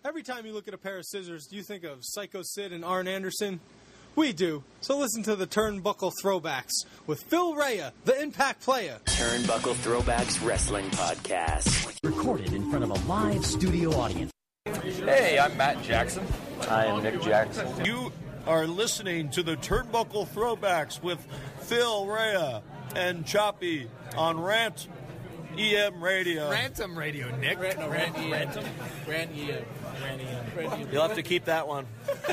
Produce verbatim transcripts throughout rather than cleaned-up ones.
Every time you look at a pair of scissors, do you think of Psycho Sid and Arn Anderson? We do. So listen to the Turnbuckle Throwbacks with Phil Rea, the Impact Player. Turnbuckle Throwbacks Wrestling Podcast. Recorded in front of a live studio audience. Hey, I'm Matt Jackson. I am Nick Jackson. You are listening to the Turnbuckle Throwbacks with Phil Rea and Choppy on Rant E M Radio. Rantom Radio, Nick. Rant, no, Rant E M. Rantom? Rant E M. Rant E M. You'll have to keep that one.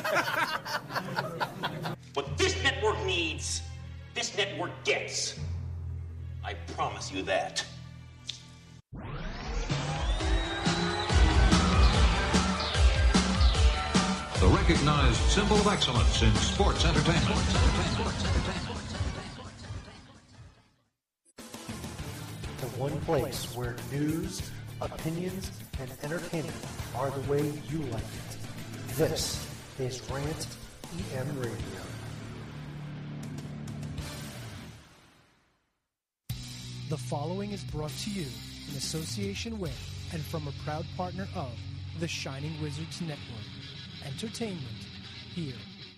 What this network needs, this network gets. I promise you that. The recognized symbol of excellence in sports entertainment. The one place where news, opinions, and entertainment are the way you like it. This is Rant E M Radio. The following is brought to you in association with and from a proud partner of the Shining Wizards Network. Entertainment here.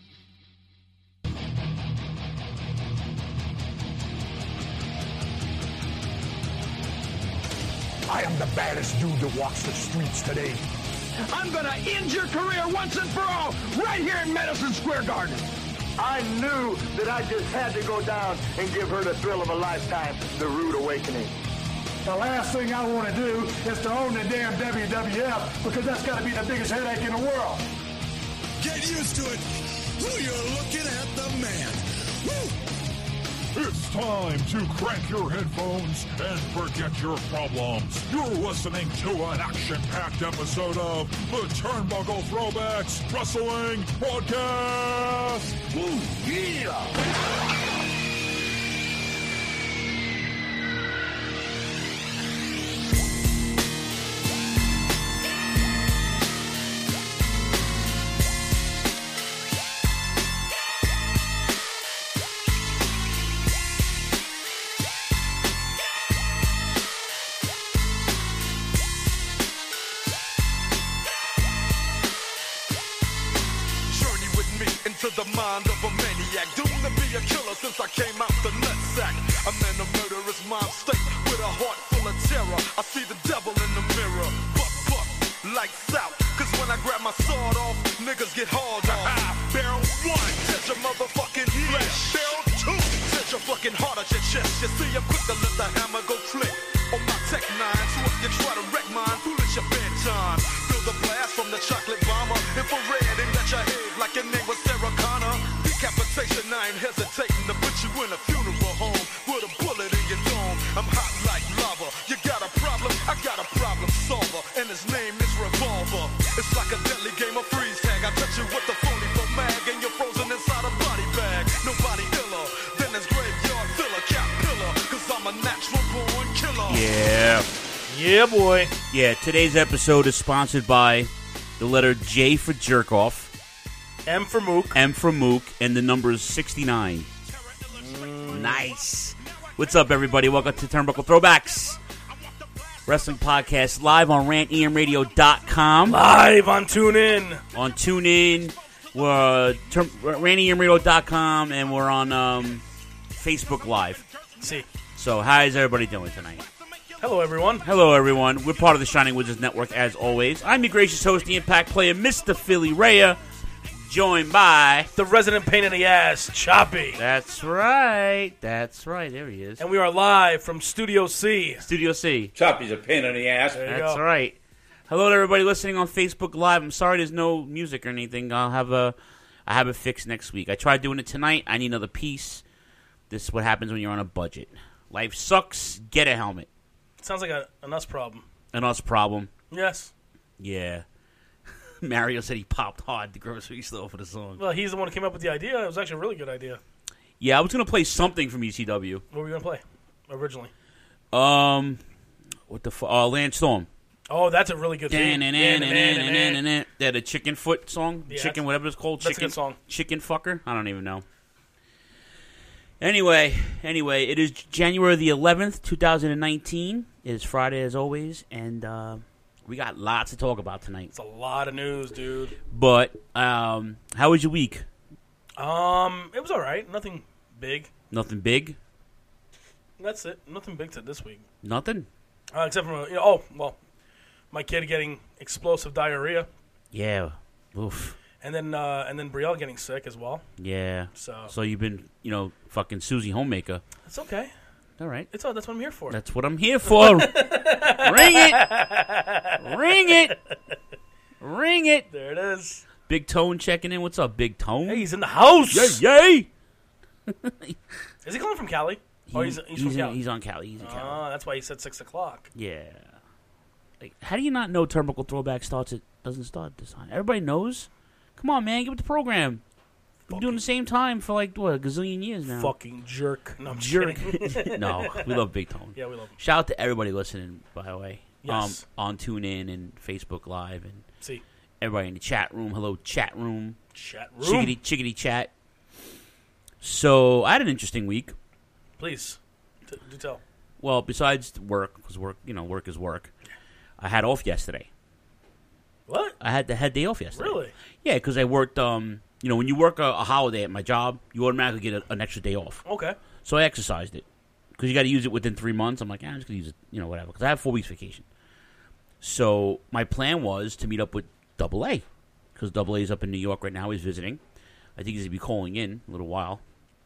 I am the baddest dude that walks the streets today. I'm gonna end your career once and for all, right here in Madison Square Garden. I knew that I just had to go down and give her the thrill of a lifetime, the rude awakening. The last thing I want to do is to own the damn W W F, because that's got to be the biggest headache in the world. Get used to it. Who you're looking at, the man. Woo! It's time to crank your headphones and forget your problems. You're listening to an action-packed episode of the Turnbuckle Throwbacks Wrestling Podcast. Ooh, yeah! The mind of a maniac, doomed to be a killer since I came out the nutsack. I'm in a murderous mind state with a heart full of terror. I see the devil in the mirror. Buck, buck, lights out. Cause when I grab my sword off, niggas get hauled off. Barrel one, set your motherfucking flesh. Barrel two, set your fucking heart at your chest. You see, I'm quick to let the hammer go click on my tech nine. So if you try to wreck mine, foolish your bedtime. Feel the blast from the chocolate bomber. Infrared and at your head like your name was Sarah Connor. Decapitation, I ain't hesitating to put you in a funeral home with a bullet in your dome. I'm hot like lava. You got a problem? I got a problem solver, and his name is Revolver. It's like a deadly game of freeze tag. I touch you with the phony for mag, and you're frozen inside a body bag. Nobody iller than this graveyard filler, cat pillar. Cause I'm a natural born killer. Yeah. Yeah, boy. Yeah, today's episode is sponsored by the letter J for Jerkoff, M for Mook, M for Mook, and the number is sixty-nine. Mm. Nice. What's up, everybody? Welcome to Turnbuckle Throwbacks Wrestling Podcast, live on rant e m radio dot com. Live on TuneIn. On TuneIn. We're uh, term, rant e m radio dot com, and we're on um, Facebook Live. See. So, how is everybody doing tonight? Hello, everyone. Hello, everyone. We're part of the Shining Wizards Network, as always. I'm your gracious host, the Impact Player, Mister Philly Rea, joined by... the resident pain in the ass, Choppy. That's right. That's right. There he is. And we are live from Studio C. Studio C. Choppy's a pain in the ass. There you That's go. right. Hello to everybody listening on Facebook Live. I'm sorry there's no music or anything. I'll have a, I have it fixed next week. I tried doing it tonight. I need another piece. This is what happens when you're on a budget. Life sucks. Get a helmet. Sounds like a, an us problem. An us problem. Yes. Yeah. Mario said he popped hard the grocery store for the song. Well, he's the one who came up with the idea. It was actually a really good idea. Yeah, I was going to play something from E C W. What were we going to play originally? Um, what the fuck? Uh, Lance Storm. Oh, that's a really good theme. Yeah, the Chicken Foot song? Yeah, Chicken, whatever it's called. That's Chicken, a good song. Chicken Fucker? I don't even know. Anyway, anyway, it is January the eleventh, two thousand nineteen. It is Friday as always, and uh, We got lots to talk about tonight. It's a lot of news, dude. But um, how was your week? Um, it was all right. Nothing big. Nothing big? That's it. Nothing big to this week. Nothing? Uh, except for, you know, oh, well, my kid getting explosive diarrhea. Yeah. Oof. And then uh, and then Brielle getting sick as well. Yeah. So So you've been, you know, fucking Susie Homemaker. It's okay. All right. It's all, that's what I'm here for. That's what I'm here for. Ring it. Ring it. Ring it. There it is. Big Tone checking in. What's up, Big Tone? Hey, he's in the house. Yay, yay. Is he calling from Cali? He, oh, he's, he's, he's, from in, Cali. he's on Cali. He's in Cali. Oh, that's why he said six o'clock. Yeah. Like, how do you not know Turnbuckle Throwback starts at doesn't start this time? Everybody knows. Come on, man, get with the program. We're doing the same time for like what a gazillion years now. Fucking jerk. No, I'm jerk. kidding. No, we love Big Tone. Yeah, we love him. Shout out to everybody listening, by the way. Yes. Um, on TuneIn and Facebook Live and See. everybody in the chat room. Hello, chat room. Chat room. Chickadee, chickadee chat. So I had an interesting week. Please, T- do tell. Well, besides work, because work, you know, work is work. I had off yesterday. What? I had the head day off yesterday. Really? Yeah, because I worked. Um, you know, when you work a, a holiday at my job, you automatically get a, an extra day off. Okay. So I exercised it because you got to use it within three months. I'm like, eh, I'm just gonna use it, you know, whatever. Because I have four weeks vacation. So my plan was to meet up with Double A because Double A is up in New York right now. He's visiting. I think he's gonna be calling in a little while.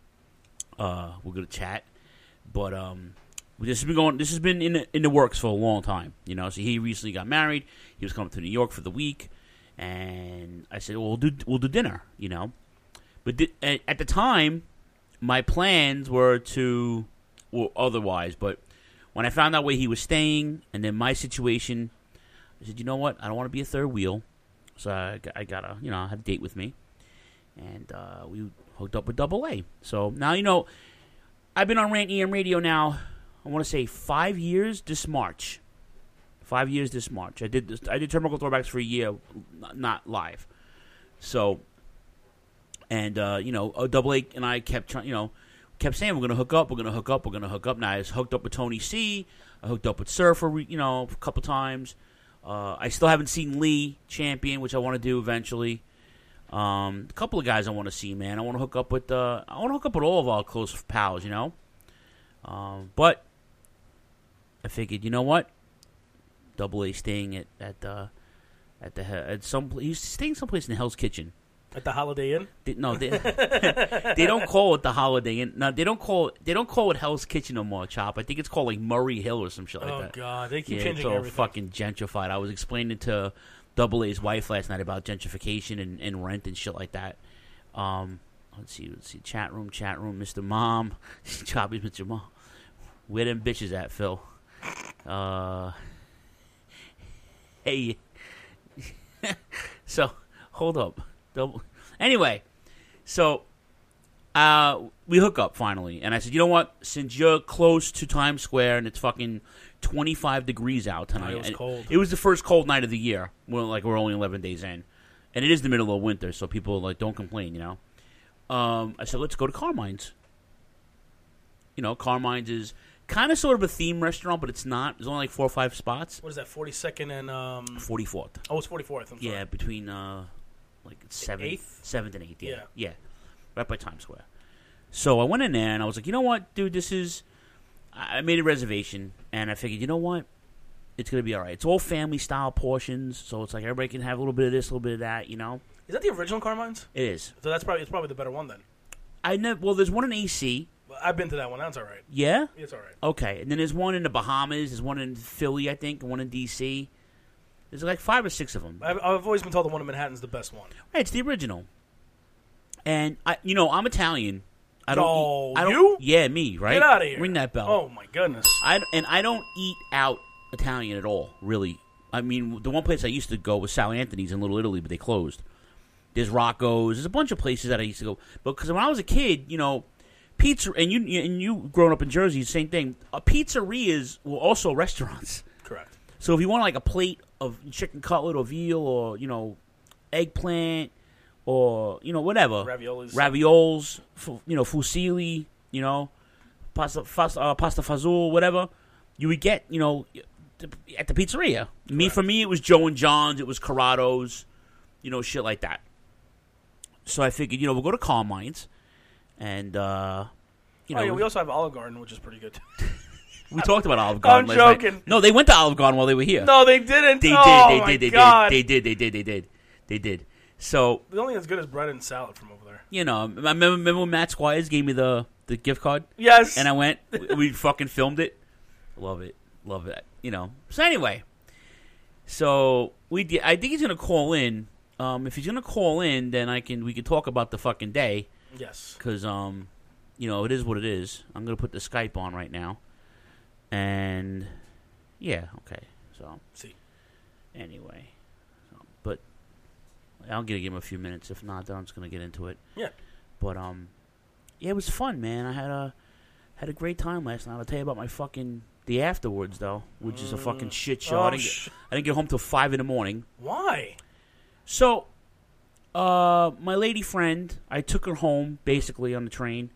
Uh, we're gonna chat, but um, this has been going. This has been in the, in the works for a long time. You know, so he recently got married. He was coming to New York for the week, and I said, "Well, we'll do we'll do dinner." You know, but di- at, at the time, my plans were to, well, otherwise. But when I found out where he was staying, and then my situation, I said, "You know what? I don't want to be a third wheel." So I, got- I got a, you know, I had a date with me, and uh, we hooked up with Double A. So now, you know, I've been on Rant E M Radio now, I want to say five years this March. Five years this March. I did this, I did Turnbuckle Throwbacks for a year, not, not live. So, and, uh, you know, Double A and I kept trying, you know, kept saying we're going to hook up, we're going to hook up, we're going to hook up. Now, I was hooked up with Tony C. I hooked up with Surfer, you know, a couple times. Uh, I still haven't seen Lee Champion, which I want to do eventually. Um, a couple of guys I want to see, man. I want to hook up with. Uh, I want to hook up with all of our close pals, you know. Um, but I figured, you know what? Double A staying at at uh, at the at some. He's staying someplace in Hell's Kitchen. At the Holiday Inn? They, no, they they don't call it the Holiday Inn. No, they don't call it, they don't call it Hell's Kitchen no more, Chop. I think it's called like Murray Hill or some shit like oh, that. Oh God, they keep yeah, changing it's all everything. fucking gentrified. I was explaining to Double A's wife last night about gentrification and, and rent and shit like that. Um, let's see, let's see, chat room, chat room, Mister Mom, Choppy's Mister Mom. Where them bitches at, Phil? Uh, hey, so hold up, Double. Anyway, so uh, we hook up finally, and I said, you know what? Since you're close to Times Square and it's fucking twenty-five degrees out tonight, Oh, it was and cold. It was the first cold night of the year. Well, like we're only eleven days in, and it is the middle of winter, so people like don't complain, you know. Um, I said, let's go to Carmine's. You know, Carmine's is kind of sort of a theme restaurant, but it's not. There's only like four or five spots. What is that, forty-second and... Um... forty-fourth. Oh, it's forty-fourth. I'm sorry. Yeah, between uh, like seventh, Eighth? seventh and eighth. Yeah. Yeah. yeah, right by Times Square. So I went in there and I was like, you know what, dude, this is. I made a reservation and I figured, you know what, it's gonna be all right. It's all family style portions, so it's like everybody can have a little bit of this, a little bit of that, you know. Is that the original Carmine's? It is. So that's probably it's probably the better one then. I know. Well, there's one in A C. Well, I've been to that one. That's all right. Yeah? It's all right. Okay. And then there's one in the Bahamas. There's one in Philly, I think, and one in D C. There's like five or six of them. I've, I've always been told the one in Manhattan's the best one. Right, it's the original. And, I, you know, I'm Italian. I don't Oh, eat, I don't, you? Yeah, me, right? Get out of here. Ring that bell. Oh, my goodness. I, and I don't eat out Italian at all, really. I mean, the one place I used to go was Sal Anthony's in Little Italy, but they closed. There's Rocco's. There's a bunch of places that I used to go. But because when I was a kid, you know, pizza, and you and you growing up in Jersey, same thing. Uh, pizzerias were also restaurants. Correct. So if you want like a plate of chicken cutlet or veal or, you know, eggplant or, you know, whatever. Raviolis. Ravioles, fu- you know, fusilli, you know, pasta, fas, uh, pasta fazool, whatever. You would get, you know, at the pizzeria. Me For me, it was Joe and John's. It was Corrado's. You know, shit like that. So I figured, you know, we'll go to Carmine's. And, uh, you know. Oh, yeah, we also have Olive Garden, which is pretty good. We talked about Olive Garden I'm last joking. night. No, they went to Olive Garden while they were here. No, they didn't. They did. Oh, they my did. They God. did. They did. They did. They did. They did. So. The only as good as bread and salad from over there. You know, I remember, remember when Matt Squires gave me the, the gift card? Yes. And I went, we fucking filmed it. Love it. Love that. You know. So anyway. So we did, I think he's going to call in. Um, if he's going to call in, then I can we can talk about the fucking day. Yes. Because, um, you know, it is what it is. I'm going to put the Skype on right now. And, yeah, okay. So, see. Anyway. So, but I'll give him a few minutes. If not, then I'm just going to get into it. Yeah. But, um, yeah, it was fun, man. I had a had a great time last night. I'll tell you about my fucking, the afterwards, though, which is a fucking shit show. Oh, I, didn't sh- get, I didn't get home till five in the morning. Why? So, uh, my lady friend, I took her home, basically, on the train,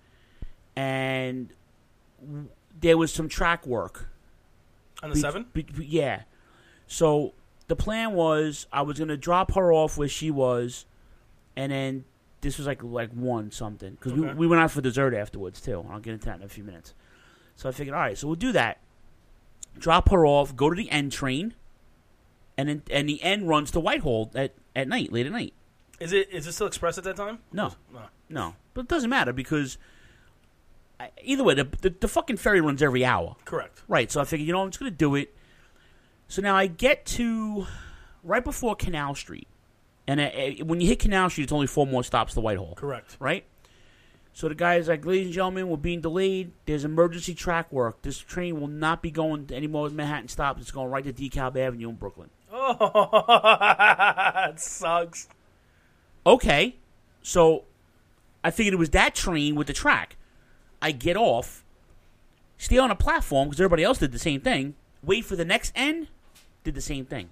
and w- there was some track work. On the seven? Be, be, yeah. So, the plan was I was going to drop her off where she was, and then this was like like one something. Because Okay. we, we went out for dessert afterwards, too. I'll get into that in a few minutes. So, I figured, all right, so we'll do that. Drop her off, go to the N train, and then, and the N runs to Whitehall at, at night, late at night. Is it is it still express at that time? No. No. No. But it doesn't matter because I, either way, the, the the fucking ferry runs every hour. Correct. Right. So I figured, you know, I'm just going to do it. So now I get to right before Canal Street. And I, I, when you hit Canal Street, it's only four more stops to Whitehall. Correct. Right? So the guy is like, ladies and gentlemen, we're being delayed. There's emergency track work. This train will not be going any more Manhattan stops. It's going right to DeKalb Avenue in Brooklyn. Oh, it sucks. Okay, so I figured it was that train with the track. I get off, stay on a platform because everybody else did the same thing. Wait for the next N, did the same thing.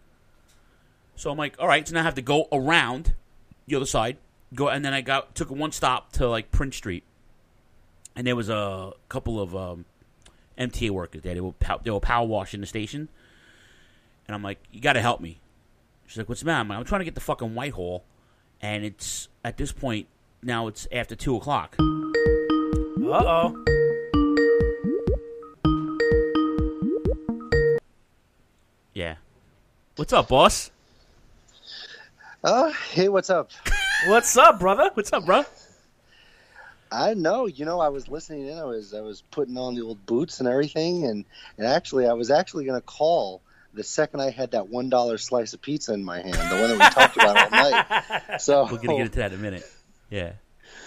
So I'm like, all right, so now I have to go around the other side, go, and then I got took one stop to like Prince Street, and there was a couple of um, M T A workers there. They were pow- they were power washing the station, and I'm like, you got to help me. She's like, what's the matter? I'm like, I'm trying to get to fucking Whitehall. And it's, at this point, now it's after two o'clock. Uh-oh. Yeah. What's up, boss? Oh, hey, what's up? What's up, brother? What's up, bro? I know. You know, I was listening in. I was I was putting on the old boots and everything. And, and actually, I was actually going to call the second I had that one dollar slice of pizza in my hand, the one that we talked about all night. So we're gonna get into that in a minute. Yeah.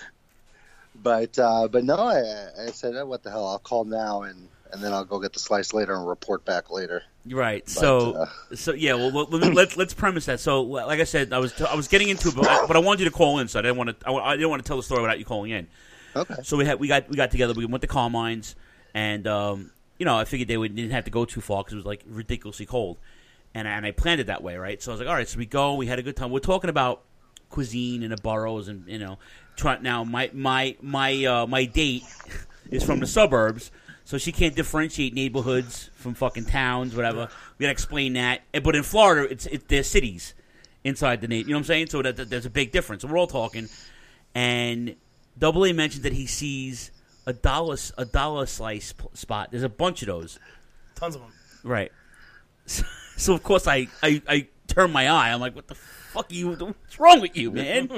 But uh, but no, I, I said, oh, what the hell? I'll call now, and, and then I'll go get the slice later and report back later. Right. But, so uh, so yeah. Well, let, let's let's premise that. So, like I said, I was t- I was getting into it, but I, but I wanted you to call in, so I didn't want to I, I didn't want to tell the story without you calling in. Okay. So we had we got we got together. We went to Carmine's, and um, you know, I figured they would, didn't have to go too far because it was like ridiculously cold. And I, and I planned it that way, right? So I was like, all right, so we go. We had a good time. We're talking about cuisine in the boroughs, and you know, try, now my my my uh, my date is from the suburbs, so she can't differentiate neighborhoods from fucking towns, whatever. We gotta explain that. But in Florida, it's it, there's cities inside the neighborhood. You know what I'm saying? So that, that, there's a big difference. So we're all talking, and Double A mentioned that he sees a dollar a dollar slice spot. There's a bunch of those. Tons of them. Right. So, So, of course, I, I, I turn my eye. I'm like, what the fuck are you? What's wrong with you, man?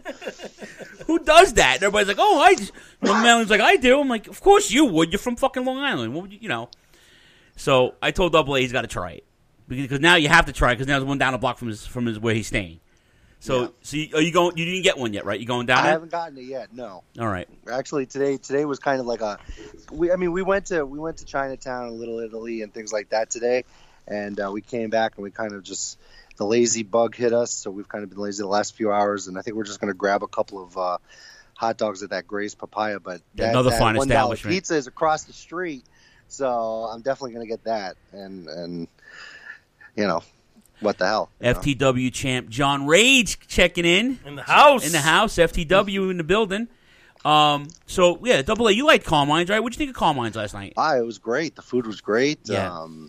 Who does that? And everybody's like, oh, I just. My man's like, I do. I'm like, of course you would. You're from fucking Long Island. What would you, you know? So I told Double A he's got to try it. Because now you have to try it because now there's one down the block from his from his where he's staying. So, yeah. so you, are you going? You didn't get one yet, right? You going down I there? haven't gotten it yet. No. All right. Actually, today today was kind of like a. We I mean, we went to we went to Chinatown and Little Italy and things like that today. And uh, we came back and we kind of just, the lazy bug hit us. So we've kind of been lazy the last few hours. And I think we're just going to grab a couple of uh, hot dogs at that Gray's Papaya. But that, another that fine one dollar establishment. pizza is across the street. So I'm definitely going to get that. And, and, you know, what the hell? F T W know? champ John Rage checking in. In the house. In the house. F T W in the building. Um. So yeah, Double A. You liked Carmine's, right? What'd you think of Carmine's last night? Ah, it was great. The food was great. Yeah. Um,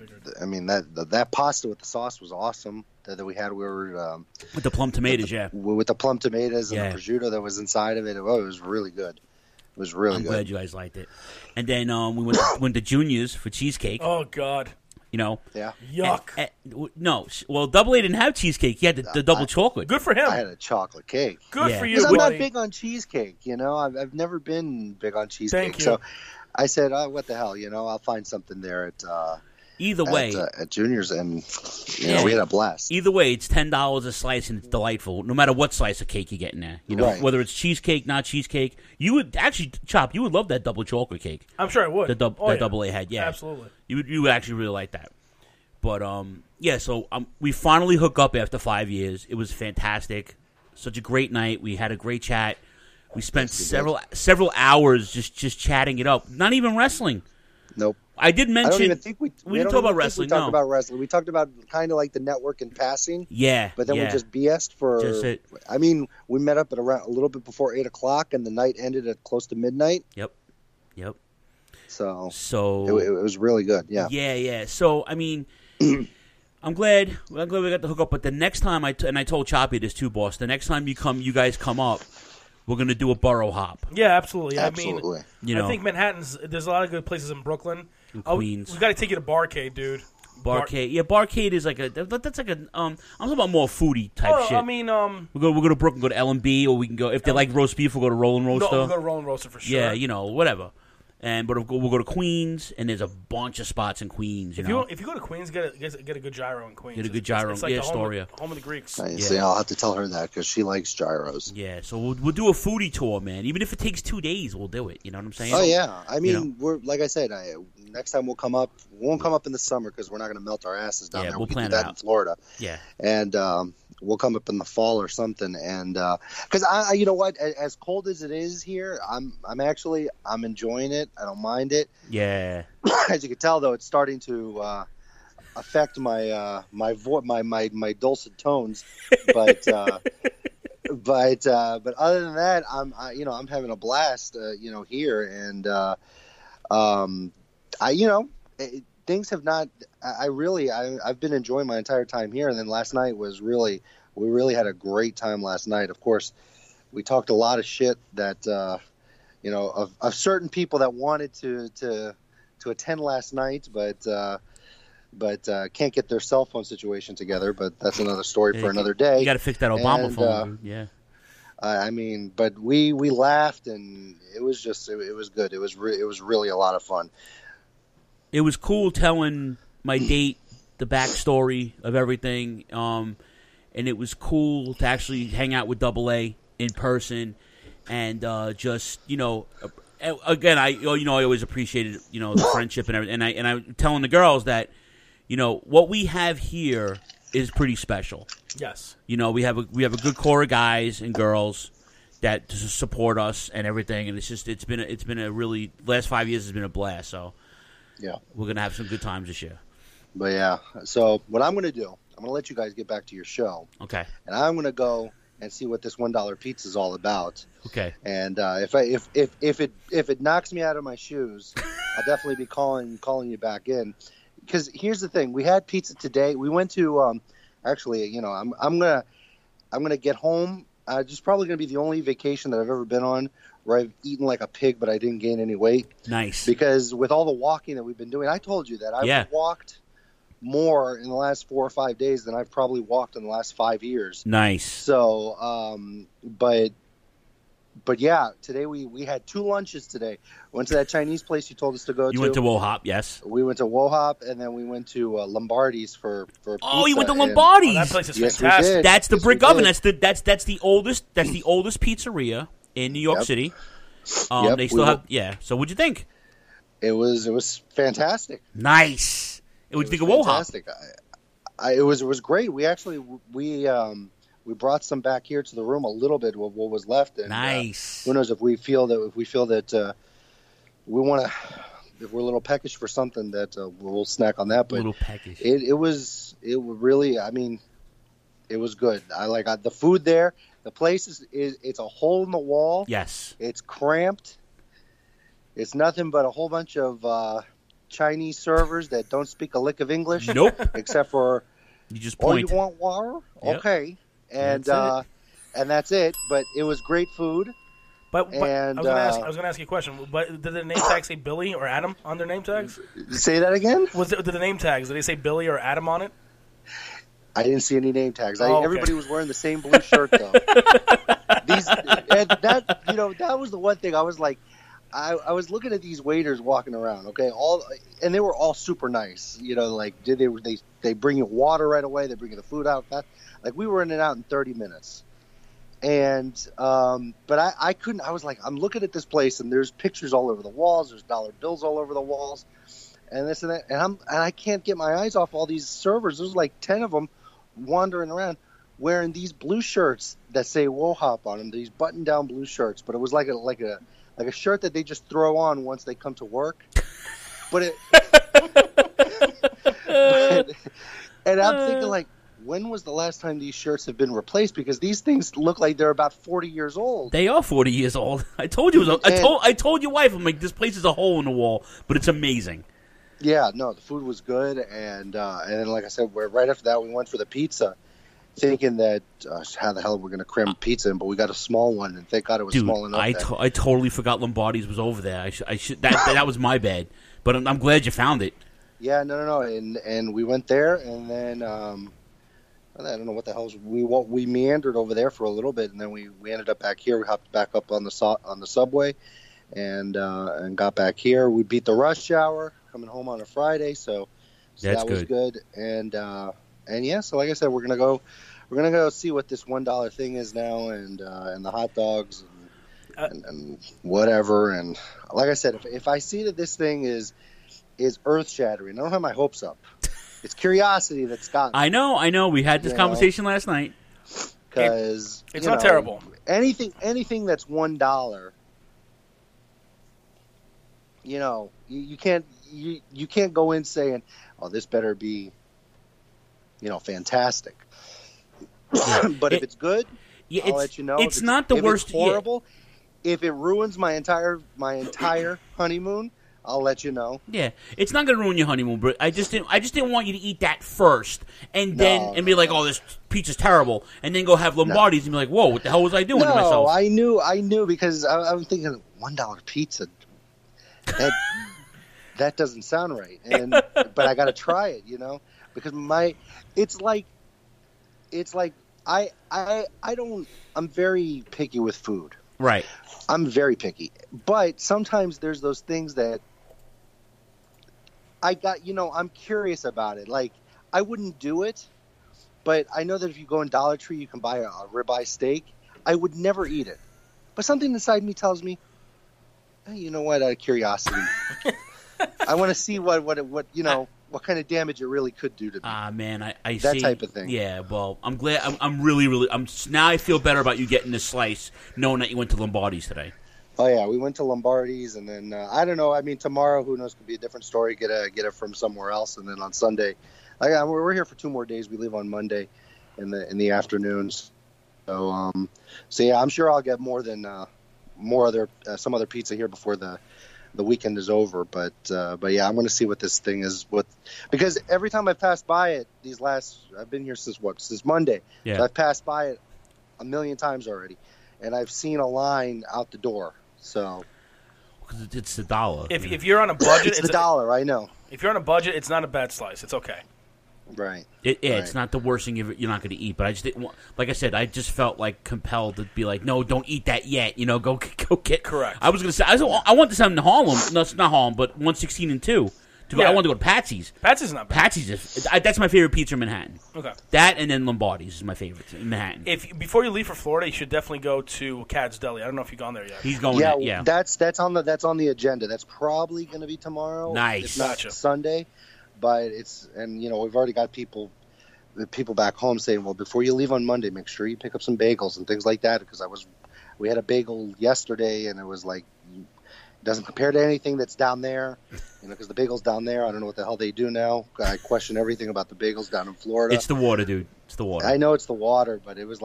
I mean that the, that pasta with the sauce was awesome. That, that we had, we were um, with the plum tomatoes, with the, yeah, with the plum tomatoes and Yeah. the prosciutto that was inside of it. Oh, it was really good. It was really I'm good. glad you guys liked it. And then um, we went to, went to Junior's for cheesecake. Oh God. You know, yeah, yuck. And- and- w- no, well, Double A didn't have cheesecake. He had the, the double chocolate. Good for him. I had a chocolate cake. Good Yeah. for you. Because I'm not buddy. big on cheesecake. You know, I've, I've never been big on cheesecake. Thank you. So I said, oh, what the hell? You know, I'll find something there at uh, Either at, way, uh, at Junior's, and you Yeah. know, we had a blast. Either way, it's ten dollars a slice, and it's delightful. No matter what slice of cake you get in there, you know, Right. whether it's cheesecake, not cheesecake. You would actually, Chop, you would love that double chocolate cake. I'm sure I would. The dub, Oh, that yeah. Double A had, yeah, Absolutely. You would, you would actually really like that. But um, yeah, so um, we finally hook up after five years. It was fantastic. Such a great night. We had a great chat. We spent Yes, we did. several several hours just just chatting it up. Not even wrestling. Nope. I did mention. I don't even think we, we don't didn't talk even about think wrestling. We talked No. about wrestling. We talked about kind of like the network in passing. Yeah, But then yeah. we just B S'd for. Just it. I mean, we met up at around a little bit before eight o'clock, and the night ended at close to midnight. Yep. Yep. So. So It, it was really good. Yeah. Yeah, yeah. So I mean, I'm glad. I'm glad we got to hook up. But the next time I t- and I told Choppy this too, boss. The next time you come, you guys come up, we're gonna do a borough hop. Yeah, absolutely. Absolutely. I mean, You know. I think Manhattan's. There's a lot of good places in Brooklyn. In Oh, Queens. we got to take you to Barcade, dude. Barcade, yeah, Barcade is like a that, that's like a um. I'm talking about more foodie type Well, shit. I mean, um, we go we go to Brooklyn, go to L and B, or we can go if they like roast beef, we'll go to Rollin' no, Roaster. we'll go to Rolling Roaster for sure. Yeah, you know, whatever. And but we'll go, we'll go to Queens, and there's a bunch of spots in Queens. You If know, you if you go to Queens, get a get a, get a good gyro in Queens. Get a good It's- it's- gyro. It's like Yeah, the home Astoria. of, home of the Greeks. Nice. Yeah. Yeah, I'll have to tell her that because she likes gyros. yeah. So we'll we'll do a foodie tour, man. Even if it takes two days, we'll do it. You know what I'm saying? Oh yeah, I mean, You know? we're like I said. I, next time we'll come up. We won't come up in the summer because we're not going to melt our asses down Yeah, there. we'll we plan can do it that in out. Florida. Yeah. And um, we'll come up in the fall or something. And because I, I, you know what, as, as cold as it is here, I'm I'm actually I'm enjoying it. I don't mind it. Yeah. As you can tell, though, it's starting to uh, affect my uh, my, vo- my my my dulcet tones. But uh, but uh, but other than that, I'm I, you know I'm having a blast. Uh, you know here and uh, um, I you know it, things have not. I, I really I, I've been enjoying my entire time here. And then last night was really we really had a great time last night. Of course, we talked a lot of shit that uh, you know of, of certain people that wanted to to. to attend last night, but uh, but uh, can't get their cell phone situation together. But that's another story for Yeah, another day. You got to fix that Obama And, phone. uh, dude. Yeah. I I mean, but we, we laughed and it was just it, it was good. It was re- it was really a lot of fun. It was cool telling my date the backstory of everything, um, and it was cool to actually hang out with Double A in person, and uh, just you know, uh, again, I you know I always appreciated you know the friendship and everything, and I and I telling the girls that you know what we have here is pretty special. Yes. You know, we have a we have a good core of guys and girls that s- support us and everything, and it's just it's been a, it's been a really last five years has been a blast. So Yeah. we're gonna have some good times this year. But yeah, so what I'm going to do, I'm going to let you guys get back to your show, Okay. and I'm going to go and see what this one dollar pizza is all about. Okay. And uh, if I if, if if it if it knocks me out of my shoes, I'll definitely be calling calling you back in. Because here's the thing: we had pizza today. We went to um, actually, you know, I'm I'm gonna I'm gonna get home. Uh, just probably gonna be the only vacation that I've ever been on where I've eaten like a pig, but I didn't gain any weight. Nice. Because with all the walking that we've been doing, I told you that I've Yeah. walked more in the last four or five days than I've probably walked in the last five years. Nice. So, um, but, but yeah, today we, we had two lunches today. Went to that Chinese place you told us to go You to. went to Wohop, yes. We went to Wohop, and then we went to uh, Lombardi's for, for Oh, you went to pizza, and- Lombardi's. Oh, that place is Yes, we fantastic. did. That's the Yes, brick we oven. did. That's the that's that's the oldest that's the oldest pizzeria in New York Yep. City. Um, Yep, they we still will- have yeah. So what'd you think? It was it was fantastic. Nice. What'd you It think of was Wohop? fantastic. I, I, it was it was great. We actually we um, we brought some back here to the room a little bit of what was left. And, Nice. Uh, who knows if we feel that if we feel that uh, we want to, if we're a little peckish for something, that uh, we'll snack on that. But Little peckish. It, it was it was really. I mean, it was good. I like uh, the food there. The place is, is it's a hole in the wall. Yes. It's cramped. It's nothing but a whole bunch of uh, Chinese servers that don't speak a lick of English. Nope. Except for, you just oh, point. you want water? Yep. Okay. And That's uh, it. and that's it. But it was great food. But, but and, I was going to uh, ask. I was going to ask you a question. But did the name tag say Billy or Adam on their name tags? Say that again. Was it, did the name tags? Did they say Billy or Adam on it? I didn't see any name tags. I, Oh, okay. Everybody was wearing the same blue shirt though. These and that you know that was the one thing I was like, I, I was looking at these waiters walking around. Okay, all and they were all super nice. You know, like did they they they bring you water right away? They bring you the food out fast. Like we were in and out in thirty minutes. And um, but I, I couldn't. I was like, I'm looking at this place, and there's pictures all over the walls. There's dollar bills all over the walls, and this and that. And I'm and I can't get my eyes off all these servers. There's like ten of them wandering around wearing these blue shirts that say WoHop on them. These button-down blue shirts, but it was like a like a like a shirt that they just throw on once they come to work. But it, but, and I'm thinking like, when was the last time these shirts have been replaced? Because these things look like they're about forty years old. They are forty years old. I told you. It was a, I And- told. I told your wife. I'm like, this place is a hole in the wall, but it's amazing. Yeah, no, the food was good, and uh, and then like I said, we're, right after that we went for the pizza, thinking that uh, how the hell we're going to cram pizza in, but we got a small one, and thank God it was Dude, small enough. I, that- to- I totally forgot Lombardi's was over there. I should. I should. That that was my bad. But I'm, I'm glad you found it. Yeah, no, no, no, and and we went there, and then um, I don't know what the hell was, we wa- we meandered over there for a little bit, and then we, we ended up back here. We hopped back up on the so- on the subway, and uh, and got back here. We beat the rush hour coming home on a Friday, so, so That's that was good. good. And uh, and yeah, so like I said, we're gonna go we're gonna go see what this one dollar thing is now, and uh, and the hot dogs and, and, and whatever. And like I said, if if I see that this thing is is earth shattering, I don't have my hopes up. It's curiosity that's got me. I know. I know. We had this You conversation last night. Because It's not terrible. Anything, anything that's one dollar, you know, you, you can't you you can't go in saying, "Oh, this better be, you know, fantastic." But if It- it's good, Yeah, I'll it's, let you know. It's If not the if worst. It's horrible. If it ruins my entire my entire honeymoon, I'll let you know. Yeah, yeah. It's not going to ruin your honeymoon, but I just didn't. I just didn't want you to eat that first, and then No, and be like, "Oh, this pizza's terrible," and then go have Lombardi's and be like, "Whoa, what the hell was I doing no, to myself?" I knew, I knew because I, I'm thinking one dollar pizza. That that doesn't sound right, and but I got to try it, you know, because my it's like it's like I I I don't I'm very picky with food. Right. I'm very picky, but sometimes there's those things that I got. You know, I'm curious about it. Like I wouldn't do it, but I know that if you go in Dollar Tree, you can buy a, a ribeye steak. I would never eat it, but something inside me tells me, hey, you know what? Out of curiosity, I want to see what what what you know what kind of damage it really could do to me. Ah, man, I, I That see. type of thing. Yeah, well, I'm glad. I'm, I'm really, really. I'm now. I feel better about you getting this slice, knowing that you went to Lombardi's today. Oh yeah, we went to Lombardi's, and then uh, I don't know. I mean, tomorrow, who knows? Could be a different story. Get a get it from somewhere else, and then on Sunday, I, I, we're here for two more days. We leave on Monday, in the in the afternoons. So um, so yeah, I'm sure I'll get more than uh, more other uh, some other pizza here before the the weekend is over. But uh, but yeah, I'm going to see what this thing is. What because every time I've passed by it, these last I've been here since what since Monday. Yeah. So I've passed by it a million times already, and I've seen a line out the door. So because it's the dollar. If if you're on a budget, it's, the a- dollar. I know. If you're on a budget, it's not a bad slice. It's okay. Right. It, yeah, Right. it's not the worst thing you're, you're not going to eat, but I just didn't want, like I said, I just felt like compelled to be like, no, don't eat that yet. You know, go go get. Correct. I was going to say, I, was, I want this in Harlem. No, it's not Harlem, but one sixteen and two. To go, Yeah. I want to go to Patsy's. Patsy's not bad. Patsy's is I, that's my favorite pizza in Manhattan. Okay. That and then Lombardi's is my favorite in Manhattan. If before you leave for Florida, you should definitely go to Cad's Deli. I don't know if you've gone there yet. He's going. Yeah, there, yeah. that's that's on the that's on the agenda. That's probably going to be tomorrow. Nice. if not Gotcha. Sunday. But it's and you know we've already got people people back home saying, well, before you leave on Monday, make sure you pick up some bagels and things like that because I was we had a bagel yesterday and it was like it doesn't compare to anything that's down there. You know, because the bagels down there, I don't know what the hell they do now. I question everything about the bagels down in Florida. It's the water, dude. It's the water. I know it's the water, but it was like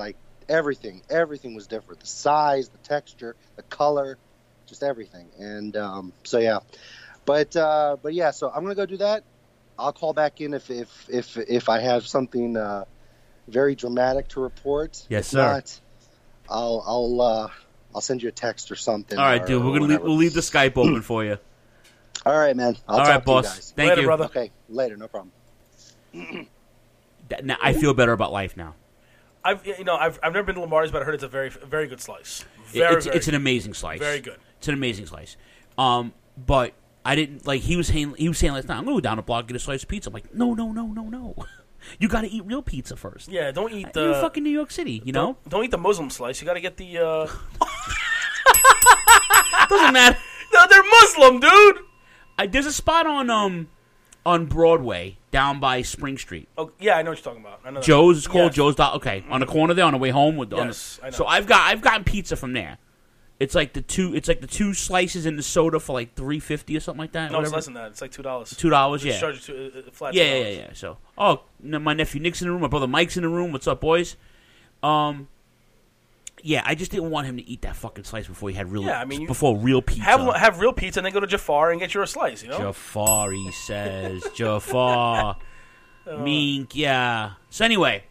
everything, everything was different. The size, the texture, the color, just everything. And um, so yeah, but uh, but yeah, so I'm gonna go do that. I'll call back in if if if if I have something uh, very dramatic to report. Yes, if sir. Not, I'll I'll uh, I'll send you a text or something. All right, or, dude. We're gonna leave, we'll leave the Skype open for you. All right, man. I'll All talk right, to boss. you guys. Thank Later, you, brother. Okay, later. No problem. That- now, I feel better about life now. I've you know I've I've never been to Lombardi's, but I heard it's a very very good slice. It- Very, it's, very it's an amazing slice. Very good. It's an amazing slice. Um, but I didn't like. He was saying. He was saying last night, I'm gonna go down the block and get a slice of pizza. I'm like, no, no, no, no, no. You got to eat real pizza first. Yeah, don't eat the. You're in fucking New York City, you know. Don't, don't eat the Muslim slice. You got to get the. Uh... Doesn't matter. No, they're Muslim, dude. I, there's a spot on um on Broadway down by Spring Street. Oh yeah, I know what you're talking about. I know that. Joe's. It's called Yes. Joe's. Dot, okay, on the corner there on the way home. With on Yes, the, I know. So I've got I've gotten pizza from there. It's like the two. It's like the two slices in the soda for like three fifty or something like that. No, whatever. it's less than that. It's like two dollars. Two dollars, yeah. Charge you two, uh, flat. Yeah, two yeah, dollars. yeah, yeah. So, oh, no, my nephew Nick's in the room. My brother Mike's in the room. What's up, boys? Um, yeah, I just didn't want him to eat that fucking slice before he had real. Yeah, I mean, you- before real pizza. Have have real pizza and then go to Jafar and get you a slice. You know. Jafar, he says. Jafar. Uh. Mink, yeah. So anyway,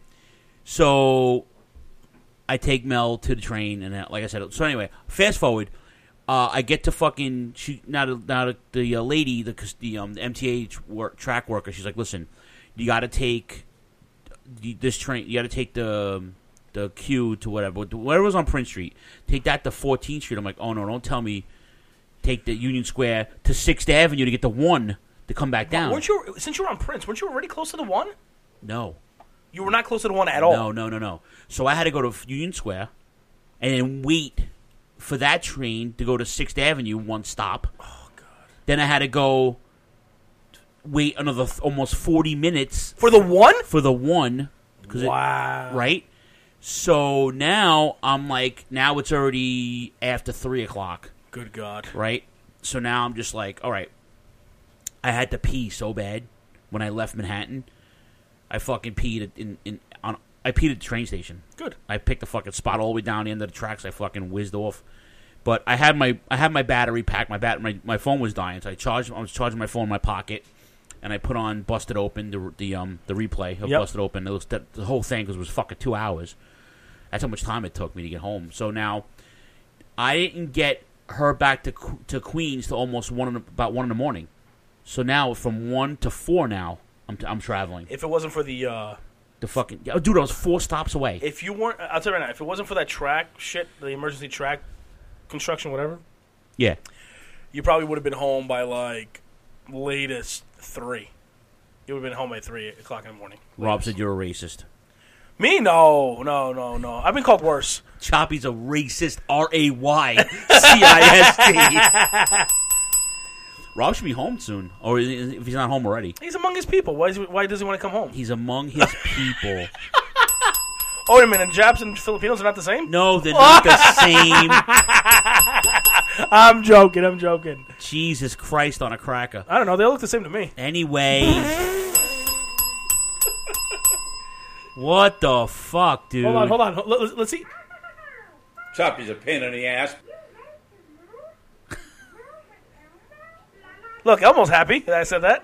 so I take Mel to the train, and uh, like I said, so anyway, fast forward. Uh, I get to fucking she now. The, now the, the uh, lady, the the um the M T A work, track worker, she's like, listen, you got to take the, this train. You got to take the the Q to whatever, whatever was on Prince Street. Take that to fourteenth Street. I'm like, oh no, don't tell me. Take the Union Square to Sixth Avenue to get the one to come back down. Weren't you since you were on Prince? Weren't you already close to the one? No, You were not close to the one at all. no, no, no, no. So I had to go to Union Square and then wait for that train to go to Sixth Avenue, one stop. Oh god. Then I had to go wait another th- almost forty minutes For the one? for the one. 'Cause it- Wow. right? So now I'm like, now it's already after three o'clock, Good God. right? So now I'm just like, all right. I had to pee so bad when I left Manhattan. I fucking peed in, in on. I peed at the train station. Good. I picked a fucking spot all the way down the end of the tracks. I fucking whizzed off. But I had my I had my battery packed. My bat my, my phone was dying, so I charged. I was charging my phone in my pocket, and I put on Busted Open, the the um the replay of Yep. Busted Open. It was that, the whole thing because it was fucking two hours. That's how much time it took me to get home. So now I didn't get her back to Qu- to Queens to almost one in the, about one in the morning. So now from one to four now I'm t- I'm traveling. If it wasn't for the, uh, The fucking oh, dude, I was four stops away. if you weren't, I'll tell you right now, if it wasn't for that track shit, the emergency track construction, whatever, Yeah. you probably would have been home by like latest three. You would have been home by three o'clock in the morning. Rob said you're a racist. Me? No, no, no, no. I've been called worse. Choppy's a racist. R A Y C I S T. Rob should be home soon, or if he's not home already. He's among his people. Why, is he, why does he want to come home? He's among his people. Oh, wait a minute. Japs and Filipinos are not the same? No, they're not the same. I'm joking. I'm joking. Jesus Christ on a cracker. I don't know. They look the same to me. Anyway. What the fuck, dude? Hold on, hold on. Let, let's see. Choppy's a pain in the ass. Look, Elmo's happy that I said that.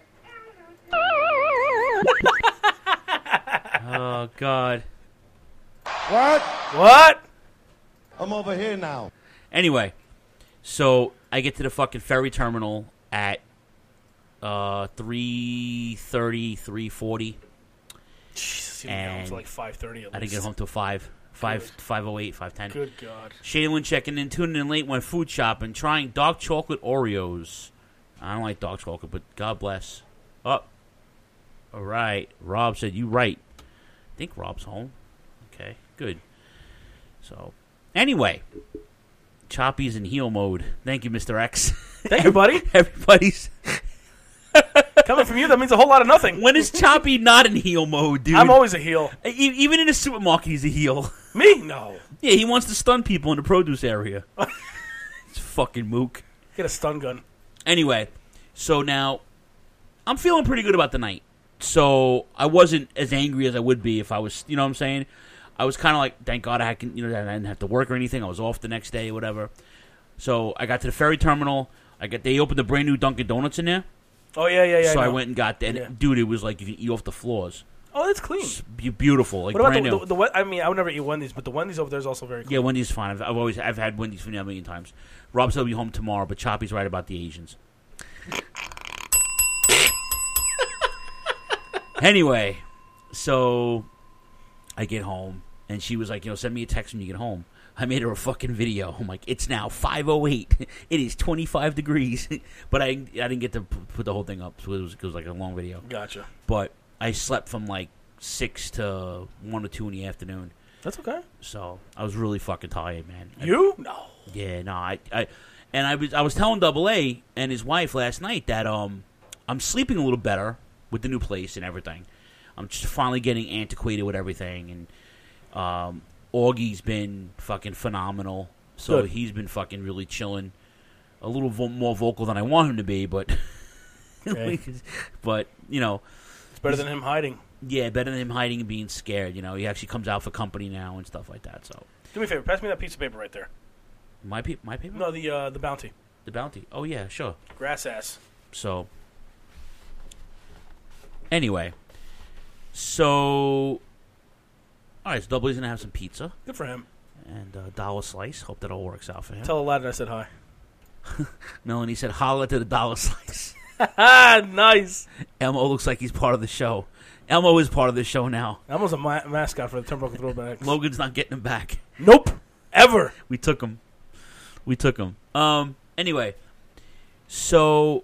Oh, God. What? What? I'm over here now. Anyway, so I get to the fucking ferry terminal at uh, three thirty, three forty. Jesus, you didn't get home till like five thirty at least. I didn't get home till five. five, five oh eight, five ten. Good God. Shaylin checking in, tuning in late, went food shopping, trying dark chocolate Oreos. I don't like dark chocolate, but God bless. Oh. All right. Rob said, you right. I think Rob's home. Okay, good. So, anyway, Choppy's in heel mode. Thank you, Mister X. Thank you, buddy. Everybody's coming from you. That means a whole lot of nothing. When is Choppy not in heel mode, dude? I'm always a heel. E- even in the supermarket, he's a heel. Me? No. Yeah, he wants to stun people in the produce area. It's fucking mook. Get a stun gun. Anyway, so now I'm feeling pretty good about the night. So I wasn't as angry as I would be if I was, you know what I'm saying? I was kind of like, thank God I had, you know, I didn't have to work or anything. I was off the next day, or whatever. So I got to the ferry terminal. I got they opened a brand new Dunkin' Donuts in there. Oh yeah, yeah, yeah. So I, I went and got that. And yeah. Dude, it was like you can eat off the floors. Oh, that's clean. It's be- beautiful, like what about brand the, new. The, the, the, I mean, I would never eat Wendy's, but the Wendy's over there is also very clean. Yeah, Wendy's fine. I've, I've always I've had Wendy's for a million times. Rob's will be home tomorrow, but Choppy's right about the Asians. Anyway, so I get home, and she was like, you know, send me a text when you get home. I made her a fucking video. I'm like, it's now five oh eight. It is twenty-five degrees. But I, I didn't get to p- put the whole thing up, so it was, it was like a long video. Gotcha. But I slept from like six to one or two in the afternoon. That's okay. So I was really fucking tired, man. You? No. Yeah, no. I, I and I was I was telling Double A and his wife last night that um I'm sleeping a little better with the new place and everything. I'm just finally getting antiquated with everything, and um, Augie's been fucking phenomenal. So Good. He's been fucking really chilling. A little vo- more vocal than I want him to be, but Okay. but you know, it's better than him hiding. Yeah, better than him hiding and being scared. You know, he actually comes out for company now and stuff like that. So Do me a favor. Pass me that piece of paper right there. my pe- my paper. No, the uh, the bounty. The bounty. Oh yeah, sure. Grass ass. So anyway, so all right, so Double A's gonna have some pizza. Good for him. And a dollar slice. Hope that all works out for him. Tell Aladdin I said hi. Melanie said, "Holla to the dollar slice." Nice. Elmo looks like he's part of the show. Elmo is part of the show now. Elmo's a ma- mascot for the Turnbuckle Throwbacks. Logan's not getting him back. Nope. Ever. We took him. We took him. Um. Anyway, so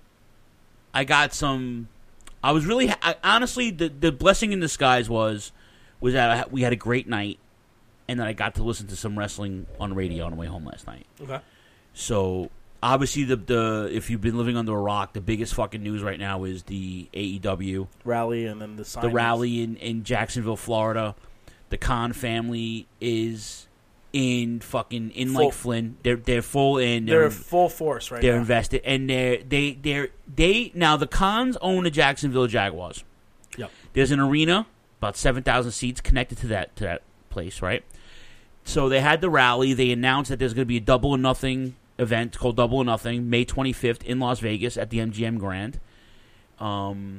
I got some. I was really ha- I, honestly the the blessing in disguise was was that I, we had a great night, and that I got to listen to some wrestling on radio on the way home last night. Okay. So obviously, the the if you've been living under a rock, the biggest fucking news right now is the A E W rally and then the signings. the rally in, in Jacksonville, Florida. The Khan family is in fucking in Full. like Flynn. They're they're full in. They're full force right they're now. invested, and they're they they're they now the Khans own the Jacksonville Jaguars. Yep. There's an arena about seven thousand seats connected to that to that place, right? So they had the rally. They announced that there's going to be a double or nothing event called Double or Nothing, May twenty-fifth in Las Vegas at the M G M Grand. Um,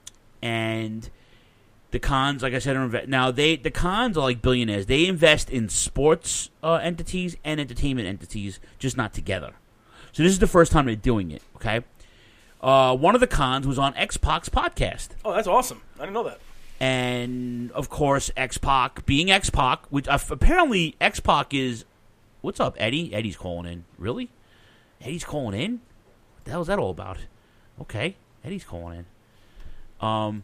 and the Khans, like I said, are inve- now they the Khans are like billionaires. They invest in sports uh, entities and entertainment entities, just not together. So this is the first time they're doing it. Okay, uh, one of the Khans was on X-Pac's podcast. Oh, that's awesome. I didn't know that. And of course, X-Pac being X-Pac, which uh, apparently X-Pac is. What's up, Eddie? Eddie's calling in. Really? Eddie's calling in? What the hell is that all about? Okay, Eddie's calling in. Um.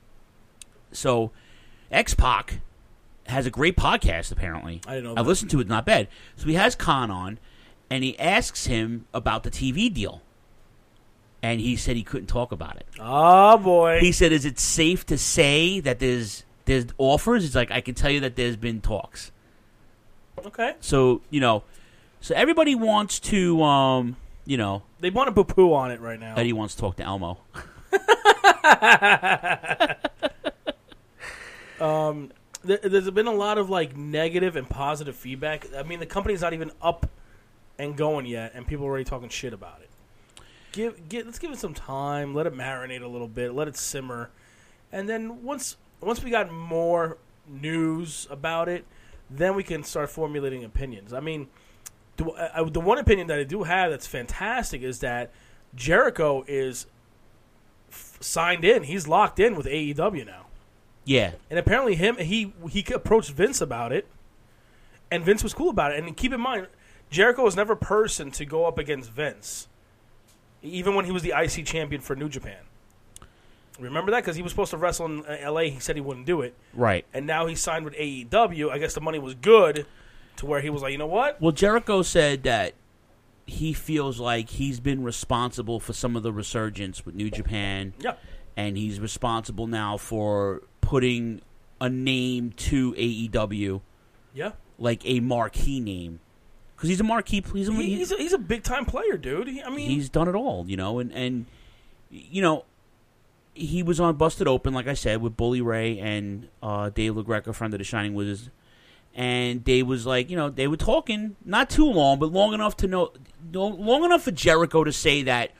So, X-Pac has a great podcast, apparently. I didn't know I that. listened to it, not bad. So he has Khan on, and he asks him about the T V deal. And he said he couldn't talk about it. Oh, boy. He said, is it safe to say that there's there's offers? He's like, I can tell you that there's been talks. Okay. So, you know, so everybody wants to, um, you know. They want to poo-poo on it right now. Eddie wants to talk to Elmo. um, there, there's been a lot of, like, negative and positive feedback. I mean, the company's not even up and going yet, and people are already talking shit about it. Give, give, let's give it some time. Let it marinate a little bit. Let it simmer. And then once once we got more news about it, then we can start formulating opinions. I mean, the, uh, the one opinion that I do have that's fantastic is that Jericho is f- signed in. He's locked in with A E W now. Yeah. And apparently him he he approached Vince about it, and Vince was cool about it. And keep in mind, Jericho was never a person to go up against Vince, even when he was the I C champion for New Japan. Remember that? Because he was supposed to wrestle in L A. He said he wouldn't do it. Right. And now he signed with A E W. I guess the money was good to where he was like, you know what? Well, Jericho said that he feels like he's been responsible for some of the resurgence with New Japan. Yeah. And he's responsible now for putting a name to A E W. Yeah. Like a marquee name. Because he's a marquee. He's a, He, he's a, he's a big time player, dude. He, I mean, he's done it all, you know, and, and you know, he was on Busted Open, like I said, with Bully Ray and uh, Dave LaGreca, friend of the Shining Wizards. and they was like, you know, they were talking not too long, but long enough to know, long enough for Jericho to say that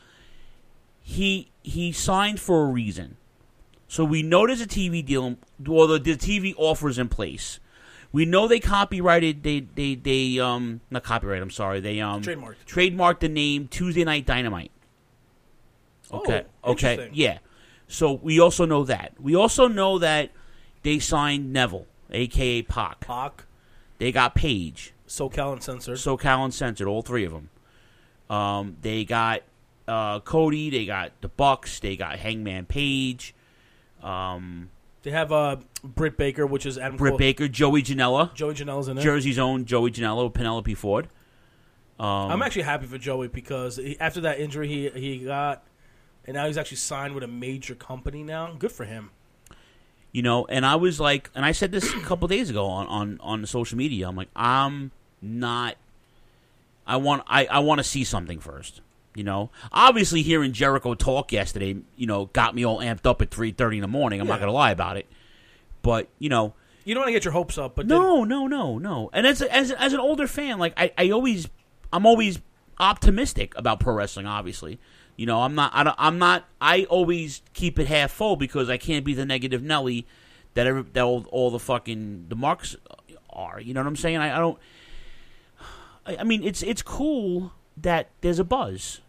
he he signed for a reason. So we know there's a T V deal, or the, the T V offer's in place. We know they copyrighted, they they they um not copyright. I'm sorry, they um Trademarked. trademarked the name Tuesday Night Dynamite. Okay, Oh, okay, interesting. yeah. So we also know that. We also know that they signed Neville, aka Pac. Pac. They got Paige. SoCal Uncensored. SoCal Uncensored, all three of them. Um, they got uh, Cody. They got the Bucks. They got Hangman Page. Um, They have uh, Britt Baker, which is Adam Britt Cole. Baker, Joey Janela. Joey Janela's in there. Jersey's own Joey Janela with Penelope Ford. Um, I'm actually happy for Joey because he, after that injury he he got, and now he's actually signed with a major company now. Good for him. You know, and I was like, and I said this a couple days ago on, on, on social media. I'm like, I'm not. I want I, I want to see something first. You know, obviously hearing Jericho talk yesterday, you know, got me all amped up at three thirty in the morning. I'm Yeah. not going to lie about it. But you know, You don't want to get your hopes up, but no, no, no, no. And as a, as a, as an older fan, like I, I always, I'm always optimistic about pro wrestling. Obviously, you know, I'm not, I don't, I'm not. I always keep it half full because I can't be the negative Nelly that every, that all, all the fucking the marks are. You know what I'm saying? I, I don't. I, I mean, it's it's cool that there's a buzz.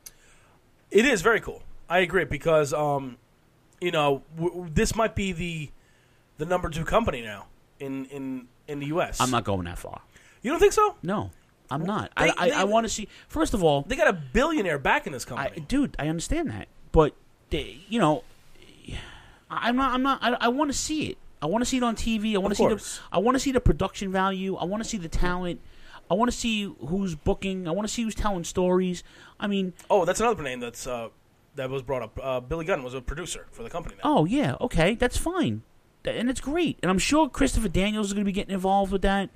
It is very cool. I agree because, um, you know, w- w- this might be the the number two company now in, in, in the U S. I'm not going that far. You don't think so? No, I'm not. They- I I, they- I want to see. First of all, They got a billionaire back in this company. I, dude, I understand that, but they, you know, I'm not. I'm not. I, I want to see it. I want to see it on T V. I want to Of see the. course. I want to see the production value. I want to see the talent. I want to see who's booking. I want to see who's telling stories. I mean, oh, that's another name that's uh, that was brought up. Uh, Billy Gunn was a producer for the company now. oh yeah, okay, that's fine, Th- and it's great. And I'm sure Christopher Daniels is going to be getting involved with that.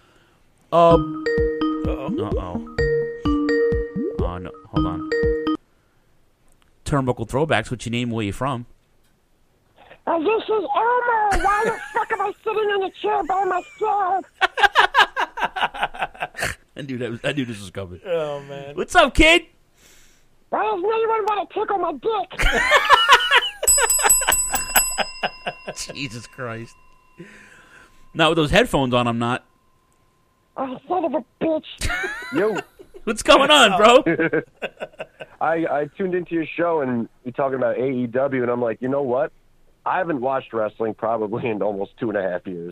Um. Uh oh. Uh oh. Oh no! Hold on. Turnbuckle Throwbacks. What's your name? Where you from? Uh, this is Elmer. Why the fuck am I sitting in a chair by myself? I knew that. Was, I knew this was coming. Oh man. What's up, kid? Why does anyone want to tickle my dick? Jesus Christ! Not with those headphones on. I'm not. Oh, son of a bitch. Yo. What's going on, bro? I, I tuned into your show and you're talking about A E W, and I'm like, you know what? I haven't watched wrestling probably in almost two and a half years.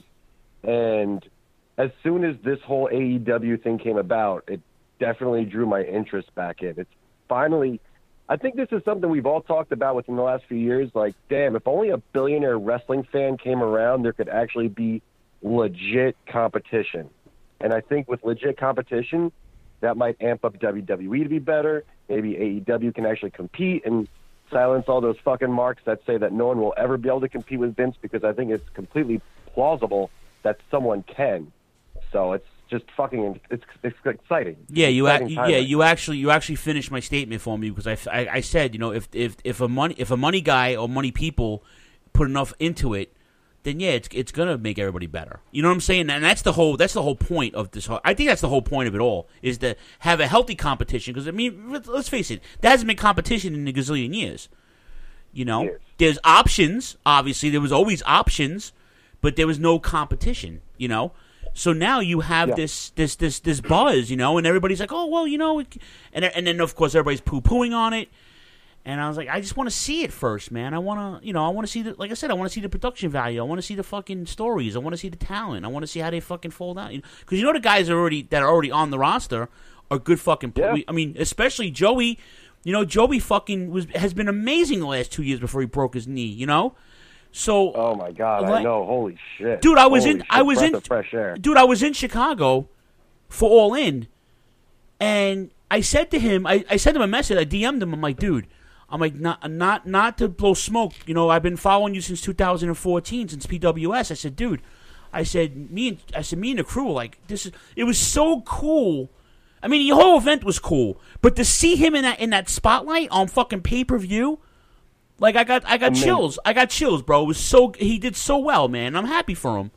And as soon as this whole A E W thing came about, it definitely drew my interest back in. It's finally, I think this is something we've all talked about within the last few years. Like, damn, if only a billionaire wrestling fan came around, there could actually be legit competition. And I think with legit competition, that might amp up W W E to be better. Maybe A E W can actually compete and silence all those fucking marks that say that no one will ever be able to compete with Vince, because I think it's completely plausible that someone can. So it's just fucking, it's, it's exciting. Yeah, you Exciting ac- time yeah right you actually you actually finished my statement for me, because I, f- I- I said, you know, if if if a money if a money guy or money people put enough into it, then yeah, it's it's gonna make everybody better. You know what I'm saying? And that's the whole that's the whole point of this. Whole, I think that's the whole point of it all, is to have a healthy competition. Because I mean, let's- let's face it, there hasn't been competition in a gazillion years. You know, Yes. there's options. Obviously, there was always options, but there was no competition. You know, so now you have Yeah. this this this this buzz. You know, and everybody's like, oh well, you know, it- and and then of course everybody's poo pooing on it. And I was like, I just want to see it first, man. I want to, you know, I want to see the, like I said, I want to see the production value. I want to see the fucking stories. I want to see the talent. I want to see how they fucking fold out. Because you know the guys are already that are already on the roster are good fucking. Yeah. I mean, especially Joey. You know, Joey fucking was has been amazing the last two years before he broke his knee. You know, so Oh my god, like- I know. Holy shit, dude, I was Holy in, shit, I was breath in, of fresh air. dude, I was in Chicago for All In, and I said to him, I, I sent him a message. I D M'd him. I'm like, dude. I'm like, not, not, not to blow smoke. You know, I've been following you since two thousand fourteen, since P W S. I said, dude, I said, me and I said, me and the crew, like, this is. It was so cool. I mean, the whole event was cool, but to see him in that in that spotlight on fucking pay per view, like, I got, I got Amazing. chills. I got chills, bro. It was so. He did so well, man. I'm happy for him.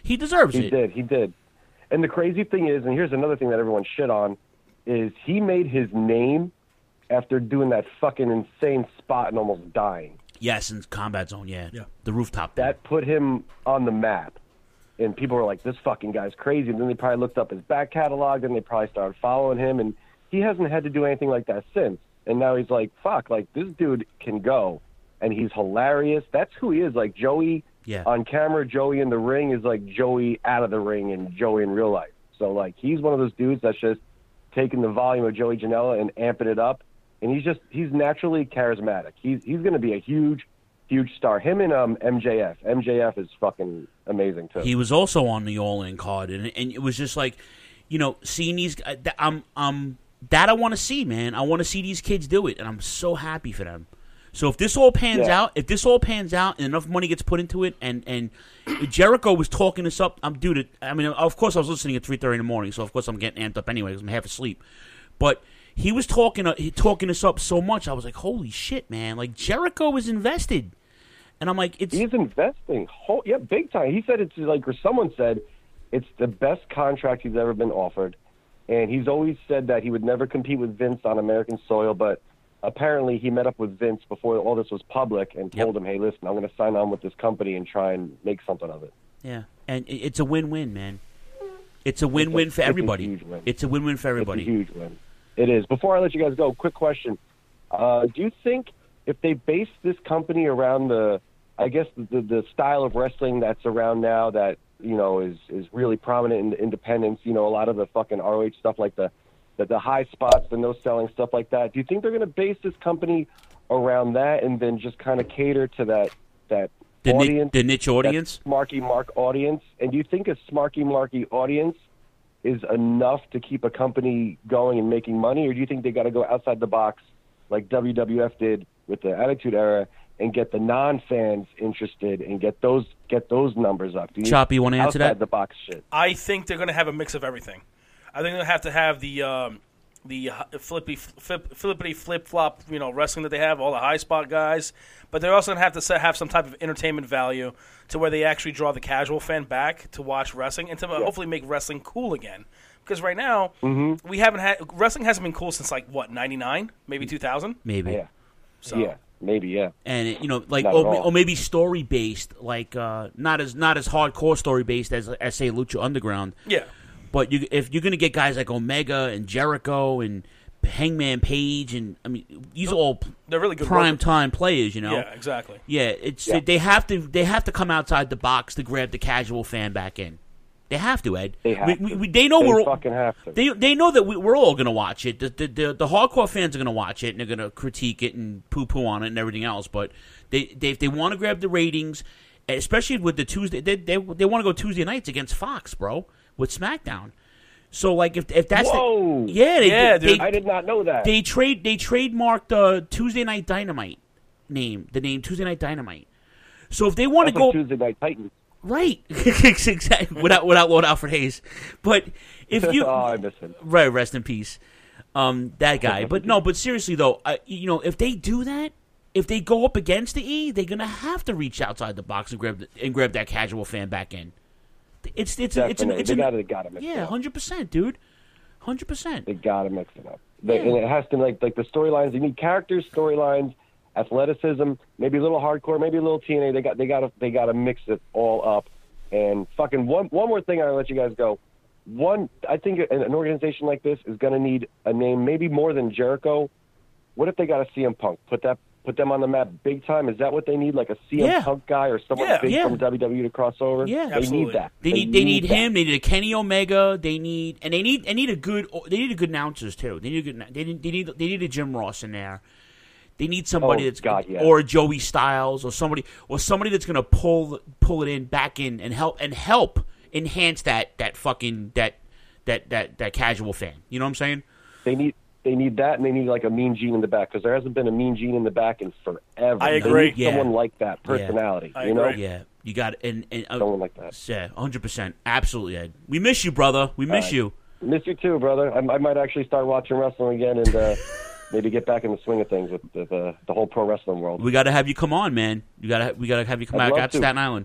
He deserves he it. He did. He did. And the crazy thing is, and here's another thing that everyone shit on, is he made his name after doing that fucking insane spot and almost dying. Yes, in Combat Zone, yeah. yeah. The rooftop. That put him on the map. And people were like, this fucking guy's crazy. And then they probably looked up his back catalog, and they probably started following him. And he hasn't had to do anything like that since. And now he's like, fuck, like, this dude can go. And he's hilarious. That's who he is. Like, Joey yeah. on camera, Joey in the ring is like Joey out of the ring and Joey in real life. So, like, he's one of those dudes that's just taking the volume of Joey Janela and amping it up. And he's just, he's naturally charismatic. He's he's going to be a huge, huge star. Him and um, M J F. M J F is fucking amazing, too. He was also on the All-In card. And, and it was just like, you know, seeing these, I'm, I'm, that I want to see, man. I want to see these kids do it. And I'm so happy for them. So if this all pans Yeah. out, if this all pans out and enough money gets put into it, and, and Jericho was talking us up, I'm dude. I mean, of course I was listening at three thirty in the morning, so of course I'm getting amped up anyway because I'm half asleep. But he was talking, uh, he, talking us up so much, I was like, holy shit, man! Like Jericho is invested, and I'm like, it's he's investing, Whole, yeah, big time. He said it's like, or someone said, it's the best contract he's ever been offered, and he's always said that he would never compete with Vince on American soil, but. Apparently, he met up with Vince before all this was public and told yep. him, hey, listen, I'm going to sign on with this company and try and make something of it. Yeah, and it's a win-win, man. It's a win-win it's for a, everybody. It's a, huge win. It's a win-win for everybody. It's a huge win. It is. Before I let you guys go, quick question. Uh, do you think if they base this company around the, I guess, the, the style of wrestling that's around now that, you know, is, is really prominent in the independents, you know, a lot of the fucking R O H stuff like the, The, the high spots, the no-selling, stuff like that. Do you think they're going to base this company around that and then just kind of cater to that that the audience? Ni- the niche audience? Smarky Mark audience? And do you think a Smarky Marky audience is enough to keep a company going and making money? Or do you think they got to go outside the box like W W F did with the Attitude Era and get the non-fans interested and get those get those numbers up? Do you Choppy, you want to answer that? Outside the box shit. I think they're going to have a mix of everything. I think they'll have to have the um, the flippy flip, flippity flip flop, you know, wrestling that they have, all the high spot guys. But they're also going to have to set, have some type of entertainment value to where they actually draw the casual fan back to watch wrestling and to yeah. hopefully make wrestling cool again. Because right now mm-hmm. we haven't had wrestling hasn't been cool since like what ninety-nine, maybe two thousand, maybe. Yeah. So. Yeah. Maybe, yeah. And you know, like, or, or maybe story based, like uh, not as not as hardcore story based as as say Lucha Underground. Yeah. But you, if you're going to get guys like Omega and Jericho and Hangman Page, and I mean, these are all they're really good prime workers. time players, you know. Yeah, exactly. Yeah, it's yeah. they have to they have to come outside the box to grab the casual fan back in. They have to, Ed. They have we, to. We, they know they we're fucking have to. They they know that we, we're all going to watch it. The, the the the hardcore fans are going to watch it and they're going to critique it and poo poo on it and everything else. But they they if they want to grab the ratings, especially with the Tuesday, they they, they want to go Tuesday nights against Fox, bro, with SmackDown. So like if if that's Whoa. the, yeah they, yeah they, dude. I did not know that they trade they trademarked the uh, Tuesday Night Dynamite name the name Tuesday Night Dynamite. So if they want to go like Tuesday Night Titans, right, exactly without without Lord Alfred Hayes, but if you oh I miss him right rest in peace, um that guy. But no, but seriously though, I, you know if they do that. If they go up against the E, they're gonna have to reach outside the box and grab the, and grab that casual fan back in. It's it's a, it's an, it's they an, gotta, they gotta mix yeah, it up. hundred percent, dude, hundred percent. They gotta mix it up. They, Yeah. And it has to like like the storylines. You need characters, storylines, athleticism, maybe a little hardcore, maybe a little T N A. They got they gotta they gotta mix it all up. And fucking one one more thing, I'll let you guys go. One, I think an, an organization like this is gonna need a name, maybe more than Jericho. What if they got a C M Punk? Put that. Put them on the map big time. Is that what they need? Like a C M Yeah. Punk guy or someone Yeah, big yeah. from W W E to cross over? Yeah, they absolutely. need that. They need they need that. him. They need a Kenny Omega. They need and they need they need a good they need a good announcers too. They need a good they need they need they need a Jim Ross in there. They need somebody Oh, that's God, yeah. or a Joey Styles or somebody or somebody that's gonna pull pull it in back in and help and help enhance that that fucking that that that that casual fan. You know what I'm saying? They need they need that, and they need like a Mean Gene in the back because there hasn't been a Mean Gene in the back in forever. I They agree. need Yeah. someone like that personality. I you know, agree. Yeah, you got it. And, and uh, someone like that. yeah, hundred percent, absolutely, Ed. We miss you, brother. We miss right. you. Miss you too, brother. I, I might actually start watching wrestling again and uh, maybe get back in the swing of things with the the, the whole pro wrestling world. We got to have you come on, man. You got to we got to have you come I'd back love out to to. Staten Island.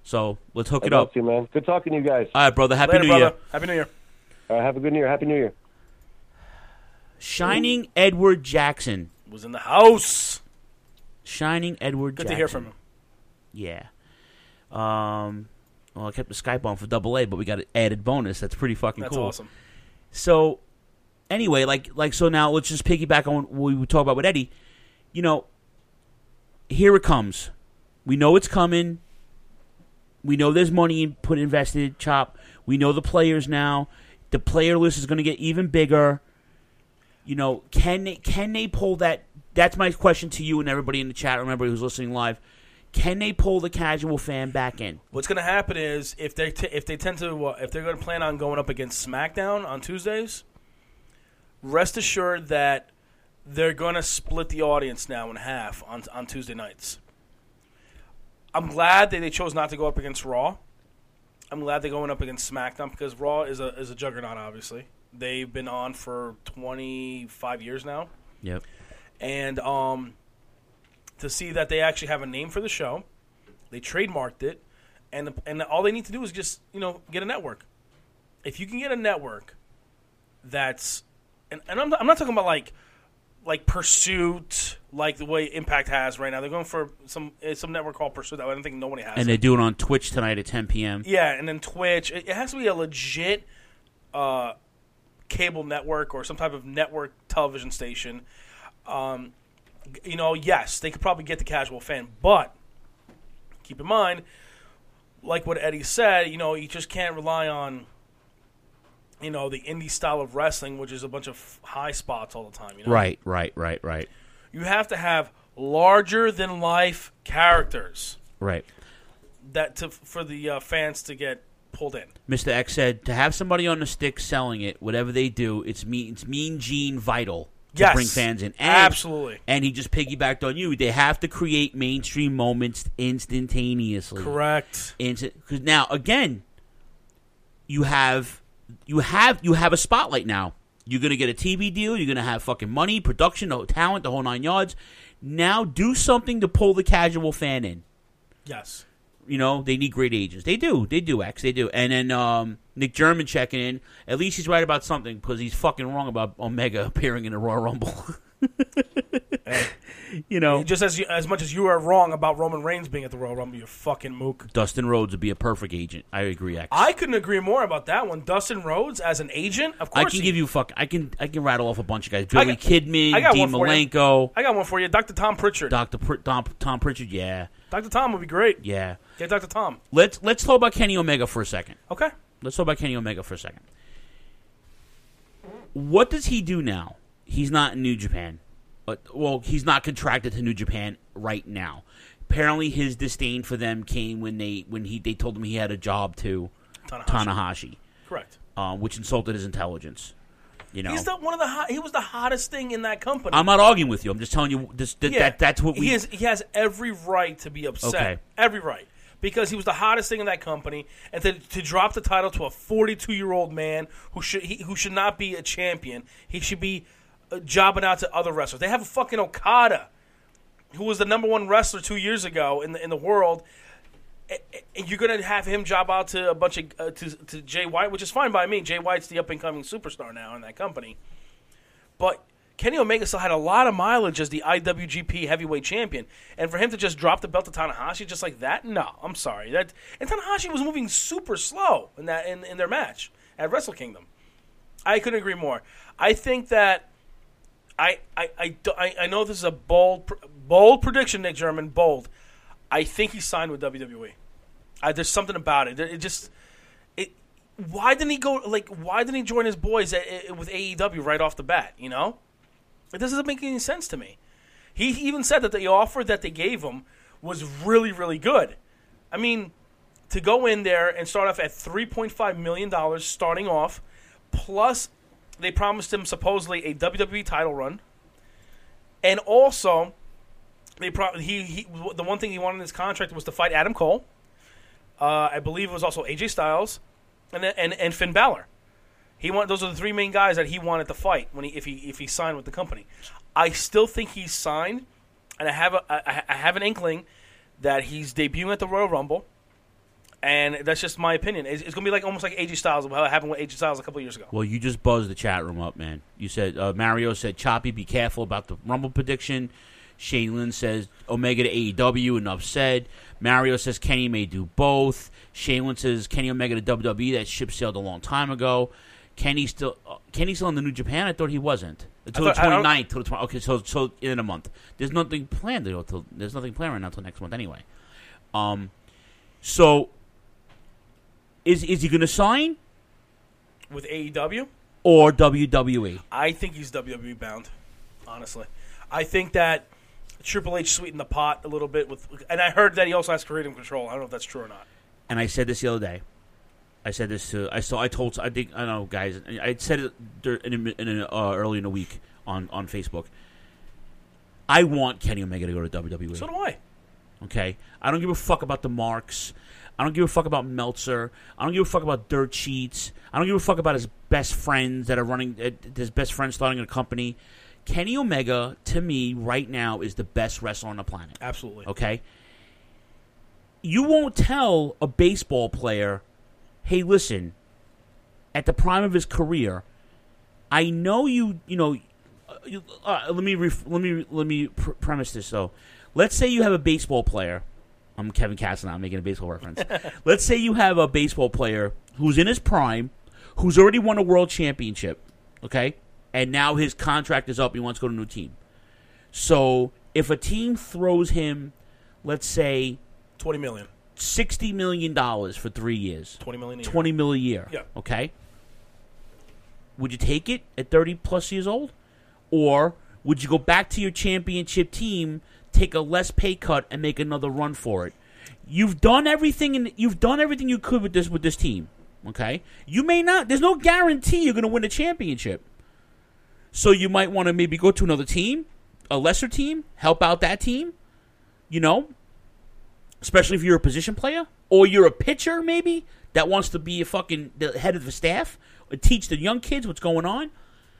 So let's hook I'd it up. love to, man. Good talking to you guys. All right, brother. Happy Later, New brother. Year. Happy New Year. All right, have a good New Year. Happy New Year. Shining Edward Jackson. Was in the house. Shining Edward Good Jackson. to hear from him. Yeah. Um. Well, I kept the Skype on for double A, but we got an added bonus. That's pretty fucking That's cool. awesome. So, anyway, like, like, so now let's just piggyback on what we would talk about with Eddie. You know, here it comes. We know it's coming. We know there's money put invested, Chop. We know the players now. The player list is going to get even bigger. You know, can they, can they pull that? That's my question to you and everybody in the chat, remember, who's listening live. Can they pull the casual fan back in? What's going to happen is if they t- if they tend to uh, if they're going to plan on going up against SmackDown on Tuesdays, rest assured that they're going to split the audience now in half on on Tuesday nights. I'm glad that they chose not to go up against Raw. I'm glad they're going up against SmackDown because Raw is a is a juggernaut. Obviously, they've been on for twenty-five years now. Yep. And um. to see that they actually have a name for the show, they trademarked it, and and all they need to do is just you know get a network. If you can get a network, that's and, and I'm I'm not talking about like like Pursuit, like the way Impact has right now. They're going for some some network called Pursuit that I don't think nobody has. And they do it on Twitch tonight at ten p.m. Yeah, and then Twitch. It, it has to be a legit uh, cable network or some type of network television station. Um, You know, yes, they could probably get the casual fan, but keep in mind, like what Eddie said, you know, you just can't rely on, you know, the indie style of wrestling, which is a bunch of high spots all the time. You know? Right, right, right, right. You have to have larger than life characters, Right. that to for the uh, fans to get pulled in. Mister X said to have somebody on the stick selling it, whatever they do, it's mean, it's Mean Gene Vital. To Yes, bring fans in. And, absolutely. And he just piggybacked on you. They have to create mainstream moments instantaneously. Correct. Because now, again, you have you have you have a spotlight now. You're gonna get a T V deal. You're gonna have fucking money, production, talent, the whole nine yards. Now, do something to pull the casual fan in. Yes. You know, they need great agents. They do. They do, X. They do. And then um, Nick German checking in. At least he's right about something because he's fucking wrong about Omega appearing in the Royal Rumble. Hey, you know. Just as you, as much as you are wrong about Roman Reigns being at the Royal Rumble, you fucking mook. Dustin Rhodes would be a perfect agent. I agree, X. I couldn't agree more about that one. Dustin Rhodes as an agent, of course. I can he, give you fuck. I can I can rattle off a bunch of guys. Billy got, Kidman, I got Dean one for you. Malenko. I got one for you. Doctor Tom Pritchard. Doctor Pr- Tom, Tom Pritchard, yeah. Doctor Tom would be great. Yeah. Get Doctor Tom. Let's let's talk about Kenny Omega for a second. Okay. Let's talk about Kenny Omega for a second. What does he do now? He's not in New Japan. But, well, he's not contracted to New Japan right now. Apparently, his disdain for them came when they when he they told him he had a job to Tanahashi. Tanahashi, Correct. uh, which insulted his intelligence. You know, He's the, one of the hot, he was the hottest thing in that company. I'm not arguing with you. I'm just telling you this, that, Yeah. that that's what we. He has, he has every right to be upset. Okay. Every right. Because he was the hottest thing in that company, and to, to drop the title to a forty-two-year-old man who should he, who should not be a champion, he should be uh, jobbing out to other wrestlers. They have a fucking Okada, who was the number one wrestler two years ago in the in the world, and, and you're gonna have him job out to a bunch of uh, to to Jay White, which is fine by me. Jay White's the up and coming superstar now in that company, but Kenny Omega still had a lot of mileage as the I W G P Heavyweight Champion, and for him to just drop the belt to Tanahashi just like that, no, I'm sorry. That and Tanahashi was moving super slow in that in, in their match at Wrestle Kingdom. I couldn't agree more. I think that I I, I, I, I know this is a bold bold prediction, Nick German, bold. I think he signed with W W E. I, there's something about it. It just it. Why didn't he go? Like, why didn't he join his boys at, at, with A E W right off the bat? You know. It doesn't make any sense to me. He even said that the offer that they gave him was really, really good. I mean, to go in there and start off at three point five million dollars starting off, plus they promised him supposedly a W W E title run, and also they pro- he, he the one thing he wanted in his contract was to fight Adam Cole. Uh, I believe it was also A J Styles and and and Finn Balor. He want those are the three main guys that he wanted to fight when he if he if he signed with the company. I still think he's signed, and I have a I, I have an inkling that he's debuting at the Royal Rumble, And that's just my opinion. It's, it's going to be like almost like A J Styles, how it happened with A J Styles a couple of years ago. Well, you just buzzed the chat room up, man. You said, uh, Mario said, Choppy, be careful about the Rumble prediction. Shane Lynn says, Omega to A E W, enough said. Mario says, Kenny may do both. Shane Lynn says, Kenny Omega to W W E, that ship sailed a long time ago. Kenny still uh, Kenny's still in the New Japan? I thought he wasn't. Until the twenty-ninth. Till the twenty, okay, so so in a month. There's nothing planned. Till, there's nothing planned right now until next month anyway. Um, So, is is he going to sign? With A E W? Or W W E? I think he's W W E bound, honestly. I think that Triple H sweetened the pot a little bit with, and I heard that he also has creative control. I don't know if that's true or not. And I said this the other day. I said this to I saw I told I think I don't know guys. I said it in, in, in, uh, early in the week on, on Facebook. I want Kenny Omega to go to W W E. So do I. Okay, I don't give a fuck about the marks. I don't give a fuck about Meltzer. I don't give a fuck about dirt sheets. I don't give a fuck about his best friends that are running uh, his best friend starting a company. Kenny Omega, to me, right now, is the best wrestler on the planet. Absolutely. Okay? You won't tell a baseball player, hey, listen, at the prime of his career, I know you, you know, uh, uh, let me ref- let me let me pr- premise this though. Let's say you have a baseball player. I'm Kevin Cassidy, I'm making a baseball reference. Let's say you have a baseball player who's in his prime, who's already won a world championship, okay? And now his contract is up. He wants to go to a new team. So if a team throws him, let's say, twenty million dollars, sixty million dollars for three years, twenty million dollars a year. twenty million dollars a year, yeah. Okay? Would you take it at thirty plus years old? Or would you go back to your championship team, take a less pay cut, and make another run for it? You've done everything, and you've done everything you could with this with this team. Okay, you may not. There's no guarantee you're going to win a championship. So you might want to maybe go to another team, a lesser team, help out that team. You know, especially if you're a position player or you're a pitcher, maybe that wants to be a fucking the head of the staff, or teach the young kids what's going on.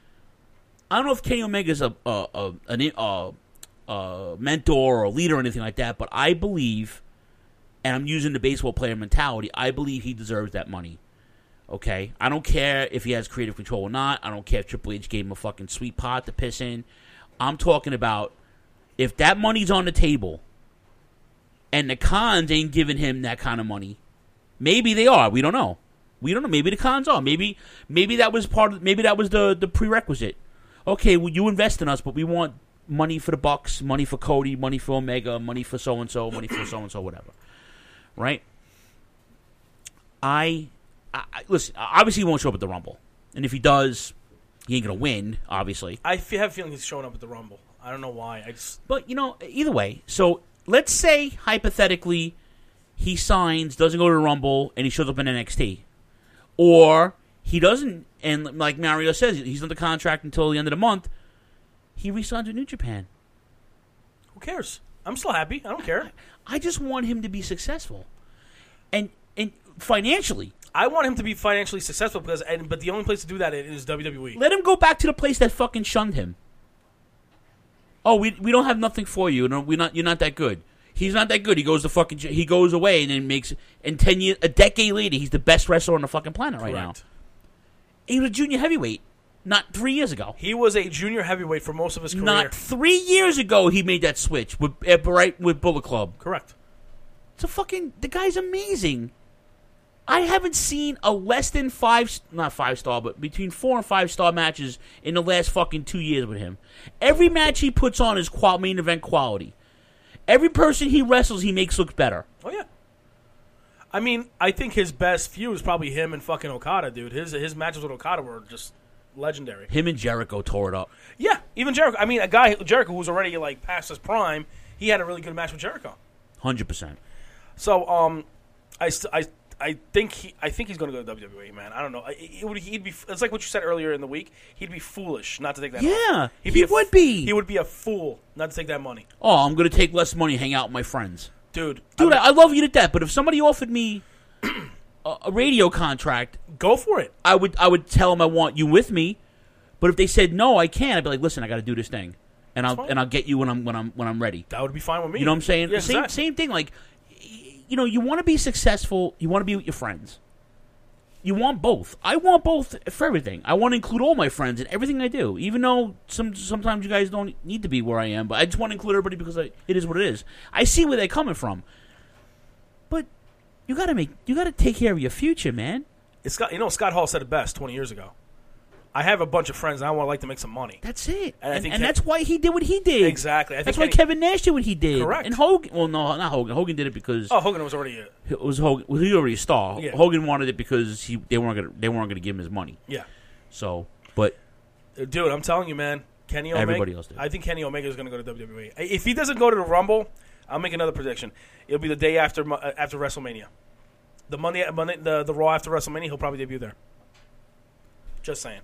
I don't know if Kenny Omega is a a, a, an, a a mentor or a leader or anything like that, but I believe, and I'm using the baseball player mentality, I believe he deserves that money. Okay? I don't care if he has creative control or not. I don't care if Triple H gave him a fucking sweet pot to piss in. I'm talking about if that money's on the table and the Khans ain't giving him that kind of money, maybe they are. We don't know. We don't know. Maybe the Khans are. Maybe maybe that was part of, maybe that was the, the prerequisite. Okay, well, you invest in us, but we want money for the Bucks, money for Cody, money for Omega, money for so-and-so, money for so-and-so, whatever. Right? I, I, listen, obviously he won't show up at the Rumble. And if he does, he ain't going to win, obviously. I f- have a feeling he's showing up at the Rumble. I don't know why. I just... But, you know, either way, so let's say, hypothetically, he signs, doesn't go to the Rumble, and he shows up in N X T. Or he doesn't, and like Mario says, he's under contract until the end of the month. He re-signs with New Japan. Who cares? I'm still happy. I don't care. I just want him to be successful, and and financially. I want him to be financially successful because, and, but the only place to do that is W W E. Let him go back to the place that fucking shunned him. Oh, we we don't have nothing for you. No, we not. You're not that good. He's not that good. He goes to fucking. He goes away and then makes. And ten years, a decade later, he's the best wrestler on the fucking planet right Correct. now. He was a junior heavyweight. Not three years ago. He was a junior heavyweight for most of his career. Not three years ago he made that switch with uh, right with Bullet Club. Correct. It's a fucking the guy's amazing. I haven't seen a less than five, not five star, but between four and five star matches in the last fucking two years with him. Every match he puts on is qual- main event quality. Every person he wrestles, he makes look better. Oh yeah. I mean, I think his best feud is probably him and fucking Okada, dude. His his matches with Okada were just legendary. Him and Jericho tore it up. Yeah, even Jericho. I mean, a guy Jericho who's already like past his prime, he had a really good match with Jericho. Hundred percent. So, um, I, st- I, I think he, I think he's going to go to W W E, man. I don't know. It, it would, he'd be. It's like what you said earlier in the week. He'd be foolish not to take that. Yeah, money. He'd he be a, would be. He would be a fool not to take that money. Oh, I'm going to take less money, hang out with my friends, dude. Dude, I, I, I love you to death. But if somebody offered me a, a radio contract, go for it. I would. I would tell them I want you with me. But if they said no, I can't. I'd be like, listen, I got to do this thing, and I'll and I'll get you when I'm when I'm when I'm ready. That would be fine with me. You know what I'm saying? Yeah, same exactly. same thing. Like, you know, you want to be successful. You want to be with your friends. You want both. I want both for everything. I want to include all my friends in everything I do, even though some sometimes you guys don't need to be where I am. But I just want to include everybody because I, it is what it is. I see where they're coming from, but you got to make you got to take care of your future, man. It's Scott, you know, Scott Hall said it best twenty years ago. I have a bunch of friends, and I want to like to make some money. That's it, and, I and, think and Kev- that's why he did what he did. Exactly. I think that's Kenny- why Kevin Nash did what he did. Correct. And Hogan, well, no, not Hogan. Hogan did it because oh, Hogan was already a it was Hogan. Well, he was already a star. Yeah. Hogan wanted it because he they weren't gonna they weren't gonna give him his money. Yeah. So, but dude, I'm telling you, man, Kenny Omega. Everybody else did. I think Kenny Omega is going to go to W W E. If he doesn't go to the Rumble, I'll make another prediction. It'll be the day after Mo- uh, after WrestleMania. The Monday, Monday, the the Raw after WrestleMania, he'll probably debut there. Just saying.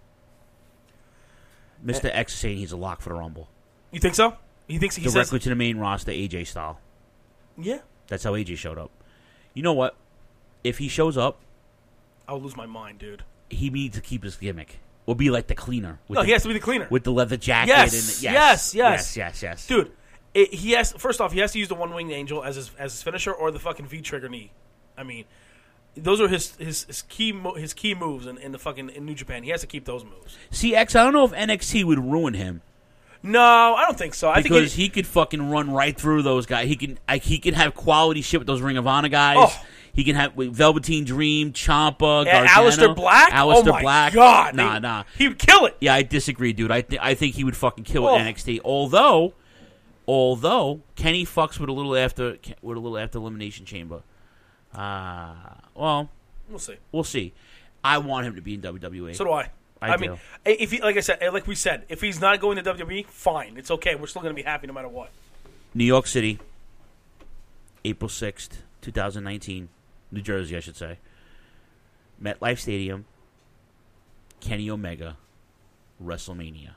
Mister X is saying he's a lock for the Rumble. You think so? He thinks he directly says to the main roster, A J style. Yeah. That's how A J showed up. You know what? If he shows up, I'll lose my mind, dude. he needs to keep his gimmick. Will be like the cleaner. With No, the, he has to be the cleaner with the leather jacket. Yes, and the, yes, yes, yes, yes, yes. Dude, it, he has. First off, he has to use the one winged angel as his as his finisher or the fucking V trigger knee. I mean, those are his his, his key mo- his key moves in, in the fucking in New Japan. He has to keep those moves. See, X, I don't know if N X T would ruin him. No, I don't think so. I because think he could fucking run right through those guys. He can like, he can have quality shit with those Ring of Honor guys. Oh. He can have with Velveteen Dream, Ciampa, Yeah, Gargano, Aleister Black? Aleister Oh my Black. God, nah, he- nah, he would kill it. Yeah, I disagree, dude. I th- I think he would fucking kill Oh. it in N X T. Although, although Kenny fucks with a little after with a little after Elimination Chamber. Uh well, We'll see. We'll see. I want him to be in W W E. So do I. I, mean, do. if he, like I said, like we said, if he's not going to W W E, fine, it's okay. We're still going to be happy no matter what. New York City, April sixth, twenty nineteen. New Jersey, I should say. MetLife Stadium, Kenny Omega, WrestleMania.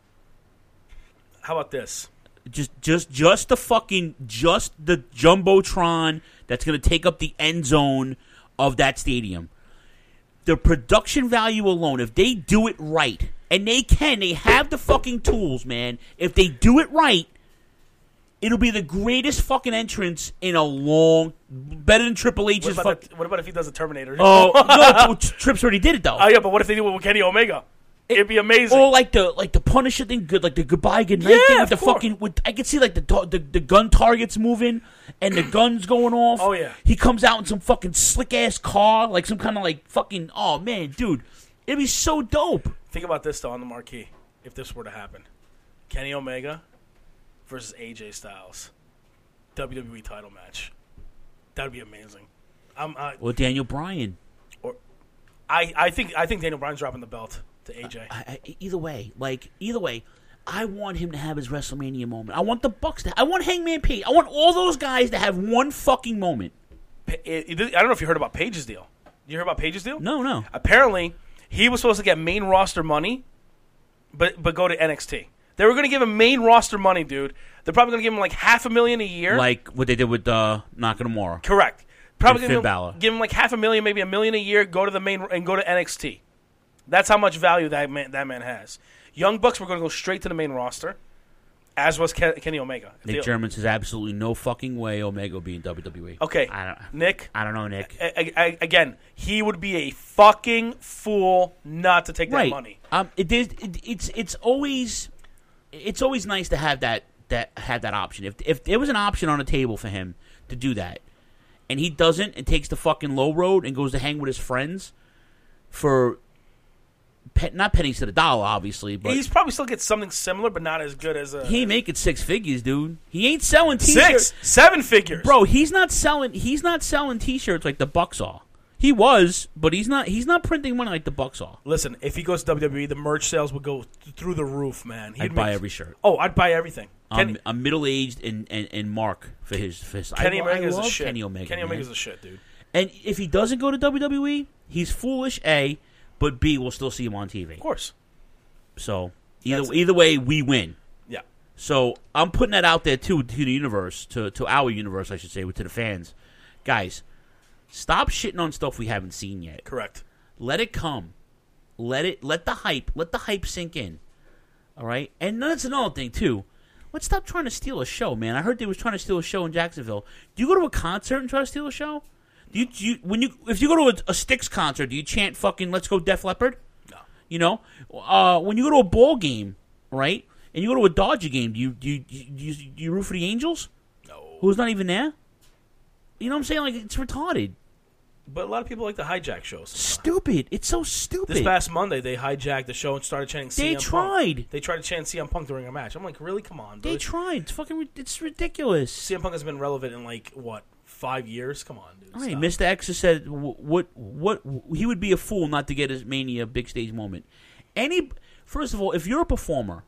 How about this? Just, just, just the fucking, just the jumbotron that's going to take up the end zone of that stadium. The production value alone, if they do it right, and they can, they have the fucking tools, man. If they do it right, it'll be the greatest fucking entrance in a long, better than Triple What H's. about, Fuck, the, what about if he does a Terminator? oh no, Trips already did it though. Oh yeah, but what if they do it with Kenny Omega? It'd be amazing. Or like the like the Punisher thing, good like the goodbye good night Yeah, thing of with the course. fucking. With, I could see like the, tar- the the gun targets moving and the guns going off. Oh, yeah. he comes out in some fucking slick ass car, like some kind of like fucking. Oh man, dude, it'd be so dope. Think about this though on the marquee. If this were to happen, Kenny Omega versus A J Styles, W W E title match. That'd be amazing. I'm, I, Or Daniel Bryan. or I, I think I think Daniel Bryan's dropping the belt to A J. I, I, either way, like either way, I want him to have his WrestleMania moment. I want the Bucks to. I want Hangman Page. I want all those guys to have one fucking moment. Pa- it- it- I don't know if you heard about Page's deal. You heard about Page's deal? No, no. Apparently, he was supposed to get main roster money, but but go to N X T. They were going to give him main roster money, dude. They're probably going to give him like half a million a year. Like what they did with uh, Nakamura. Correct. Probably And going Finn to Balor. give him like half a million, maybe a million a year. Go to the main and go to N X T. That's how much value that man that man has. Young Bucks were going to go straight to the main roster, as was Ken, Kenny Omega. Nick They- German says absolutely no fucking way Omega will be in W W E. Okay, I don't, Nick. I don't know, Nick. I, I, again, he would be a fucking fool not to take that right. money. Um, it is. It, it's it's always it's always nice to have that that have that option. If if there was an option on the table for him to do that, and he doesn't, and takes the fucking low road and goes to hang with his friends for pe- not pennies to the dollar, obviously, but He's probably still gets something similar, but not as good as a he ain't making six figures, dude. He ain't selling t-shirts. six, seven figures, Bro, he's not selling. He's not selling T-shirts like the Bucks are. He was, but he's not. He's not printing money like the Bucks are. Listen, if he goes to W W E, the merch sales would go th- through the roof, man. He'd I'd buy make- every shirt. Oh, I'd buy everything. Kenny, I'm, I'm middle aged and, and, and Mark for his for his. Kenny I, Omega I is a love shit. Kenny Omega. Kenny man. Omega's a shit, dude. And if he doesn't go to W W E, he's foolish. A, but B, we'll still see him on T V. Of course. So either That's- either way, we win. Yeah. So I'm putting that out there too to the universe, to to our universe, I should say, to the fans, guys. Stop shitting on stuff we haven't seen yet. Correct. Let it come. Let it. Let the hype. Let the hype sink in. All right. And that's another thing too. let's stop trying to steal a show, man. I heard they was trying to steal a show in Jacksonville. Do you go to a concert and try to steal a show? Do you, do you when you if you go to a, a Styx concert, do you chant fucking "Let's go Def Leppard"? No. You know, uh, when you go to a ball game, right, and you go to a Dodger game, do you do you, do you, do you root for the Angels? No. Who's not even there? You know what I'm saying? Like, it's retarded. But a lot of people like to hijack shows. Stupid. It's so stupid. This past Monday, they hijacked the show and started chanting C M They Punk. tried. They tried to chant C M Punk during a match. I'm like, really? Come on, dude. They tried. It's fucking. It's ridiculous. C M Punk has been relevant in like what five years? Come on, dude. All right, Stop. Mister X has said what, what what he would be a fool not to get his Mania big stage moment. Any first of all, if you're a performer,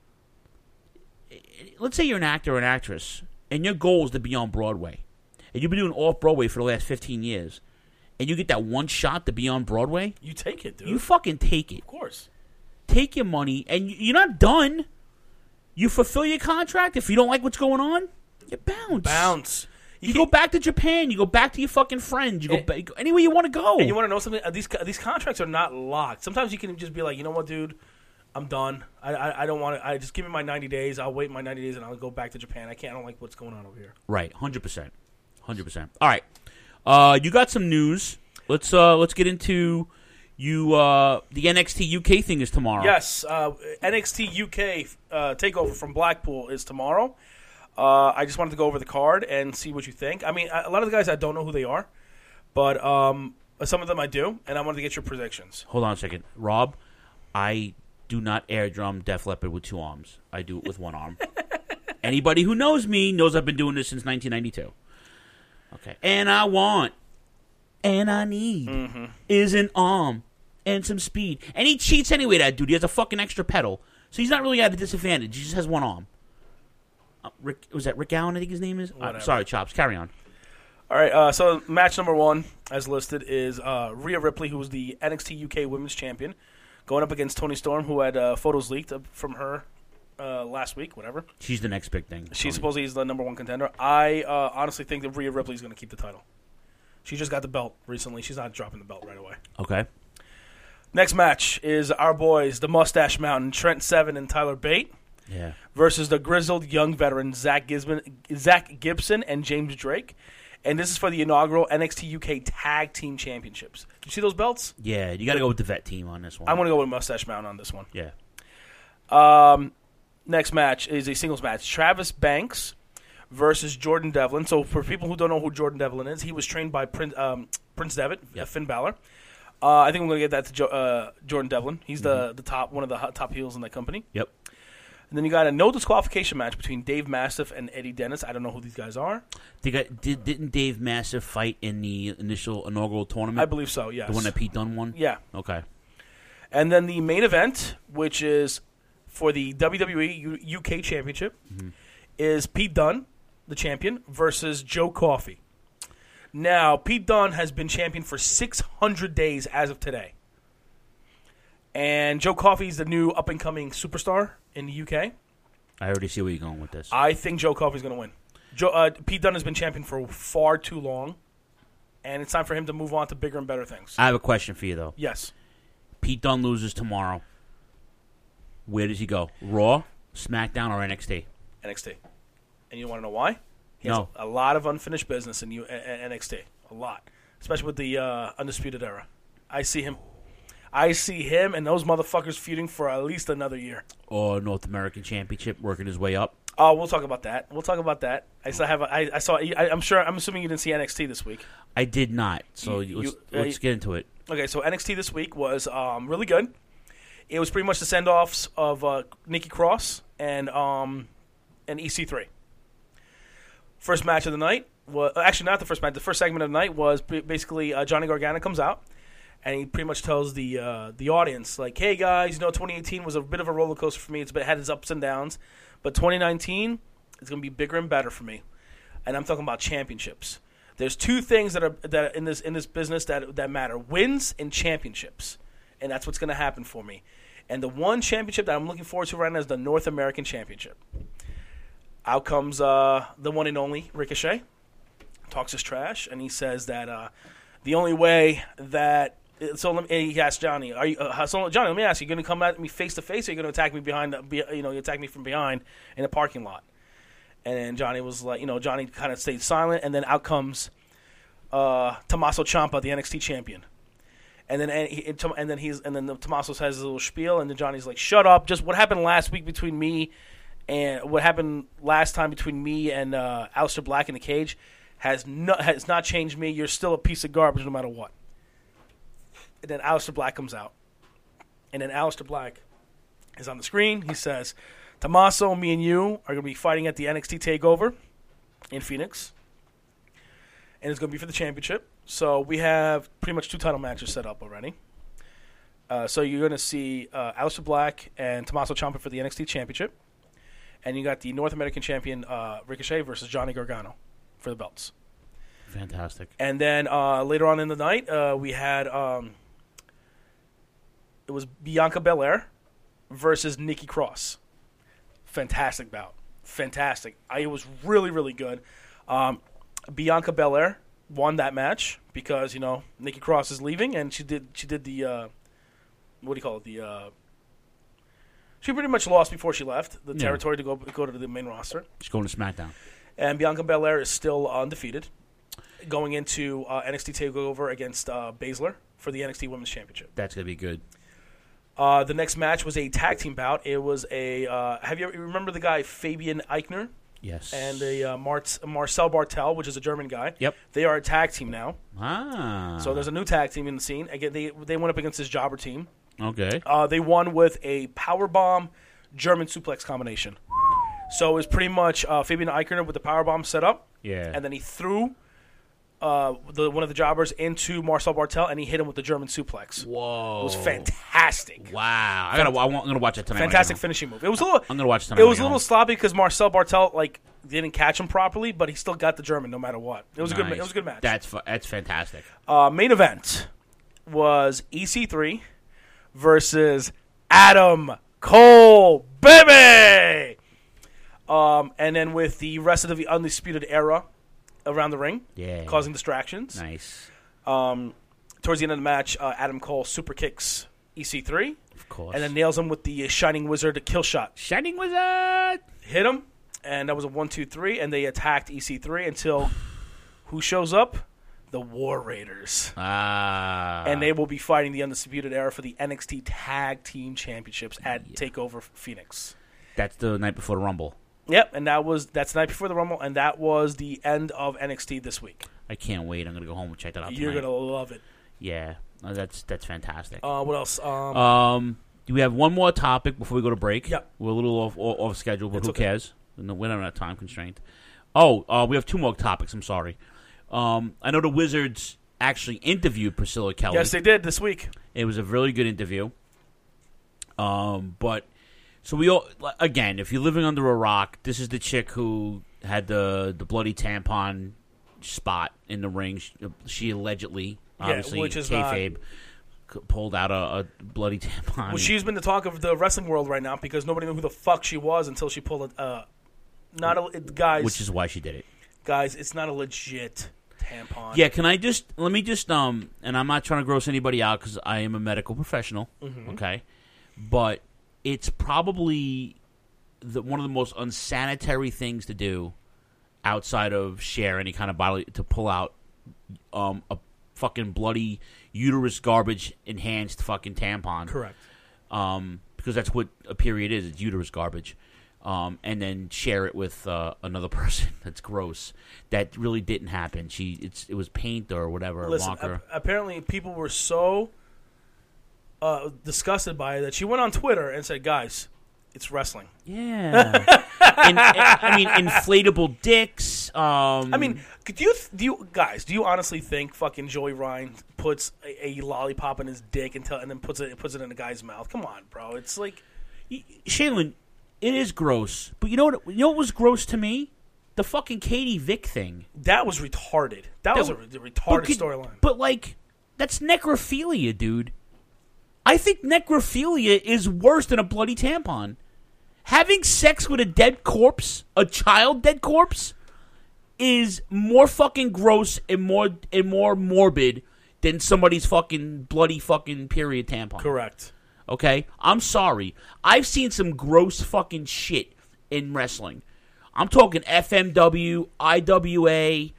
let's say you're an actor or an actress, and your goal is to be on Broadway, and you've been doing off Broadway for the last fifteen years, and you get that one shot to be on Broadway, You take it, dude. you fucking take it. Of course. Take your money, and you're not done. You fulfill your contract. If you don't like what's going on, you bounce. Bounce. You, go back to Japan. You go back to your fucking friends. You go, ba- you go anywhere you want to go. And you want to know something? Uh, these these contracts are not locked. Sometimes you can just be like, you know what, dude, I'm done. I I, I don't want to. I just give me my ninety days. I'll wait my ninety days and I'll go back to Japan. I can't. I don't like what's going on over here. Right, hundred percent, hundred percent. All right, uh, you got some news. Let's uh, let's get into you. Uh, the N X T U K thing is tomorrow. Yes, uh, N X T U K uh, takeover from Blackpool is tomorrow. Uh, I just wanted to go over the card and see what you think. I mean, a lot of the guys I don't know who they are, but um, some of them I do, and I wanted to get your predictions. Hold on a second, Rob. I do not air drum Def Leppard with two arms. I do it with one arm. Anybody who knows me knows I've been doing this since nineteen ninety-two. Okay, and I want, and I need Mm-hmm. is an arm and some speed, and he cheats anyway. That dude, he has a fucking extra pedal, so he's not really at a disadvantage. He just has one arm. Uh, Rick, was that Rick Allen? I think his name is. Uh, Whatever. sorry, Chops. Carry on. All right, uh, so match number one, as listed, is uh, Rhea Ripley, who was the N X T U K Women's Champion, going up against Toni Storm, who had uh, photos leaked from her uh, last week, whatever. She's the next big thing. She Tony. supposedly is the number one contender. I uh, honestly think that Rhea Ripley is going to keep the title. She just got the belt recently. She's not dropping the belt right away. Okay. Next match is our boys, the Mustache Mountain, Trent Seven and Tyler Bate. Yeah. Versus the grizzled young veteran Zach Gibson, Zach Gibson and James Drake. And this is for the inaugural N X T U K Tag Team Championships. Did you see those belts? Yeah, you got to go with the vet team on this one. I'm going to go with Mustache Mountain on this one. Yeah. Um, next match is a singles match. Travis Banks versus Jordan Devlin. So for people who don't know who Jordan Devlin is, he was trained by Prince, um, Prince Devitt, Yep. Finn Balor. Uh, I think I'm going to get that to jo- uh, Jordan Devlin. He's Mm-hmm. the, the top one of the hot, top heels in that company. Yep. And then you got a no disqualification match between Dave Mastiff and Eddie Dennis. I don't know who these guys are. They got, did, didn't Dave Massive fight in the initial inaugural tournament? I believe so, yes. The one that Pete Dunne won? Yeah. Okay. And then the main event, which is for the W W E U- UK Championship, Mm-hmm. is Pete Dunne, the champion, versus Joe Coffey. Now, Pete Dunne has been champion for six hundred days as of today. And Joe Coffey is the new up-and-coming superstar in the U K. I already see where you're going with this. I think Joe Coffey's going to win. Joe, uh, Pete Dunne has been champion for far too long, and it's time for him to move on to bigger and better things. I have a question for you, though. Yes. Pete Dunne loses tomorrow. Where does he go? Raw, SmackDown, or N X T? N X T. And you want to know why? He has No. a lot of unfinished business in U- N X T. A lot. Especially with the uh, Undisputed Era. I see him. I see him and those motherfuckers feuding for at least another year. Or North American Championship, working his way up? Oh, we'll talk about that. We'll talk about that. I still have. A, I, I saw. I, I'm sure. I'm assuming you didn't see N X T this week. I did not. So You- let's, you- uh, let's get into it. Okay, so N X T this week was um, really good. It was pretty much the send-offs of uh, Nikki Cross and um, and E C three. First match of the night was actually not the first match. The first segment of the night was b- basically uh, Johnny Gargano comes out and he pretty much tells the uh, the audience like, "Hey guys, you know, twenty eighteen was a bit of a roller coaster for me. It's been, it had its ups and downs, but twenty nineteen is going to be bigger and better for me." And I'm talking about championships. There's two things that are that are in this in this business that that matter: wins and championships, and that's what's going to happen for me. And the one championship that I'm looking forward to right now is the North American Championship. Out comes uh, the one and only Ricochet, talks his trash, and he says that uh, the only way that So let me, he asked Johnny, "Are you uh, so Johnny? Let me ask you: you going to come at me face to face, or are you going to attack me behind? The, be, you know, you attack me from behind in a parking lot?" And then Johnny was like, you know, Johnny kind of stayed silent, and then out comes uh, Tommaso Ciampa, the N X T champion. And then and, he, and then he's and then the Tommaso has his little spiel, and then Johnny's like, "Shut up! Just what happened last week between me and what happened last time between me and uh, Aleister Black in the cage has not has not changed me. You're still a piece of garbage, no matter what." And then Aleister Black comes out, and then Aleister Black is on the screen. He says, "Tommaso, me and you are going to be fighting at the N X T Takeover in Phoenix, and it's going to be for the championship." So we have pretty much two title matches set up already. Uh, so you're going to see uh, Aleister Black and Tommaso Ciampa for the N X T Championship. And you got the North American champion uh, Ricochet versus Johnny Gargano for the belts. Fantastic. And then uh, later on in the night, uh, we had um, it was Bianca Belair versus Nikki Cross. Fantastic bout. Fantastic. I, it was really, really good. Um, Bianca Belair won that match because, you know, Nikki Cross is leaving, and she did she did the uh, what do you call it? The uh, she pretty much lost before she left the Yeah. territory to go go to the main roster. She's going to SmackDown. And Bianca Belair is still undefeated, going into uh, N X T Takeover against uh, Baszler for the N X T Women's Championship. That's going to be good. Uh, the next match was a tag team bout. It was a uh, have you ever, you remember the guy Fabian Eichner? Yes. And a uh, Mart- Marcel Bartel, which is a German guy. Yep. They are a tag team now. Ah. So there's a new tag team in the scene. Again, they they went up against this jobber team. Okay. Uh, they won with a powerbomb German suplex combination. So it was pretty much uh, Fabian Eichner with the powerbomb set up. Yeah. And then he threw uh, the, one of the jobbers into Marcel Bartel, and he hit him with the German suplex. Whoa. It was fantastic. Wow. I gotta. I want, I'm gonna watch it tonight. Fantastic finishing move. It was a little. I'm gonna watch it tonight. It was a when I little get sloppy because Marcel Bartel like didn't catch him properly, but he still got the German no matter what. It was home. a good. Nice. It was a good match. That's fu- that's fantastic. Uh, main event was E C three versus Adam Cole, baby. Um, and then with the rest of the Undisputed Era around the ring, Yeah. causing distractions. Nice. Um, towards the end of the match, uh, Adam Cole super kicks E C three. Of course. And then nails him with the Shining Wizard kill shot. Shining Wizard! Hit him, and that was a one, two, three, and they attacked E C three until who shows up? The War Raiders. Ah. And they will be fighting the Undisputed Era for the N X T Tag Team Championships at TakeOver Phoenix. That's the night before the Rumble. Yep, and that was that's the night before the Rumble, and that was the end of N X T this week. I can't wait. I'm gonna go home and check that out. You're tonight. gonna love it. Yeah, uh, that's that's fantastic. Uh, what else? Um, Um, do we have one more topic before we go to break? Yeah. We're a little off off, off schedule, but It's who okay. cares? No, we don't have time constraint. Oh, uh, we have two more topics. I'm sorry. Um, I know the Wizards actually interviewed Priscilla Kelly. Yes, they did this week. It was a really good interview. Um, but so we all again, if you're living under a rock, this is the chick who had the the bloody tampon spot in the ring. She, she allegedly, Yeah, obviously, which is not- kayfabe, c pulled out a, a bloody tampon. Well, she's been the talk of the wrestling world right now because nobody knew who the fuck she was until she pulled a uh, not a it- guys. which is why she did it. guys, it's not a legit tampon. Yeah, can I just let me just um, and I'm not trying to gross anybody out because I am a medical professional, Mhm. okay, but it's probably the, one of the most unsanitary things to do outside of share any kind of bodily to pull out um a fucking bloody uterus garbage enhanced fucking tampon. Correct. Um, because that's what a period is. It's uterus garbage. Um, and then share it with uh, another person. That's gross. That really didn't happen. She, it's, it was paint or whatever. Listen, marker. ap- apparently people were so uh, disgusted by it that she went on Twitter and said, "Guys, it's wrestling." Yeah. In, I mean, inflatable dicks. Um, I mean, do you do you guys? Do you honestly think fucking Joey Ryan puts a, a lollipop in his dick and, tell, and then puts it puts it in a guy's mouth? Come on, bro. It's like Shaylin, it is gross. But you know what? You know what was gross to me? The fucking Katie Vick thing. that was retarded. That, That was a, w- re- But retarded could- storyline. But like, that's necrophilia, dude. I think necrophilia is worse than a bloody tampon. Having sex with a dead corpse, a child dead corpse, is more fucking gross and more and more morbid than somebody's fucking bloody fucking period tampon. Correct. Okay? I'm sorry. I've seen some gross fucking shit in wrestling. I'm talking F M W, I W A,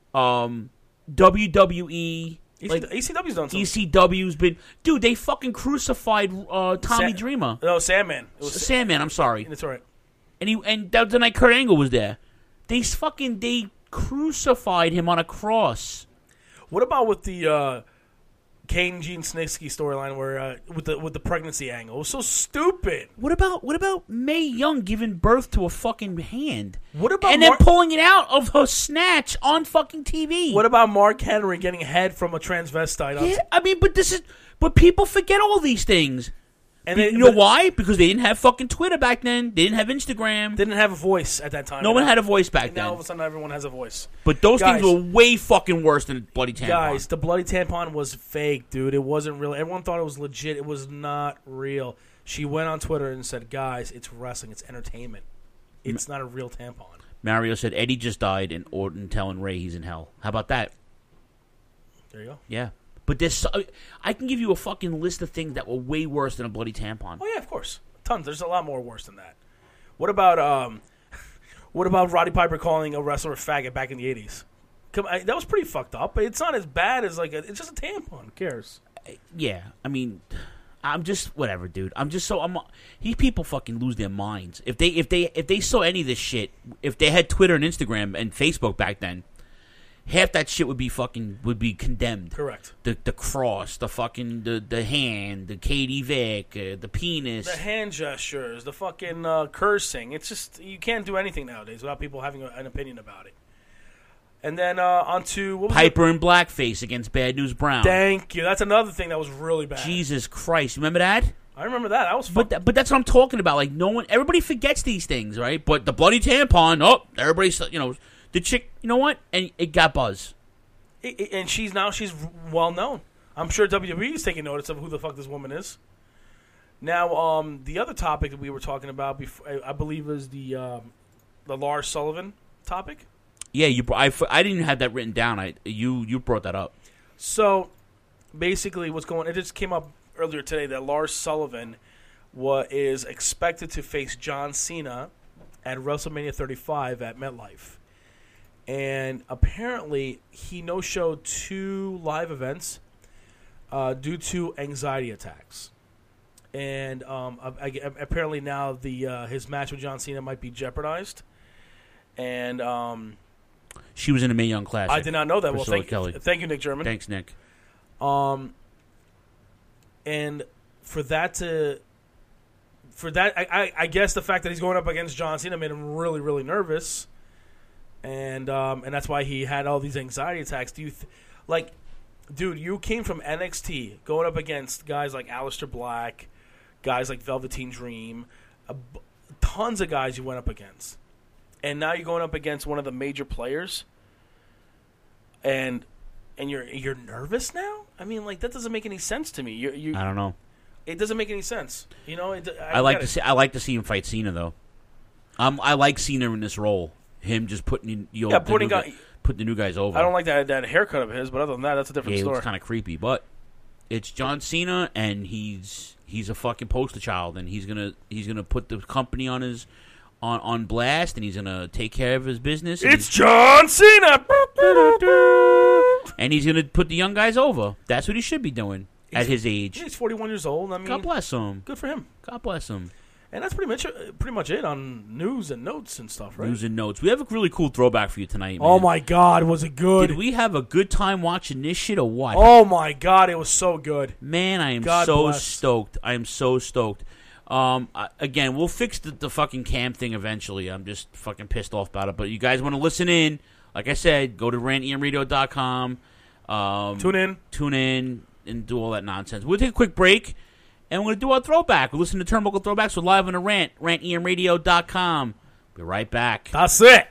um, W W E. Like, E C W's done something. E C W's been... Dude, they fucking crucified uh, Tommy Sa- Dreamer. No, Sandman. It was Sandman, I'm sorry. That's all right. And, he, and that was the night Kurt Angle was there. They fucking... They crucified him on a cross. What about with the uh, Kane Gene Snitsky storyline where uh, with the with the pregnancy angle? It was so stupid. What about what about Mae Young giving birth to a fucking hand? What about and Mark- then pulling it out of her snatch on fucking T V? What about Mark Henry getting head from a transvestite? On Yeah, I mean, but this is but people forget all these things. And you they, know but, why? Because they didn't have fucking Twitter back then. They didn't have Instagram. They didn't have a voice at that time. No one had a voice back and then. Now all of a sudden, everyone has a voice. But those Guys, things were way fucking worse than bloody tampon. Guys, the bloody tampon was fake, dude. It wasn't real. Everyone thought it was legit. It was not real. She went on Twitter and said, "Guys, it's wrestling. It's entertainment. It's not a real tampon." Mario said Eddie just died, and Orton telling Ray he's in hell. How about that? There you go. Yeah. But there's, so, I can give you a fucking list of things that were way worse than a bloody tampon. Oh yeah, of course, tons. There's a lot more worse than that. What about um, what about Roddy Piper calling a wrestler a faggot back in the eighties? Come, I, that was pretty fucked up. But it's not as bad as like a, it's just a tampon. Who cares? Yeah, I mean, I'm just whatever, dude. I'm just so I'm. These people fucking lose their minds if they if they if they saw any of this shit. If they had Twitter and Instagram and Facebook back then. Half that shit would be fucking would be condemned. Correct. The the cross, the fucking the, the hand, the Katie Vick, uh, the penis, The hand gestures, the fucking uh, cursing. It's just you can't do anything nowadays without people having a, an opinion about it. And then uh, on to what was Piper in blackface against Bad News Brown. Thank you. That's another thing that was really bad. Jesus Christ, remember that? I remember that. I was. But th- but that's what I'm talking about. Like no one, everybody forgets these things, right? But the bloody tampon, oh, everybody's you know. The chick, you know what? And it got buzz. It, it, and she's now she's well known. I'm sure W W E is taking notice of who the fuck this woman is. Now, um, the other topic that we were talking about, before, I, I believe, is the um, the Lars Sullivan topic. Yeah, you. I, I didn't have that written down. I you you brought that up. So, basically, what's going? It just came up earlier today that Lars Sullivan was is expected to face John Cena at WrestleMania thirty-five at MetLife. And apparently, he no-showed two live events uh, due to anxiety attacks. And um, I, I, apparently now the uh, his match with John Cena might be jeopardized. And um, she was in a Mae Young Classic. I did not know that. Priscilla Well, thank Kelly. you, thank you, Nick German. Thanks, Nick. Um, and for that to, for that, I, I, I guess the fact that he's going up against John Cena made him really, really nervous. And um, and that's why he had all these anxiety attacks. Do you th- like, dude? You came from N X T, going up against guys like Aleister Black, guys like Velveteen Dream, a b- tons of guys you went up against, and now you're going up against one of the major players. And and you're you're nervous now. I mean, like that doesn't make any sense to me. You you. I don't know. It doesn't make any sense. You know. It, I, I like get to it. see. I like to see him fight Cena though. Um, I like Cena in this role. Him just putting in, you know, Yeah, the putting new guy- guy, putting the new guys over. I don't like that that haircut of his, but other than that, that's a different Yeah, it story. looks kind of creepy, but it's John Cena, and he's he's a fucking poster child, and he's gonna he's gonna put the company on his on, on blast, and he's gonna take care of his business. and It's he's- John Cena, and he's gonna put the young guys over. That's what he should be doing at his age. He's forty-one years old. I mean, God bless him. Good for him. God bless him. And that's pretty much pretty much it on news and notes and stuff, right? News and notes. We have a really cool throwback for you tonight, man. Oh my God, was it good? Did we have a good time watching this shit or what? Oh my God, it was so good. Man, I am God so bless. stoked. I am so stoked. Um, I, again, we'll fix the, the fucking cam thing eventually. I'm just fucking pissed off about it. But you guys want to listen in, like I said, go to rant e m radio dot com. Um, Tune in. Tune in and do all that nonsense. We'll take a quick break, and we're going to do our throwback. We'll listen to Turnbuckle Throwbacks. We're live on the rant, rant e m radio dot com. Be right back. That's it.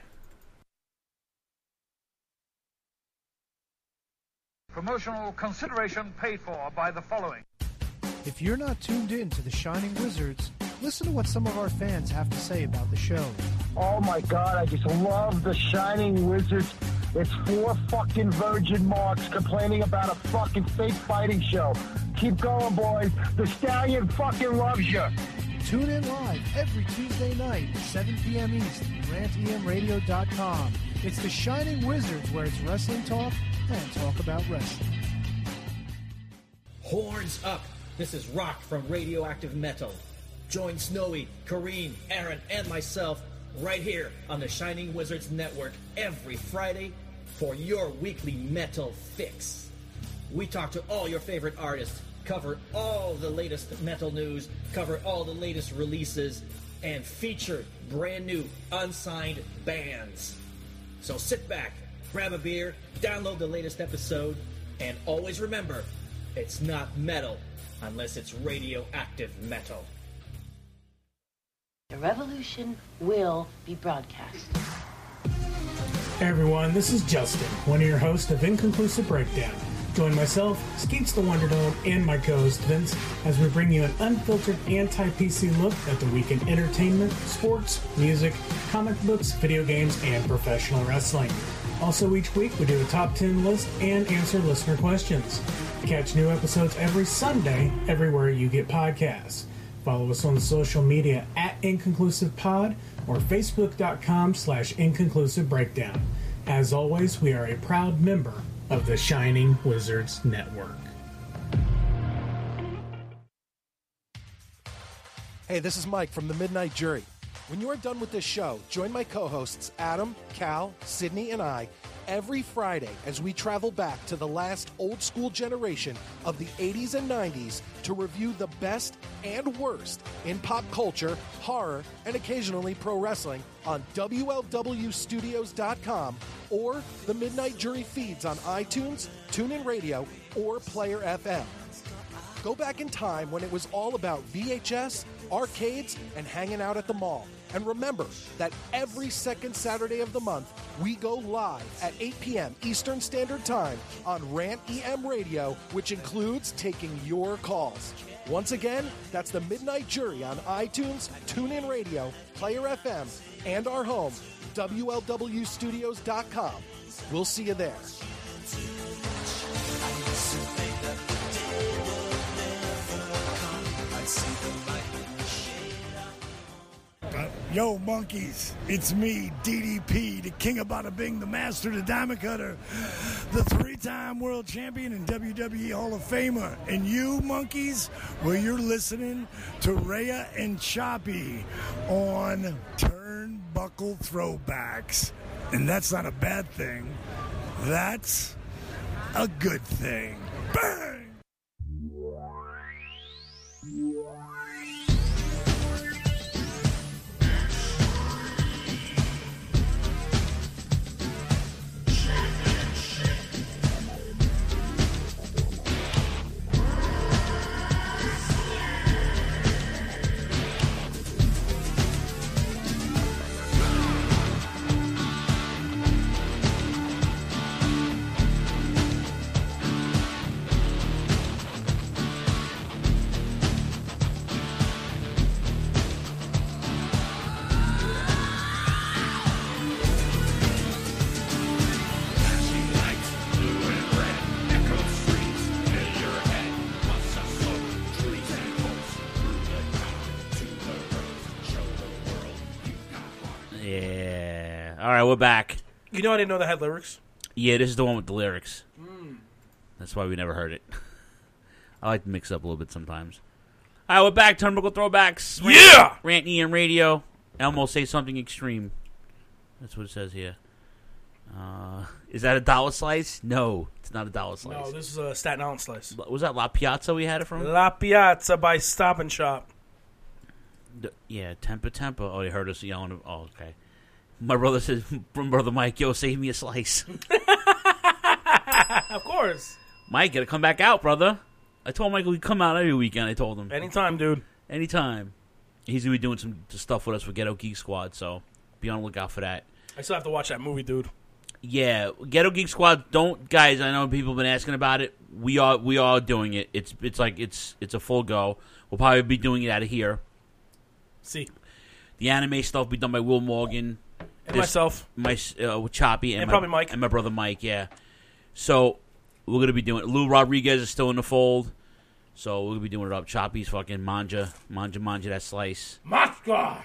Promotional consideration paid for by the following. If you're not tuned in to the Shining Wizards, listen to what some of our fans have to say about the show. Oh my God, I just love the Shining Wizards. It's four fucking virgin marks complaining about a fucking fake fighting show. Keep going, boys. The Stallion fucking loves you. Tune in live every Tuesday night, seven p.m. East, rant e m radio dot com. It's the Shining Wizards, where it's wrestling talk and talk about wrestling. Horns up! This is Rock from Radioactive Metal. Join Snowy, Kareen, Aaron, and myself right here on the Shining Wizards Network every Friday for your weekly metal fix. We talk to all your favorite artists, cover all the latest metal news, cover all the latest releases, and feature brand new unsigned bands. So sit back, grab a beer, download the latest episode, and always remember, it's not metal unless it's radioactive metal. The revolution will be broadcast. Hey everyone, this is Justin, one of your hosts of Inconclusive Breakdown. Join myself, Skeets the Wonder Dome, and my co-host Vince as we bring you an unfiltered anti-P C look at the week in entertainment, sports, music, comic books, video games, and professional wrestling. Also, each week we do a top ten list and answer listener questions. Catch new episodes every Sunday everywhere you get podcasts. Follow us on social media at Inconclusive Pod or Facebook.com slash Inconclusive Breakdown. As always, we are a proud member of the Shining Wizards Network. Hey, this is Mike from the Midnight Jury. When you are done with this show, join my co-hosts Adam, Cal, Sydney, and I every Friday as we travel back to the last old-school generation of the eighties and nineties to review the best and worst in pop culture, horror, and occasionally pro wrestling on W L W studios dot com or the Midnight Jury feeds on iTunes, TuneIn Radio, or Player F M. Go back in time when it was all about V H S, arcades, and hanging out at the mall. And remember that every second Saturday of the month, we go live at eight p.m. Eastern Standard Time on Rant E M Radio, which includes taking your calls. Once again, that's the Midnight Jury on iTunes, TuneIn Radio, Player F M, and our home, W L W studios dot com. We'll see you there. Uh, yo, monkeys, it's me, D D P, the king of Bada Bing, the master, the diamond cutter, the three-time world champion and W W E Hall of Famer. And you, monkeys, well, you're listening to Rhea and Choppy on Turnbuckle Throwbacks. And that's not a bad thing. That's a good thing. Bang! All right, we're back. You know I didn't know that had lyrics? Yeah, this is the one with the lyrics. Mm. That's why we never heard it. I like to mix up a little bit sometimes. All right, we're back. Turnbuckle Throwbacks. Rant, Yeah! Rant E M Radio. Elmo, say something extreme. That's what it says here. Uh, is that a dollar slice? No, it's not a dollar slice. No, this is a Staten Island slice. Was that La Piazza we had it from? La Piazza by Stop and Shop. D- yeah, Tempa Tempa. Oh, you heard us yelling. Oh, okay. My brother says, brother Mike, yo, save me a slice. Of course. Mike, gotta come back out, brother. I told Michael he'd come out every weekend. I told him. Anytime, dude. Anytime. He's gonna be doing some stuff with us for Ghetto Geek Squad, so be on the lookout for that. I still have to watch that movie, dude. Yeah, Ghetto Geek Squad. Don't guys. I know people have been asking about it. We are we are doing it. It's it's like it's it's a full go. We'll probably be doing it out of here. See, the anime stuff will be done by Will Morgan. And myself. My uh, with Choppy, and, And my, probably Mike. and my brother Mike. Yeah. So we're gonna be doing. Lou Rodriguez is still in the fold, so we're gonna be doing it up. Choppy's fucking manja, manja, manja that slice. Moscow.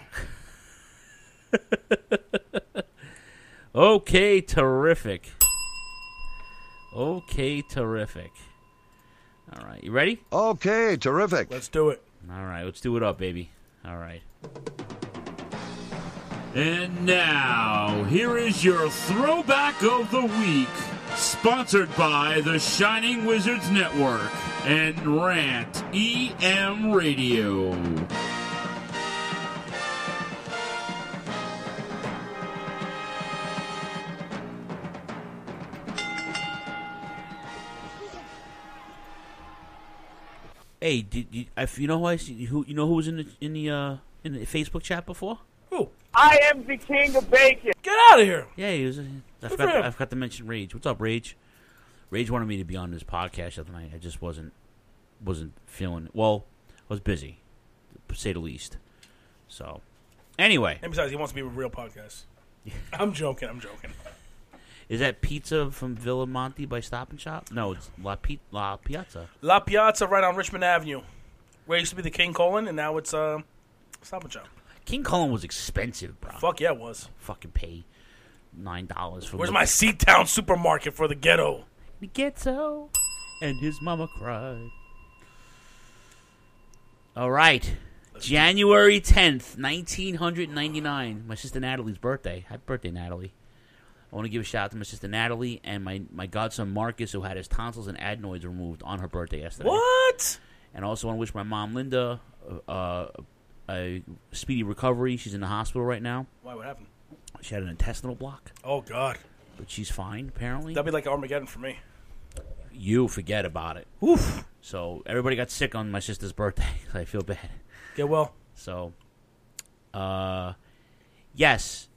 Okay, terrific. Okay, terrific. All right, you ready? Okay, terrific. Let's do it. All right, let's do it up, baby. All right. And now, here is your throwback of the week, sponsored by the Shining Wizards Network and Rant E M Radio. Hey, did you, if you know who I see, who you know who was in the in the uh, in the Facebook chat before? Who? I am the king of bacon. Get out of here. Yeah, he was. I Good forgot, for him. I forgot to mention Rage. What's up, Rage? Rage wanted me to be on his podcast the other night. I just wasn't wasn't feeling it. Well, I was busy, to say the least. So, anyway, And besides, he wants to be a real podcast. I'm joking. I'm joking. is that pizza from Villa Monte by Stop and Shop? No, it's La, Pi- La Piazza. La Piazza right on Richmond Avenue, where it used to be the King Colon, and now it's uh, Stop and Shop. King Cullen was expensive, bro. Fuck yeah, it was. Fucking pay nine dollars for. Where's the- my Seatown supermarket for the ghetto? The ghetto, and his mama cried. All right, January tenth, nineteen ninety-nine. My sister Natalie's birthday. Happy birthday, Natalie! I want to give a shout out to my sister Natalie and my my godson Marcus, who had his tonsils and adenoids removed on her birthday yesterday. What? And I also want to wish my mom Linda uh, a speedy recovery. She's in the hospital right now. Why? What happened? She had an intestinal block, Oh God, but she's fine apparently. that'd be like Armageddon for me. You forget about it. Oof. So everybody got sick on my sister's birthday. I feel bad. Get well. So, uh, yes.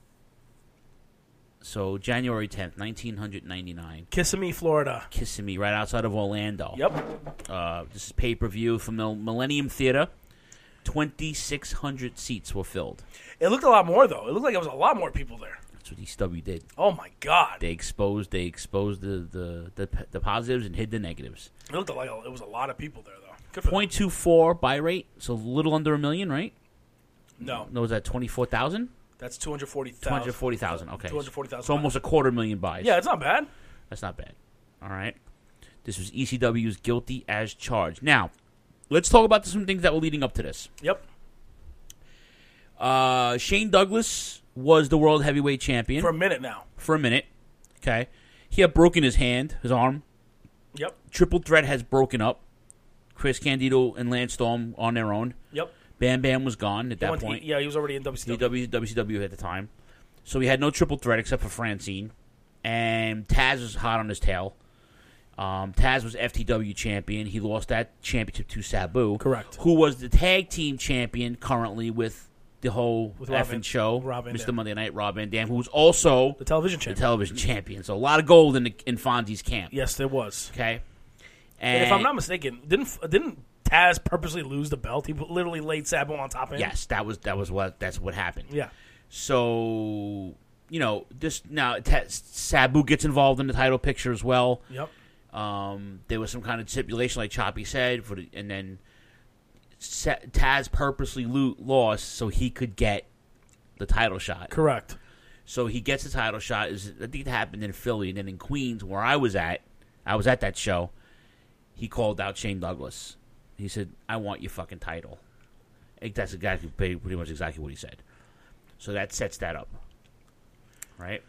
So January tenth, nineteen ninety-nine. Kissimmee, Florida. Kissimmee, right outside of Orlando. Yep. Uh, this is pay per view from the Millennium Theater. Twenty-six hundred seats were filled. It looked a lot more though. It looked like it was a lot more people there. That's what E C W did. Oh my God. They exposed. They exposed the the, the, the positives and hid the negatives. It looked like a, it was a lot of people there though. Good for Point two four buy rate, so a little under a million, right? them. No, No, was that twenty four thousand? that's two hundred forty Two thousand. hundred forty thousand. Okay, Two hundred forty thousand. so almost a quarter million buys. Yeah, it's not bad. That's not bad. All right. This was E C W's Guilty as Charged. Now, let's talk about some things that were leading up to this. Yep. Uh, Shane Douglas was the world heavyweight champion For a minute now. for a minute. Okay, he had broken his hand, his arm. Yep. Triple Threat has broken up. Chris Candido and Lance Storm on their own. Yep. Bam Bam was gone at He that went to- point. yeah, he was already in W C W. W W C W at the time. So he had no triple threat except for Francine. And Taz was hot on his tail. Um, Taz was F T W champion. He lost that championship to Sabu. Correct. Who was the tag team champion currently with the whole With Rob effing Van- show. Rob Van Mister Dam. Monday Night, Rob Van Dam, who was also The television the champion. television champion. So a lot of gold in, the, in Fonzie's camp. Yes, there was. Okay. And if I'm not mistaken, didn't didn't Taz purposely lose the belt? He literally laid Sabu on top of him. Yes, that was that was what that's what happened. Yeah. So you know this now. Ta- Sabu gets involved in the title picture as well. Yep. Um, there was some kind of stipulation, like Choppy said, for the, and then Sa- Taz purposely lo- lost so he could get the title shot. Correct. So he gets the title shot. Is I think it happened in Philly, and then in Queens, where I was at, I was at that show. He called out Shane Douglas. He said, "I want your fucking title." I think that's exactly pretty much exactly what he said. So that sets that up, right?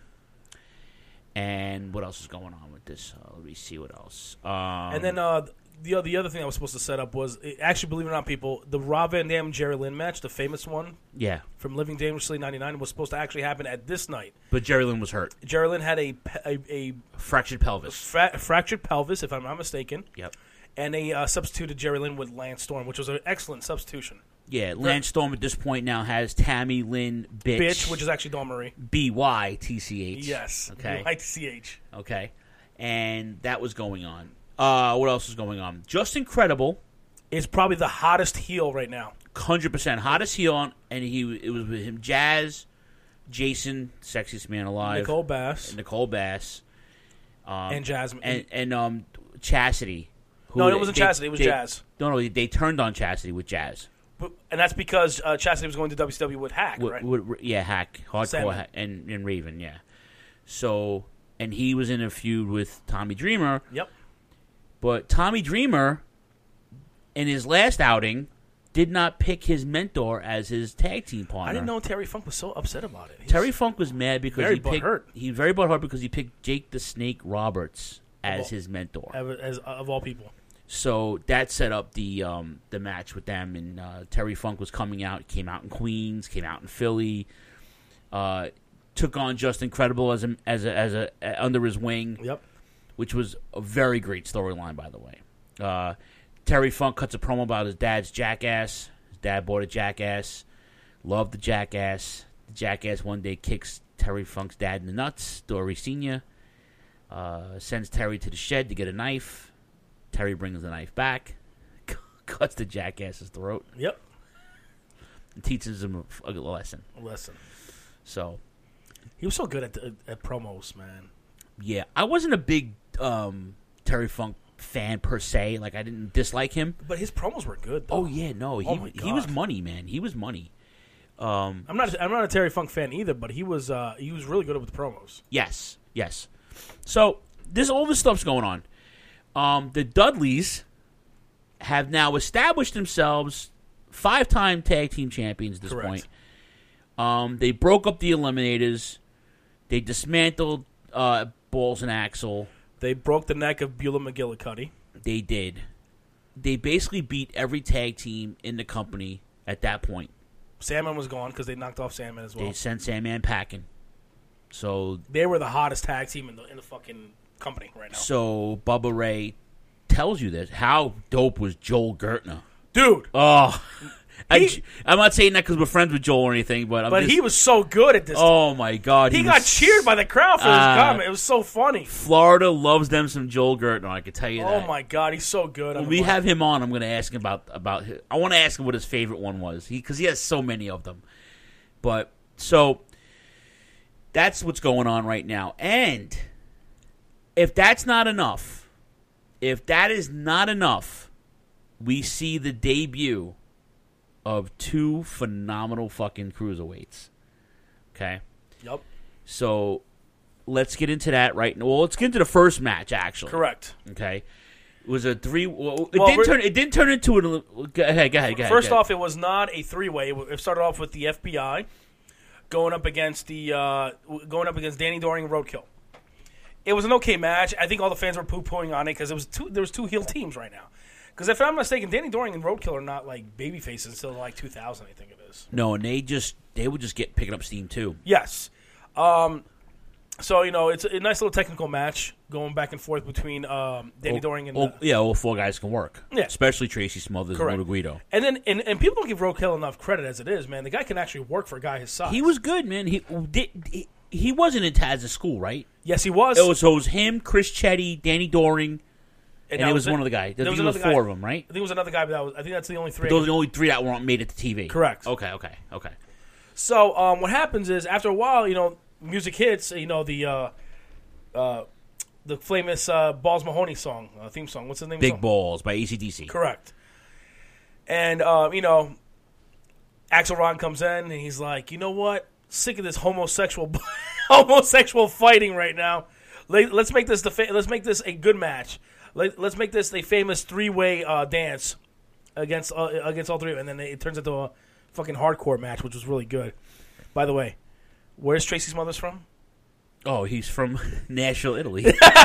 And what else is going on with this? Uh, let me see what else. Um, And then uh, the other the other thing I was supposed to set up was actually, believe it or not, people, the Rob Van Dam Jerry Lynn match, the famous one. Yeah. From Living Dangerously ninety-nine, was supposed to actually happen at this night. but Jerry Lynn was hurt, Jerry Lynn had a pe- a, a fractured pelvis. fra- fractured pelvis, if I'm not mistaken. Yep. And they uh, substituted Jerry Lynn with Lance Storm, which was an excellent substitution. Yeah, Lance Storm at this point now has Tammy Lynn Bitch, Bitch, which is actually Dawn Marie. B Y T C H. Yes. Okay. I T C H. Okay. And that was going on. Uh, what else is going on? Just Incredible is probably the hottest heel right now. one hundred percent hottest heel, on, and he it was with him, Jazz, Jason, sexiest man alive. Nicole Bass. And Nicole Bass. Um, And Jasmine. And, and um, Chastity. who No, it they- wasn't they- Chastity, it was they- Jazz. No, no, they turned on Chastity with Jazz. But- and that's because uh, Chastity was going to W C W with Hack, With- right? with- yeah, Hack. Hardcore Salmon. Hack, and, and Raven, yeah. So, and he was in a feud with Tommy Dreamer. Yep. But Tommy Dreamer, in his last outing, did not pick his mentor as his tag team partner. I didn't know Terry Funk was so upset about it. He's Terry Funk was mad because very he picked. butthurt. He was very butthurt because he picked Jake the Snake Roberts as all- his mentor. As, as, of all people. So that set up the um, the match with them, and uh, Terry Funk was coming out. Came out in Queens, came out in Philly. Uh, took on Just Incredible as a, as a, as a uh, under his wing. Yep. Which was a very great storyline, by the way. Uh, Terry Funk cuts a promo about his dad's Jackass. His dad bought a Jackass. Loved the Jackass. The Jackass one day kicks Terry Funk's dad in the nuts. Dory Senior Uh, sends Terry to the shed to get a knife. Terry brings the knife back. Cuts the Jackass's throat. Yep. And teaches him a, a lesson. A lesson. So. He was so good at, the, at promos, man. Yeah. I wasn't a big um, Terry Funk fan per se. Like, I didn't dislike him. But his promos were good, though. Oh, yeah. No. He, Oh, my he was God. money, man. He was money. Um, I'm not. I'm not a Terry Funk fan either, but he was. Uh, he was really good with the promos. Yes, yes. So this all this stuff's going on. Um, the Dudleys have now established themselves five-time tag team champions at this Correct. point. Um, they broke up the Eliminators. They dismantled uh, Balls and Axel. They broke the neck of Beulah McGillicuddy. They did. They basically beat every tag team in the company at that point. Sandman was gone because they knocked off Sandman as well. They sent Sandman packing. So They were the hottest tag team in the in the fucking company right now. So Bubba Ray tells you this. How dope was Joel Gertner? Dude. Oh. I, I'm not saying that because we're friends with Joel or anything, but I'm But just, he was so good at this. Oh, my God. He, He got was- cheered by the crowd for his Uh, comment. It was so funny. Florida loves them some Joel Gertner, I can tell you Oh that. my God, he's so good. When on we the mic. have him on, I'm going to ask him about, about his, I want to ask him what his favorite one was because he, he has so many of them. But, so, that's what's going on right now. And if that's not enough, if that is not enough, we see the debut of two phenomenal fucking cruiserweights. Okay? Yep. So, let's get into that right now. Well, let's get into the first match, actually. Correct. Okay? It was a three... Well, it, Well, didn't we're- turn, it didn't turn into an... Go ahead, go ahead, go ahead. First go ahead. off, it was not a three-way. It started off with the F B I going up against the uh, going up against Danny Doring and Roadkill. It was an okay match. I think all the fans were poo-pooing on it because it was two. There was two heel teams right now. Because if I'm not mistaken, Danny Doring and Roadkill are not like baby faces until like two thousand. I think it is. No, and they just... They would just get picking up steam, too. Yes. Um, so, you know, it's a nice little technical match going back and forth between um, Danny All- Doring and... all- the, yeah, all four guys can work. Yeah. Especially Tracy Smothers Correct. and Luda Guido. and then and, and people don't give Roadkill enough credit as it is, man. The guy can actually work for a guy his size. He was good, man. He did. He, he wasn't in Taz's school, right? Yes, he was. It was, so it was him, Chris Chetty, Danny Doring, and, that it was one of the guys. There there was, another four guy. of them, right? I think it was another guy, but that was, I think that's the only three. But those are the only three that weren't made it to T V. Correct. Okay, okay, okay. So um, what happens is after a while, you know, music hits. You know the uh, uh, the famous uh, Balls Mahoney song, uh, theme song. What's the name? of the Big song? Balls by A C D C. Correct. And uh, you know, Axl Ron comes in and he's like, you know what? Sick of this homosexual homosexual fighting right now. Let, let's make this the fa- let's make this a good match. Let, let's make this a famous three way uh, dance against uh, against all three, and then it turns into a fucking hardcore match, which was really good. By the way, where's Tracy Smothers from? Oh, he's from Nashville, Italy.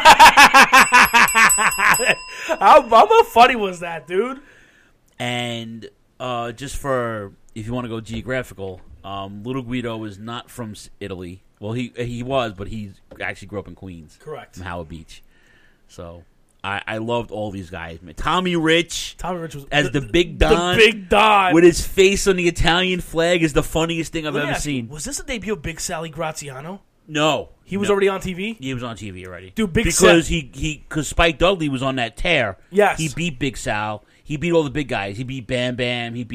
how, how funny was that, dude? And uh, just for, if you want to go geographical, um, Little Guido is not from S- Italy. Well, he he was, but he actually grew up in Queens. Correct. From Howard Beach. So, I, I loved all these guys, man. Tommy Rich. Tommy Rich was as the, the- Big the Don. Big Don. With his face on the Italian flag is the funniest thing I've Let me ever ask you, seen. was this the debut of Big Sally Graziano? No. He was No. already on T V? He was on T V already. Dude, Big because Sal- he he because Spike Dudley was on that tear. Yes. He beat Big Sal. He beat all the big guys. He beat Bam Bam. He beat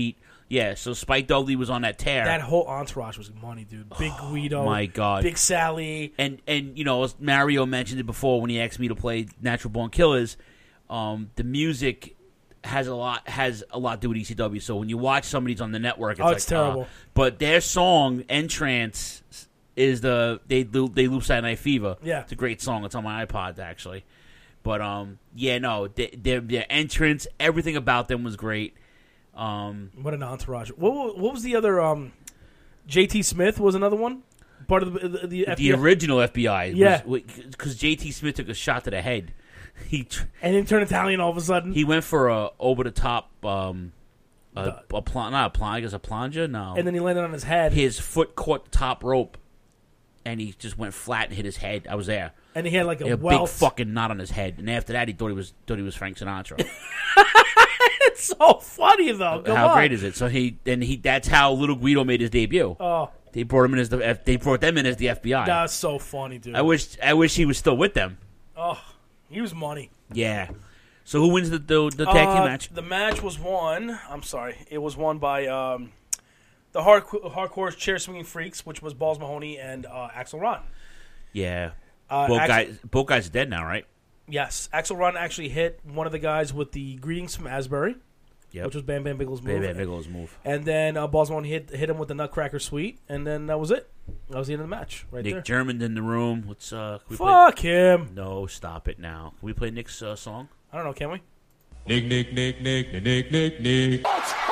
Yeah, so Spike Dudley was on that tear. That whole entourage was money, dude. Big Guido. My God. Big Sally. And, and you know, as Mario mentioned it before when he asked me to play Natural Born Killers, um, the music has a lot has a lot to do with E C W. So when you watch somebody's on the network, it's Oh, like, it's terrible. uh, but their song, Entrance, is the, they, they loop Saturday Night Fever. Yeah. It's a great song. It's on my iPod, actually. But, um, yeah, no, they, their, their entrance, everything about them was great. Um, What an entourage. What, wa- what was the other? Um, J T Smith was another one? Part of the, the, the, F B I? The original F B I. Yeah. Because J T Smith took a shot to the head. He tr- And then turned Italian all of a sudden. He went for a over-the-top, um, a, a pl- not a pl- I guess a plunger? No. And then he landed on his head. His foot caught the top rope, and he just went flat and hit his head. I was there. And he had like a, He had a welt. big fucking knot on his head. And after that, he thought he was thought he was Frank Sinatra. It's so funny though. Come how on. great is it? So he then he that's how Little Guido made his debut. Oh. They brought him in as the F, they brought them in as the F B I. That's so funny, dude. I wish I wish he was still with them. Oh, he was money. Yeah. So who wins the the, the tag team Uh, match? The match was won. I'm sorry. It was won by um, the hard, hardcore chair swinging freaks, which was Balls Mahoney and uh, Axel Ron. Yeah. Uh, both Ax- guys both guys are dead now, right? Yes, Axel Ron actually hit one of the guys with the greetings from Asbury, Yep. which was Bam Bam Bigelow's Bam move. Bam Bigelow's move. And then uh, Balls Mahoney hit hit him with the Nutcracker Suite, and then that was it. That was the end of the match, right Nick there. German in the room. Let's uh can we Fuck play? him. No, stop it now. Can we play Nick's uh, song? I don't know. Can we? Nick, Nick, Nick, Nick, Nick, Nick, Nick.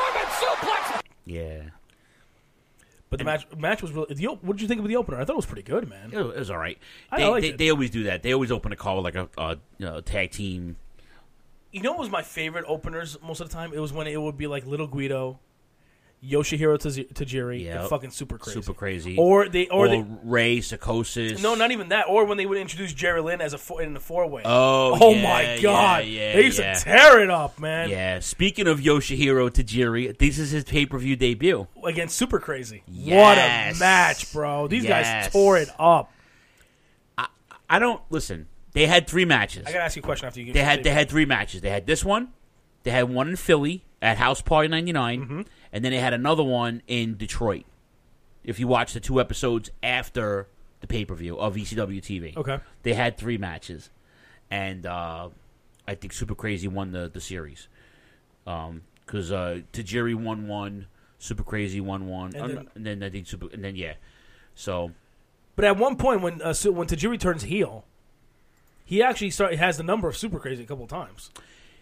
Yeah. But the match match was really. The, op- what did you think of the opener? I thought it was pretty good, man. It was, it was all right. I They, liked they, it. they always do that. They always open a call with like a, a you know, tag team. You know what was my favorite openers most of the time? It was when it would be like Little Guido, Yoshihiro Taj- Tajiri, Yeah. and fucking Super Crazy. Super Crazy. Or they, or, they. Ray Psychosis. No, not even that. Or when they would introduce Jerry Lynn as a four, in the four way. Oh, oh yeah, my god, yeah, yeah, they used yeah. to tear it up, man. Yeah. Speaking of Yoshihiro Tajiri, this is his pay per view debut Against Super Crazy. Yes. What a match, bro! These Yes. guys tore it up. I don't listen. They had three matches. I gotta ask you a question after you. Give They me had the they had three matches. They had this one. They had one in Philly at House Party ninety-nine, Mm-hmm. and then they had another one in Detroit. If you watch the two episodes after the pay per view of E C W T V, Okay. they had three matches, and uh, I think Super Crazy won the the series because uh, Tajiri won one, Super Crazy won one, And and, then- and then I think Super, and then yeah, so But at one point, when uh, so when Tajiri turns heel, he actually start has the number of Super Crazy a couple of times.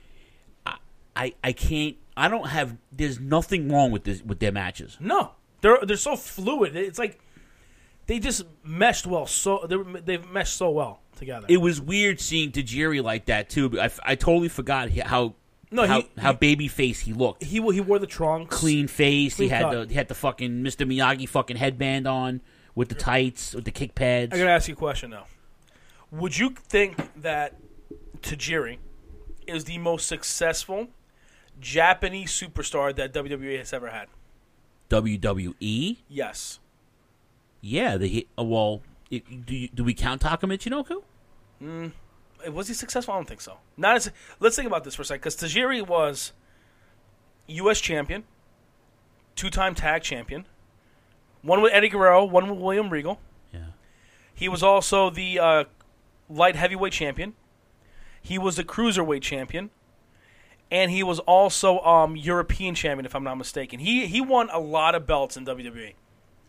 I I can't. I don't have. There's nothing wrong with this with their matches. No, they're they're so fluid. It's like they just meshed well. So they're- they've meshed so well together. It was weird seeing Tajiri like that too. But I, f- I totally forgot he- how No, how, he- how he- baby face he looked. He he wore the trunks, Clean face. Clean he had cut. the he had the fucking Mister Miyagi fucking headband on with the tights with the kick pads. I gotta ask you a question though. Would you think that Tajiri is the most successful Japanese superstar that W W E has ever had? W W E. Yes. Yeah. The he- uh, well, it, do you, do we count Taka Michinoku? Mm, was he successful? I don't think so. Not as. Let's think about this for a second, because Tajiri was U S champion, two-time tag champion, one with Eddie Guerrero, one with William Regal. Yeah. He was also the uh, light heavyweight champion. He was the cruiserweight champion, and he was also um, European champion, if I'm not mistaken. He he won a lot of belts in W W E.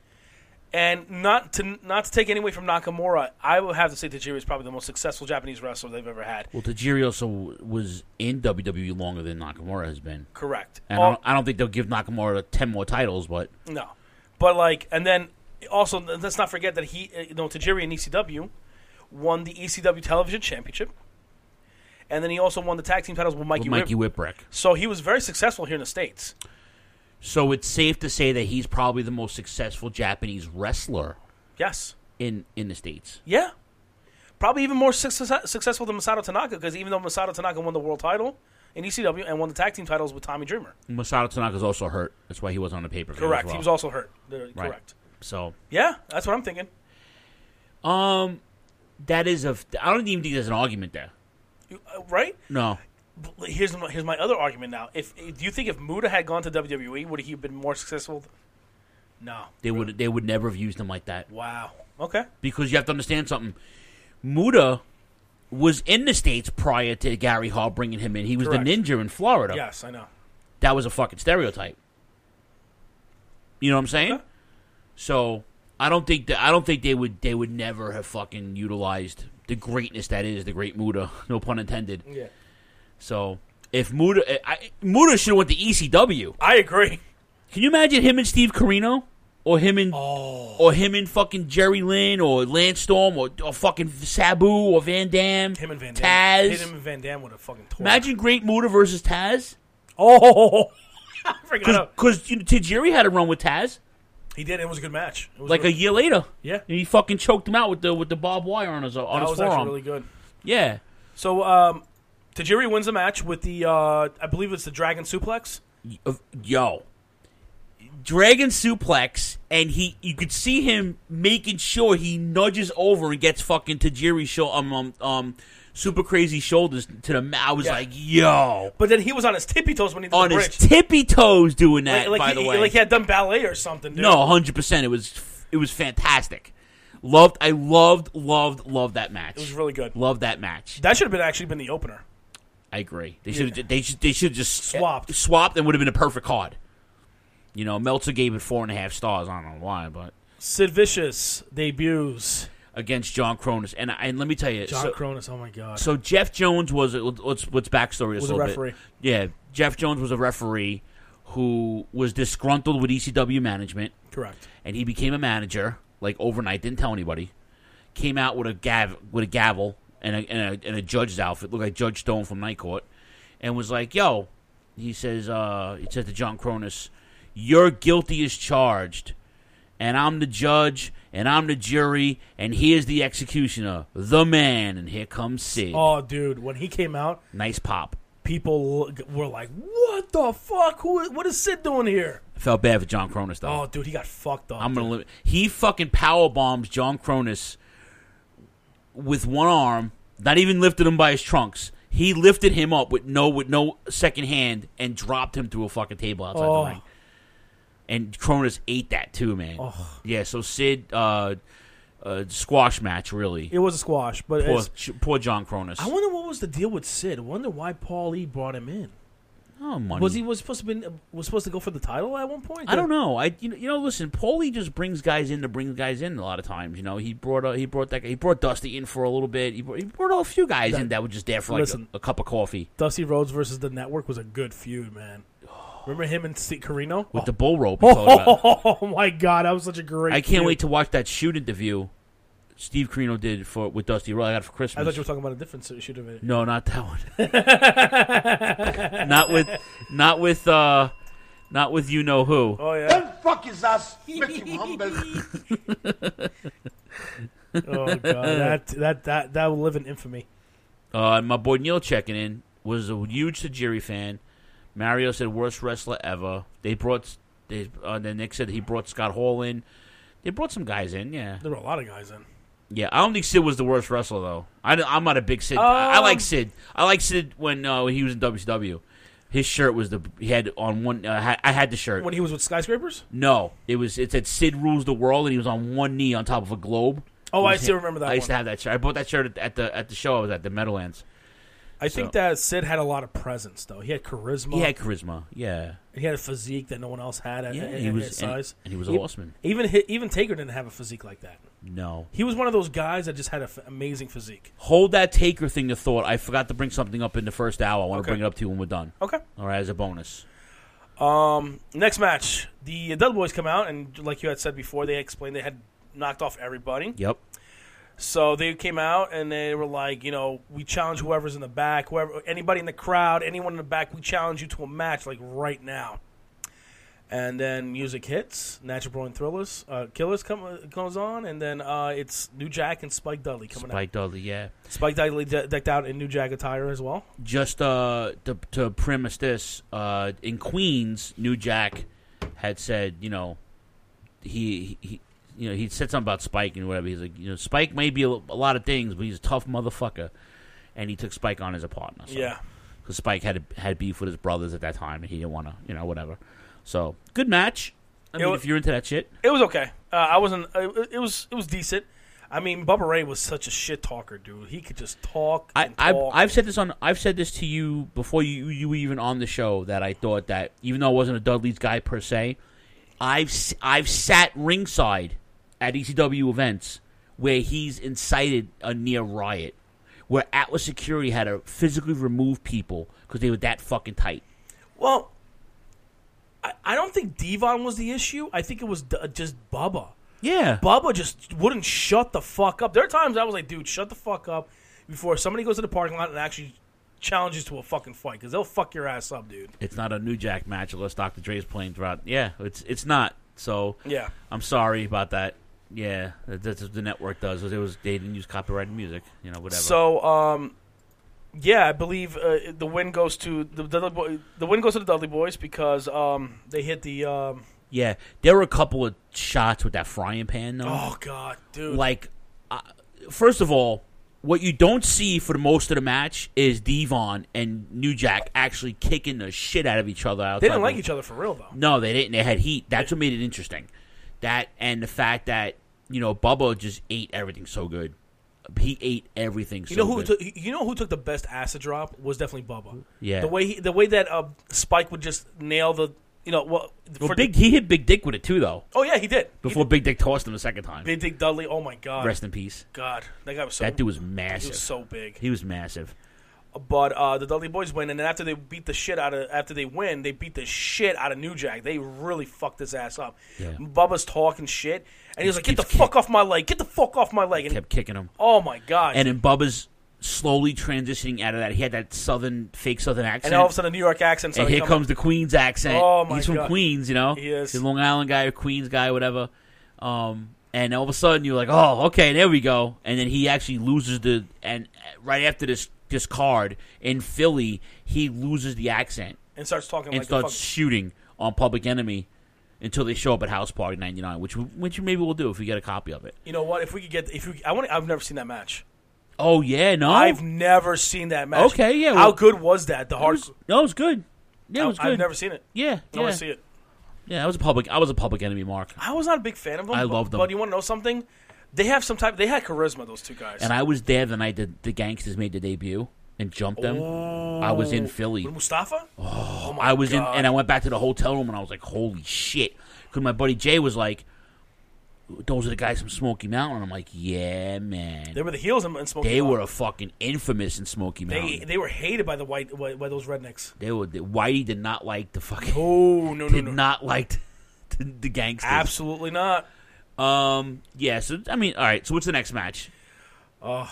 And not to not to take any away from Nakamura, I would have to say Tajiri is probably the most successful Japanese wrestler they've ever had. Well, Tajiri also was in W W E longer than Nakamura has been. Correct. And I, don't, I don't think they'll give Nakamura ten more titles, but No, but like, and then also let's not forget that he, uh, you know, Tajiri in E C W won the E C W Television Championship, and then he also won the tag team titles with Mikey, with Mikey Whip- Whipwreck. So he was very successful here in the States. So it's safe to say that he's probably the most successful Japanese wrestler. Yes. In in the States. Yeah, probably even more success- successful than Masato Tanaka, because even though Masato Tanaka won the world title in E C W and won the tag team titles with Tommy Dreamer. Masato Tanaka's also hurt. That's why he was on the paper. Correct. As well. He was also hurt. Uh, Right. Correct. So Yeah, that's what I'm thinking. Um, that is a. I don't even think there's an argument there. You- uh, right? No. Here's my, here's my other argument now. If do you think if Muta had gone to W W E, would he have been more successful? No, They would they would never have used him like that. Wow. Okay. Because you have to understand something. Muta was in the States prior to Gary Hall bringing him in. He was Correct. the ninja in Florida. Yes, I know. That was a fucking stereotype. You know what I'm saying? Okay. So I don't think that I don't think they would they would never have fucking utilized the greatness that is the great Muta. No pun intended. Yeah. So if Muta, I, Muta should have went to E C W. I agree. Can you imagine him and Steve Corino, or him and oh. or him and fucking Jerry Lynn, or Lance Storm, or, or fucking Sabu, or Van Dam, Him and Van Dam. Taz? Him and Van Dam would have fucking torn. Imagine Great Muta versus Taz. Oh, I forgot. Because you know, Tajiri had a run with Taz. He did. It was a good match. It was Like really, a year later. Yeah. And he fucking choked him out with the with the barbed wire on his on that his was forearm. actually really good. Yeah. So um, Tajiri wins the match with the uh, I believe it's the Dragon Suplex. Yo. Dragon suplex, and he you could see him making sure he nudges over and gets fucking Tajiri's show, um, um, um, super crazy shoulders to the mat. I was Yeah. like, yo. But then he was on his tippy toes when he did On the his bridge. tippy toes doing that, like, like by he, the way. like he had done ballet or something. Dude. No, one hundred percent. It was it was fantastic. Loved, I loved, loved, loved that match. It was really good. Loved that match. That should have been actually been the opener. I agree. They should have they should they should just Swapped. swapped and would have been a perfect card. You know, Meltzer gave it four and a half stars. I don't know why, but Sid Vicious debuts against John Cronus, and and let me tell you, John so, Cronus. Oh my god. So Jeff Jones was let's what's backstory Was a a little referee. bit. Yeah, Jeff Jones was a referee who was disgruntled with E C W management. Correct. And he became a manager like overnight. Didn't tell anybody. Came out with a gav with a gavel and a, and a and a judge's outfit, looked like Judge Stone from Night Court, and was like, "Yo," he says. Uh, he says to John Cronus, "You're guilty as charged, and I'm the judge, and I'm the jury, and here's the executioner, the man, and here comes Sid." Oh, dude, when he came out, Nice pop. people were like, "What the fuck? Who? What is Sid doing here?" I felt bad for John Cronus though. Oh, dude, he got fucked up. I'm gonna limit. He fucking power bombs John Cronus with one arm, not even lifted him by his trunks. He lifted him up with no with no second hand and dropped him through a fucking table outside Oh. the ring. And Cronus ate that too, man. Oh. Yeah, so Sid, uh, uh, squash match really. It was a squash, but Poor, it's- ch- poor John Cronus. I wonder what was the deal with Sid. I wonder why Paul E brought him in. Oh, money. Was he was supposed to be was supposed to go for the title at one point? I don't know. I you know, you know listen, Paulie just brings guys in to bring guys in a lot of times. You know, he brought uh, he brought that guy, he brought Dusty in for a little bit. He brought, he brought a few guys That- in that were just there for like Listen. a, a cup of coffee Dusty Rhodes versus the Network was a good feud, man. Remember him and Steve Carino with the bull rope. he talked about. Oh my god, that was such a great. I can't feud. wait to watch that shoot interview Steve Carino did for with Dusty Rhodes. I got it for Christmas. I thought you were talking about a different shoot of it. No, not that one. not with, not with, uh, not with you know who. Oh yeah. Then fuck his ass, make him humble. Oh god, that that that that will live in infamy. Uh, my boy Neil checking in was a huge Tajiri fan. Mario said worst wrestler ever. They brought, they uh, then Nick said he brought Scott Hall in. They brought some guys in, yeah. There were a lot of guys in. Yeah, I don't think Sid was the worst wrestler though. I, am not a big Sid. I, I like Um, Sid. I like Sid when uh, he was in W C W. His shirt was the he had on one. Uh, ha- I had the shirt When he was with Skyscrapers? No, it was it said Sid rules the world, and he was on one knee on top of a globe. Oh, It I was still him. remember that I used one. to have that shirt. I bought that shirt at, at the at the show I was at the Meadowlands. I think that Sid had a lot of presence, though. He had charisma. He had charisma, yeah. He had a physique that no one else had at, Yeah, at, he at was- his and- size. and he was a Even- horseman. Even hi- even Taker didn't have a physique like that. No. He was one of those guys that just had an amazing physique. Hold that Taker thing to thought. I forgot to bring something up in the first hour. I want Okay. to bring it up to you when we're done. Okay. All right, as a bonus. Um, next match, the Dudley Boys come out, and like you had said before, they explained they had knocked off everybody. Yep. So they came out and they were like, you know, we challenge whoever's in the back, whoever, anybody in the crowd, anyone in the back, we challenge you to a match like right now. And then music hits, Natural Born Thrillers, uh, Killers come, goes on, and then uh, it's New Jack and Spike Dudley coming Spike out. Dudley, yeah. Spike Dudley de- decked out in New Jack attire as well. Just uh, to, to premise this, uh, in Queens, New Jack had said, you know, he he you know he said something about Spike and whatever. He's like, you know, Spike may be a, a lot of things, but he's a tough motherfucker, and he took Spike on as a partner. So. Yeah. because Spike had had beef with his brothers at that time, and he didn't want to, you know, whatever. So good match. I It mean, was- if you're into that shit, It was okay. Uh, I wasn't. It, it was. It was decent. I mean, Bubba Ray was such a shit talker, dude. He could just talk. I, and I've, talk. I've said this on. I've said this to you before you you were even on the show that I thought that even though I wasn't a Dudley's guy per se, I've s- I've sat ringside at E C W events where he's incited a near riot, where Atlas Security had to physically remove people because they were that fucking tight. Well, I, I don't think Devon was the issue. I think it was d- just Bubba. Yeah. Bubba just wouldn't shut the fuck up. There are times I was like, dude, shut the fuck up before somebody goes to the parking lot and actually challenges to a fucking fight, because they'll fuck your ass up, dude. It's not a New Jack match unless Doctor Dre's playing throughout. Yeah, it's it's not. So Yeah. I'm sorry about that. Yeah, that- that's what the network does. It was they didn't use copyrighted music, you know, whatever. So, um, yeah, I believe uh, the win goes to the Dudley Boy, the win goes to the Dudley Boys because um, they hit the. Um, yeah, there were a couple of shots with that frying pan, though. oh God, dude! Like, uh, first of all, what you don't see for the most of the match is Devon and New Jack actually kicking the shit out of each other. they outside didn't like the- each other for real, though. No, they didn't. They had heat. That's what made it interesting. That and the fact that you know Bubba just ate everything so good. He ate everything so You know who? good. Took, you know who took the best acid drop was definitely Bubba. Yeah. The way he, the way that uh, Spike would just nail the. You know what? Well, Big he hit Big Dick with it too, though. Oh yeah, he did. Before Big Dick tossed him a second time. Big Dick Dudley. Oh my God. Rest in peace. God, that guy was so. That dude was massive. He was so big. He was massive. But uh, the Dudley Boys win, and then after they beat the shit out of, after they win, they beat the shit out of New Jack. They really fucked his ass up. Yeah. Bubba's talking shit, and he was like, "Get the keeps fuck off my leg! Get the fuck off my leg!" And Kept kicking him. oh my God! And then Bubba's slowly transitioning out of that. He had that southern, fake southern accent. And all of a sudden, a New York accent. And started here coming. comes the Queens accent. Oh, my He's from God. Queens, you know. He is. He's a Long Island guy or Queens guy, whatever. Um, and all of a sudden, you're like, oh, okay, there we go. And then he actually loses the and right after this this card in Philly, he loses the accent and starts talking and like starts a fuck- shooting on Public Enemy until they show up at House Party ninety-nine, which we- which maybe we'll do if we get a copy of it. You know what? If we could get, if we, I want, I've never seen that match. Oh yeah, no, I've never seen that match. Okay, yeah, How well- good was that? The It hard. was- no, it was good. Yeah, it was I- good. I've never seen it. Yeah, I yeah. want to see it. Yeah, I was a public. I was a Public Enemy, Mark. I was not a big fan of them. I but, loved them. But you want to know something? They have some type. They had charisma. Those two guys. And I was there the night that the Gangsters made the debut and jumped them. I was in Philly. With Mustafa? Oh, my I was God. in, and I went back to the hotel room, and I was like, "Holy shit!" Because my buddy Jay was like, "Those are the guys from Smoky Mountain." And I'm like, "Yeah, man." They were the heels in, in Smoky They Mountain. were a fucking infamous in Smoky Mountain. They they were hated by the white by, by those rednecks. They were. The, Whitey did not like the fucking. Oh no no did no! not like the, the gangsters. Absolutely not. Um. Yeah. So I mean, all right. So what's the next match? Oh.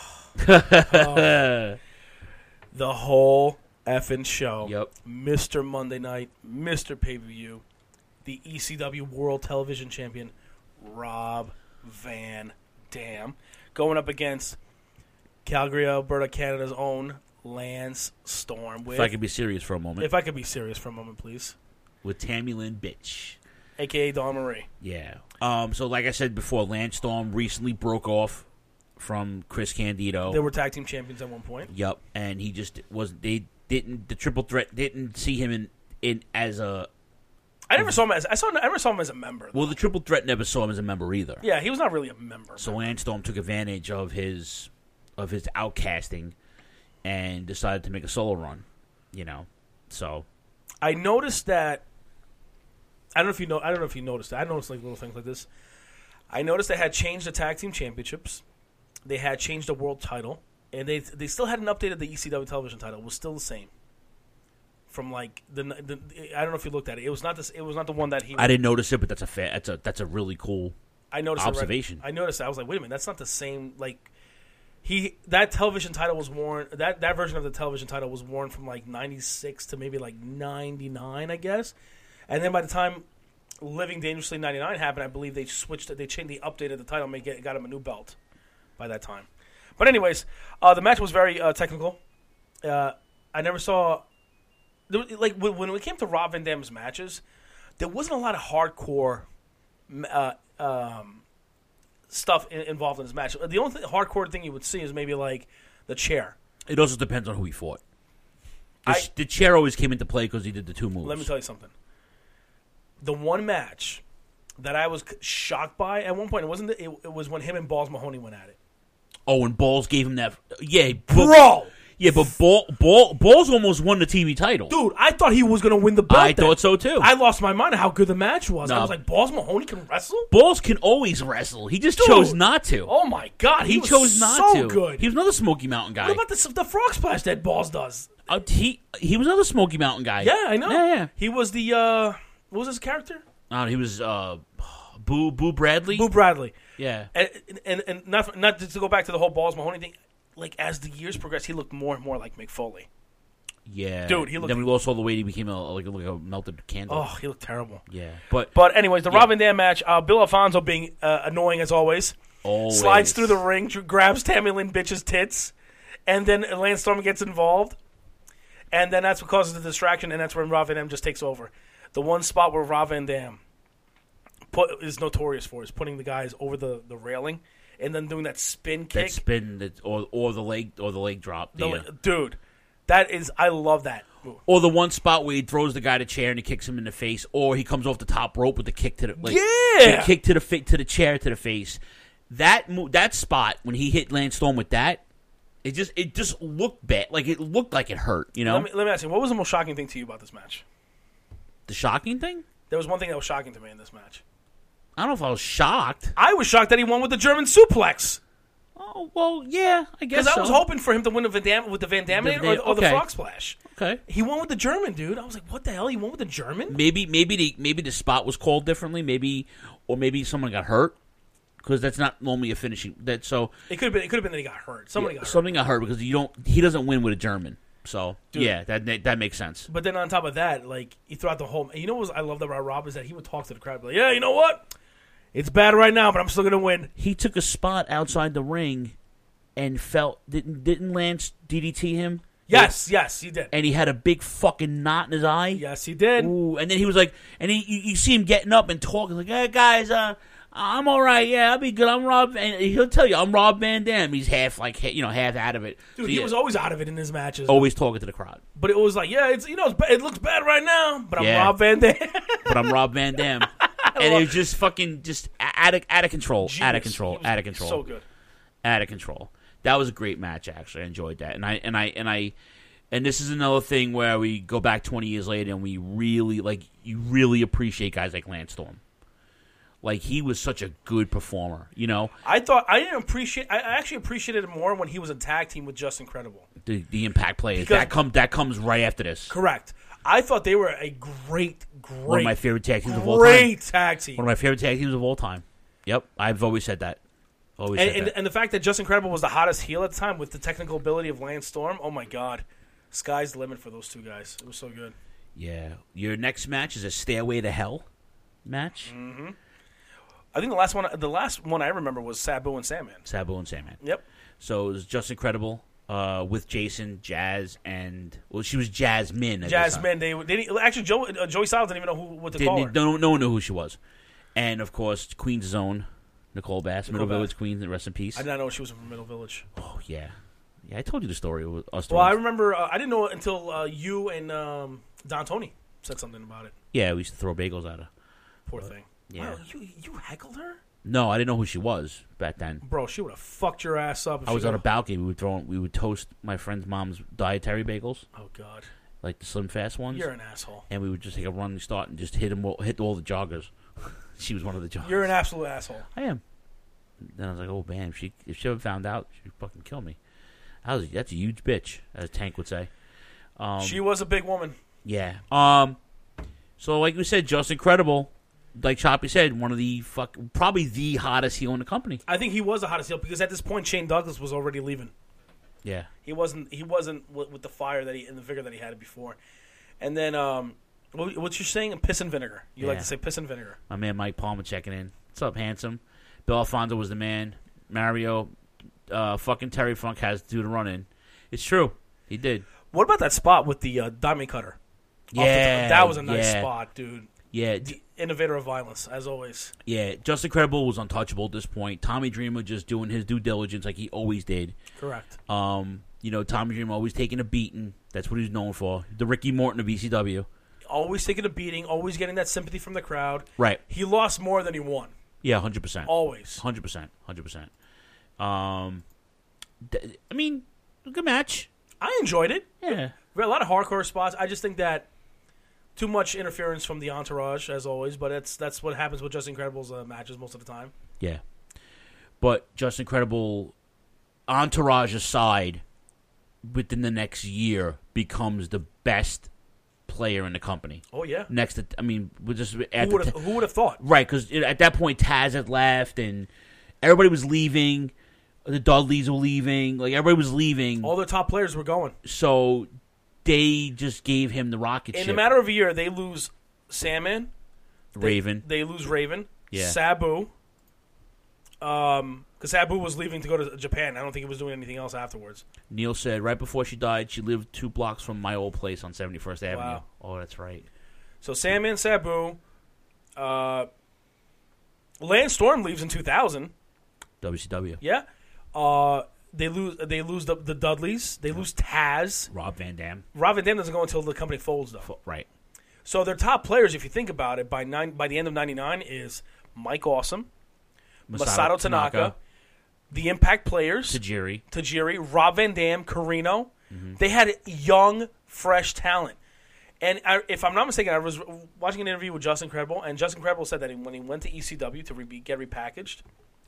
Oh. The whole effing show. Yep. Mister Monday Night, Mister Pay Per View, the E C W World Television Champion, Rob Van Dam, going up against Calgary, Alberta, Canada's own Lance Storm. With, If I could be serious for a moment. If I could be serious for a moment, please. With Tammy Lynn Bitch. A K A Dawn Marie. Yeah. Um. So like I said before, Lance Storm recently broke off from Chris Candido. They were tag team champions at one point. Yep, and he just was. They didn't. The triple threat didn't see him in, in as a. I never saw him as I saw. I never saw him as a member. Well, the triple threat never saw him as a member either. Yeah, he was not really a member. So Lance Storm took advantage of his of his outcasting and decided to make a solo run. You know, so I noticed that. I don't know if you know. I don't know if you noticed that. I noticed like little things like this. I noticed they had changed the tag team championships. They had changed the world title, and they they still hadn't updated the E C W television title. It was still the same. From like the, the I don't know if you looked at it. It was not this. It was not the one that he. I didn't notice it, but that's a fa- that's a that's a really cool. I noticed it right- observation. I noticed. That. I was like, wait a minute, that's not the same. Like he that television title was worn. That that version of the television title was worn from like ninety-six to maybe like ninety-nine, I guess. And then by the time Living Dangerously ninety-nine happened, I believe they switched it. They changed, they updated the title, and get, got him a new belt by that time. But anyways, uh, the match was very uh, technical. Uh, I never saw there was, like when, when it came to Rob Van Dam's matches, there wasn't a lot of hardcore uh, um, stuff in, involved in his match. The only th- hardcore thing you would see is maybe like the chair. It also depends on who he fought. The, I, the chair always came into play because he did the two moves. Let me tell you something. The one match that I was shocked by at one point, it wasn't. The, it, it was when him and Balls Mahoney went at it. Oh, and Balls gave him that. Yeah, bro. Yeah, but Ball, Ball, Balls almost won the T V title. Dude, I thought he was going to win the belt. I then. thought so too. I lost my mind at how good the match was. No. I was like, Balls Mahoney can wrestle? Balls can always wrestle. He just Dude. chose not to. Oh my God, he, he was chose not so to. good. He was another Smoky Mountain guy. What about the, the frog splash that Balls does? Uh, he he was another Smoky Mountain guy. Yeah, I know. Yeah, yeah. He was the uh, what was his character? Uh, he was uh, Boo Boo Bradley. Boo Bradley. Yeah. And and, and not not to go back to the whole Balls Mahoney thing. Like, as the years progressed, he looked more and more like Mick Foley. Yeah, Dude, he looked... Then we lost all the weight. He became a, like, like a melted candle. Oh, he looked terrible. Yeah, but But anyways, the yeah. Rob Van Dam match, uh, Bill Alfonso being uh, annoying as always. Always. Slides through the ring, grabs Tammy Lynn Bitch's tits, and then Lance Storm gets involved. And then that's what causes the distraction, and that's when Rob Van Dam just takes over. The one spot where Rob Van Dam put, is notorious for is putting the guys over the, the railing and then doing that spin kick. That spin, that, or or the leg, or the leg drop. The- yeah. Dude, that is, I love that move. Or the one spot where he throws the guy to the chair and he kicks him in the face, or he comes off the top rope with the kick to the like, Yeah! the kick to the fa- to the chair to the face. That mo- that spot when he hit Lance Storm with that, it just it just looked bad. Like it looked like it hurt. You know, Let me, let me ask you, what was the most shocking thing to you about this match? the shocking thing. There was one thing that was shocking to me in this match. I don't know if I was shocked. I was shocked that he won with the German suplex. Oh well, yeah, I guess Because I so. was hoping for him to win with, Van Dam- with the Van Damme The or, Van- or the okay. Frog Splash. Okay, he won with the German, dude. I was like, what the hell? He won with the German? Maybe maybe the maybe the spot was called differently. Maybe or maybe someone got hurt because that's not normally a finishing. That so It could have been. It could have been that he got hurt. Somebody yeah, got hurt. something got hurt because you don't. He doesn't win with a German. So Dude. yeah, that ma- that makes sense. But then on top of that, like he throughout the whole, you know what was, I love about Rob is that he would talk to the crowd, like, yeah, you know what? It's bad right now, but I'm still gonna win. He took a spot outside the ring and felt didn't didn't Lance D D T him? Yes, yes, he did. And he had a big fucking knot in his eye. Yes, he did. Ooh, and then he was like, and he you, you see him getting up and talking like, hey guys, uh, I'm all right. Yeah, I'll be good. I'm Rob, and he'll tell you I'm Rob Van Dam. He's half like you know half out of it. Dude, So, he yeah, was always out of it in his matches. always talking to the crowd. But it was like, yeah, it's you know, it's, ba- it looks bad right now, but I'm Yeah. Rob Van Dam. But I'm Rob Van Dam, and it was just fucking just out of out of control, out of Genius. control, He was out of control. so good. Out of control. That was a great match. Actually, I enjoyed that, and I and I and I. And this is another thing where we go back twenty years later and we really, like, you really appreciate guys like Lance Storm. Like, he was such a good performer, you know? I thought I didn't appreciate. I I actually appreciated it more when he was a tag team with Just Incredible. The, the impact players. Because- That, come, that comes right after this. Correct. I thought they were a great, great, One of my favorite tag teams of all time. great tag team. One of my favorite tag teams of all time. Yep, I've always said that. Always And, said and, that. and the fact that Just Incredible was the hottest heel at the time with the technical ability of Lance Storm, oh my God. Sky's the limit for those two guys. It was so good. Yeah. Your next match is a Stairway to Hell match. Mm-hmm. I think the last one the last one I remember was Sabu and Sandman. Sabu and Sandman. Yep. So it was Just Incredible uh, with Jason, Jazz, and... Well, she was Jasmine. at this time. Jasmine, they, they didn't- actually Joe, uh, Joey Styles didn't even know who what to call her. Didn't, no, no one knew who she was. And, of course, Queen's Zone, Nicole Bass, Nicole Middle Bass. Village Queen, rest in peace. I did not know she was from Middle Village. Oh, yeah. Yeah, I told you the story. It was us Well, I three. remember uh, I didn't know it until uh, you and um, Don Tony said something about it. Yeah, we used to throw bagels at her. Poor But, thing. Yeah. Wow, you you heckled her, No, I didn't know who she was back then. bro. She would have fucked your ass up. If I was she on a would've- balcony. We would throw. We would toast my friend's mom's dietary bagels. Oh God, like the slim fast ones. You're an asshole. And we would just take a running start and just hit him. Hit all the joggers. She was one of the joggers. You're an absolute asshole. I am. Then I was like, oh man, if she if she ever found out, she'd fucking kill me. I was that's a huge bitch, as Tank would say. Um, She was a big woman. Yeah. Um. So like we said, Just Incredible, like Choppy said, one of the fuck probably the hottest heel in the company. I think he was the hottest heel because at this point Shane Douglas was already leaving. Yeah. He wasn't. He wasn't with, with the fire that he and the vigor that he had before. And then, um, what, what you're saying? Piss and vinegar. You like Yeah. to say piss and vinegar. My man Mike Palmer checking in. What's up, handsome? Bill Alfonso was the man. Mario, uh, fucking Terry Funk has to do the run in. It's true. He did. What about that spot with the uh, diamond cutter? Off the Yeah, top? that was a nice yeah. spot, dude. Yeah. The innovator of violence, as always. Yeah, Just Incredible was untouchable at this point. Tommy Dreamer just doing his due diligence like he always did. Correct. Um, you know, Tommy Dreamer always taking a beating. That's what he's known for. The Ricky Morton of E C W. Always taking a beating, always getting that sympathy from the crowd. Right. He lost more than he won. Yeah, one hundred percent. Always. one hundred percent. one hundred percent. Um, th- I mean, good match. I enjoyed it. Yeah. We had a lot of hardcore spots. I just think that too much interference from the entourage, as always, but that's that's what happens with Just Incredible's uh, matches most of the time. Yeah. But Just Incredible, entourage aside, within the next year, becomes the best player in the company. Oh, yeah. Next to, I mean, we're just Who at would the have who would have thought? Right, because at that point, Taz had left, and everybody was leaving. The Dudleys were leaving. Like, everybody was leaving. All the top players were going. So they just gave him the rocket In ship. a matter of a year, they lose Sandman. Raven. They, they lose Raven. Yeah. Sabu. Um, because Sabu was leaving to go to Japan. I don't think he was doing anything else afterwards. Neil said right before she died, she lived two blocks from my old place on seventy-first Avenue. Wow. Oh, that's right. So Sandman, Sabu. Uh, Lance Storm leaves in two thousand. W C W. Yeah. Uh, they lose. They lose the, the Dudleys. They lose Taz. Rob Van Dam. Rob Van Dam doesn't go until the company folds, though. Right. So their top players, if you think about it, by nine by the end of ninety-nine is Mike Awesome, Masato Masato, Tanaka, Tanaka, the Impact players, Tajiri, Tajiri, Rob Van Dam, Carino. Mm-hmm. They had young, fresh talent. And I, if I'm not mistaken, I was watching an interview with Justin Credible, and Justin Credible said that when he went to E C W to re- get repackaged,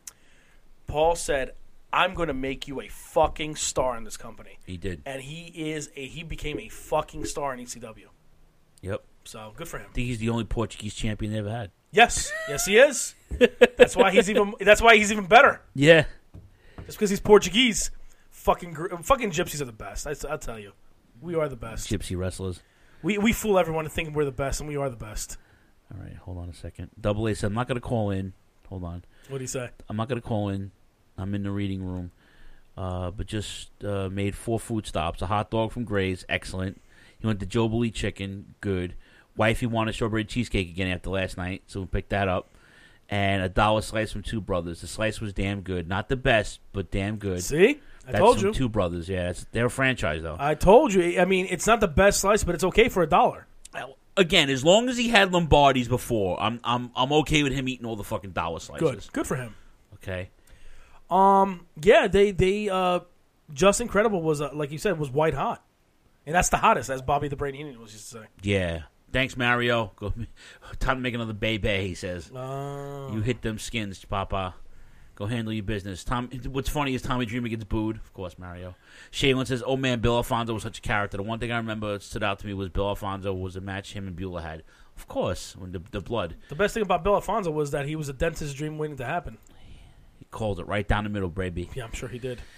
Paul said, "I'm going to make you a fucking star in this company." He did. And he is a he became a fucking star in E C W. Yep. So good for him. I think he's the only Portuguese champion they ever had. Yes, yes, he is. That's why he's even. That's why he's even better. Yeah. Just because he's Portuguese. Fucking, gr- fucking gypsies are the best. I, I'll tell you, we are the best. Gypsy wrestlers. We we fool everyone to think we're the best, and we are the best. All right, hold on a second. Double A said, I'm not going to call in. Hold on. What do you say? I'm not going to call in. I'm in the reading room. Uh, but just uh, made four food stops. A hot dog from Gray's, excellent. He went to Joe Chicken, good. Wifey wanted strawberry cheesecake again after last night, so we picked that up. And a dollar slice from Two Brothers. The slice was damn good. Not the best, but damn good. See? I That's told from you. Two Brothers, yeah. It's, they're a franchise, though. I told you. I mean, it's not the best slice, but it's okay for a dollar. Again, as long as he had Lombardi's before, I'm I'm I'm okay with him eating all the fucking dollar slices. Good, good for him. Okay. Um. Yeah. They they uh, Just Incredible was uh, like you said was white hot, and that's the hottest, as Bobby the Brain Heenan was used to say. Yeah. Thanks, Mario. Go, time to make another Bay Bay, he says. Oh. You hit them skins, Papa. Go handle your business. Tom. What's funny is Tommy Dreamer gets booed. Of course, Mario. Shaylin says, oh, man, Bill Alfonso was such a character. The one thing I remember that stood out to me was Bill Alfonso was a match him and Beulah had. Of course, when the, the blood. The best thing about Bill Alfonso was that he was a dentist's dream waiting to happen. He called it right down the middle, baby. Yeah, I'm sure he did.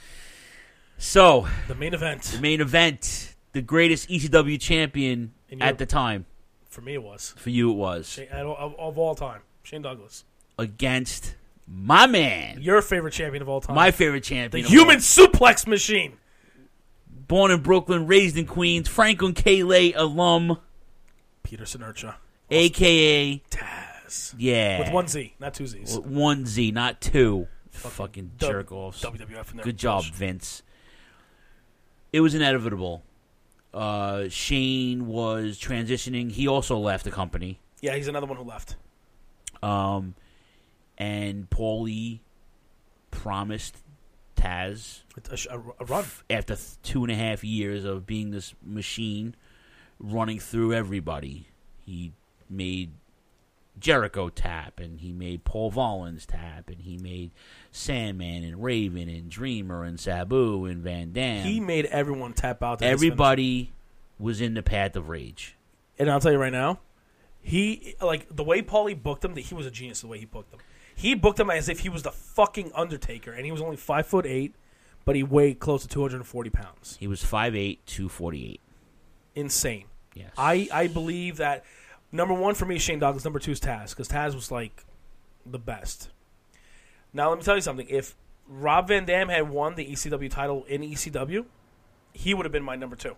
So. The main event. The main event. The greatest E C W champion In at your- the time. For me, it was. For you, it was. Shane, of, of all time, Shane Douglas. Against my man. Your favorite champion of all time. My favorite champion. The of human all- suplex machine. Born in Brooklyn, raised in Queens, Franklin K. alum. Peter Sinertia. A K A Taz. Yeah. With one Z, not two Z's. With one Z, not two. Fucking, Fucking dub- jerk offs. W W F in there. Good job, Vince. It was inevitable. Uh, Shane was transitioning. He also left the company. Yeah, he's another one who left. Um, and Paulie promised Taz a, a, a run after th- two and a half years of being this machine running through everybody. He made Jericho tap, and he made Paul Vollins tap, and he made Sandman and Raven and Dreamer and Sabu and Van Dam. He made everyone tap out. To his Everybody was in the path of rage. And I'll tell you right now, he like the way Paulie booked him. He was a genius. The way he booked him, he booked him as if he was the fucking Undertaker, and he was only five foot eight, but he weighed close to two hundred and forty pounds. He was five eight, two forty-eight. Insane. Yes. I I believe that number one for me is Shane Douglas. Number two is Taz, because Taz was like the best. Now let me tell you something. If Rob Van Dam had won the E C W title in E C W, he would have been my number two.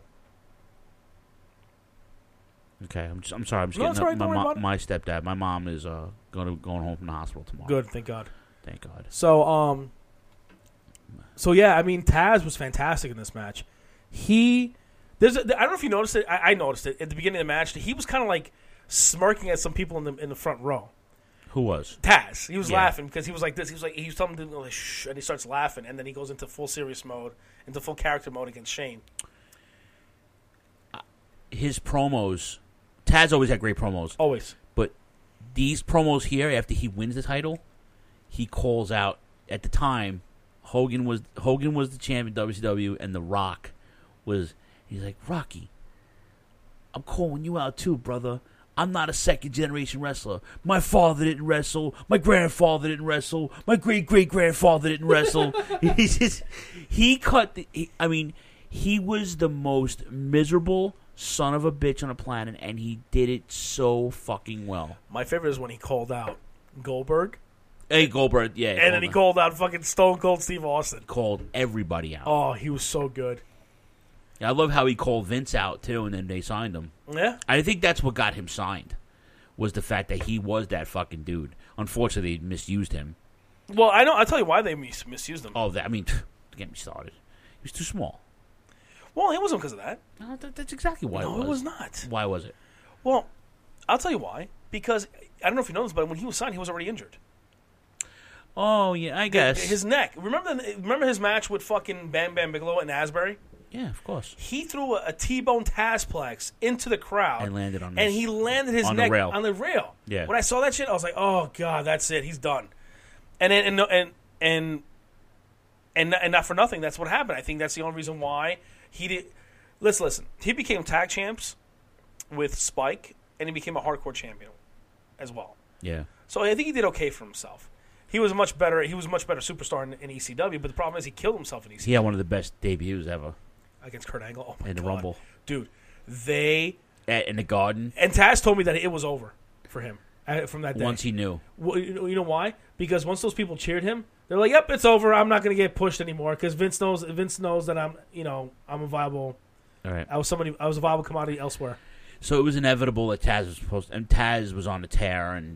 Okay, I'm just, I'm sorry. I'm just No, getting that's up all right, my don't worry mo- about my stepdad. My mom is uh going to going home from the hospital tomorrow. Good, thank God. Thank God. So um, so yeah, I mean Taz was fantastic in this match. He There's, a, I don't know if you noticed it. I, I noticed it at the beginning of the match. He was kind of like smirking at some people in the in the front row. Who was? Taz. He was Yeah. laughing because he was like this. He was like he was telling them to like, shh, and he starts laughing, and then he goes into full serious mode, into full character mode against Shane. His promos, Taz always had great promos. Always. But these promos here, after he wins the title, he calls out. At the time, Hogan was Hogan was the champion of W C W, and The Rock was. He's like, Rocky, I'm calling you out too, brother. I'm not a second generation wrestler. My father didn't wrestle. My grandfather didn't wrestle. My great great grandfather didn't wrestle. he just he cut. The, he, I mean, he was the most miserable son of a bitch on the planet, and he did it so fucking well. My favorite is when he called out Goldberg. Hey, Goldberg, yeah. And then he called out fucking Stone Cold Steve Austin. Called everybody out. Oh, he was so good. Yeah, I love how he called Vince out, too, and then they signed him. Yeah. I think that's what got him signed, was the fact that he was that fucking dude. Unfortunately, they misused him. Well, I know. I'll tell you why they mis- misused him. Oh, that, I mean, get me started. He was too small. Well, it wasn't because of that. No, that, that's exactly why no, it was. it was not. Why was it? Well, I'll tell you why. Because, I don't know if you know this, but when he was signed, he was already injured. Oh, yeah, I guess. His, his neck. Remember the, Remember his match with fucking Bam Bam Bigelow and Asbury? Yeah, of course. He threw a, a T-bone Tazplex into the crowd. And landed on And this- he landed his on the neck rail. on the rail. Yeah. When I saw that shit, I was like, oh, God, that's it. He's done. And then, and, and, and, and, and not for nothing, that's what happened. I think that's the only reason why he did. Let's listen. He became tag champs with Spike, and he became a hardcore champion as well. Yeah. So I think he did okay for himself. He was a much better. He was a much better superstar in, in E C W. But the problem is he killed himself in E C W. He had one of the best debuts ever. Against Kurt Angle. Oh my in the God. Rumble. Dude, they At, in the Garden. and Taz told me that it was over for him uh, from that day. Once he knew. Well, you know, you know why? Because once those people cheered him, they're like, "Yep, it's over. I'm not going to get pushed anymore." Because Vince knows. Vince knows that I'm, you know, I'm a viable. All right. I was somebody. I was a viable commodity elsewhere. So it was inevitable that Taz was supposed, and Taz was on the tear, and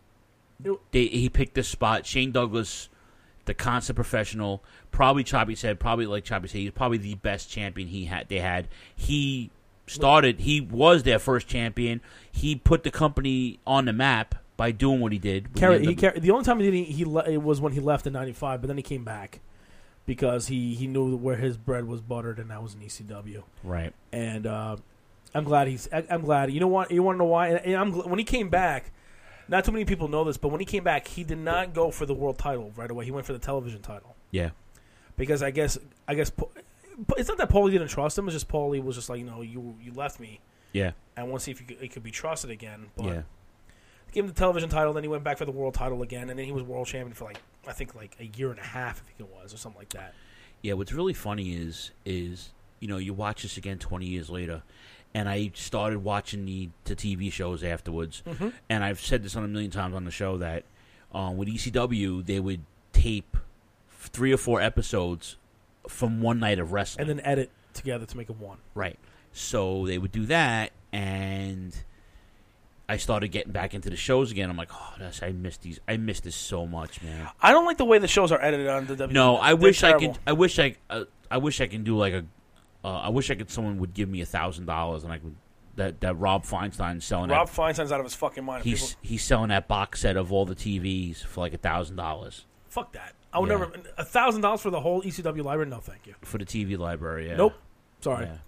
they, he picked this spot. Shane Douglas, the consummate professional, probably Choppy said, probably like Choppy said, he's probably the best champion he had. They had. He started. He was their first champion. He put the company on the map by doing what he did. Carry, he carry, the only time he did he, he le- it was when he left in ninety-five, but then he came back because he, he knew where his bread was buttered, and that was in E C W. Right. And uh, I'm glad he's. I, I'm glad. You know what? You want to know why? And, and I'm gl- when he came back. Not too many people know this, but when he came back, he did not go for the world title right away. He went for the television title. Yeah. Because I guess I guess it's not that Paulie didn't trust him. It's just Paulie was just like, you know, you you left me. Yeah. I want to see if he could, he could be trusted again. But Yeah. gave him the television title, then he went back for the world title again, and then he was world champion for like I think like a year and a half, I think it was, or something like that. Yeah, what's really funny is is you know you watch this again twenty years later, and I started watching the, the T V shows afterwards, Mhm. and I've said this on a million times on the show that um, with E C W they would tape three or four episodes from one night of wrestling, And then edit together to make it one. right. So they would do that, and I started getting back into the shows again. I'm like, oh, that's, I miss these. I miss this so much, man. I don't like the way the shows are edited on the W W E. No, I They're wish I terrible. could. I wish I. Uh, I wish I can do like a. Uh, I wish I could. Someone would give me a thousand dollars, and I could. That that Rob Feinstein's selling. Rob that, Feinstein's out of his fucking mind. He's People, he's selling that box set of all the T Vs for like a thousand dollars fuck that. I would Yeah. never a thousand dollars for the whole E C W library. No, thank you. for the T V library. Yeah. Nope. Sorry. Yeah.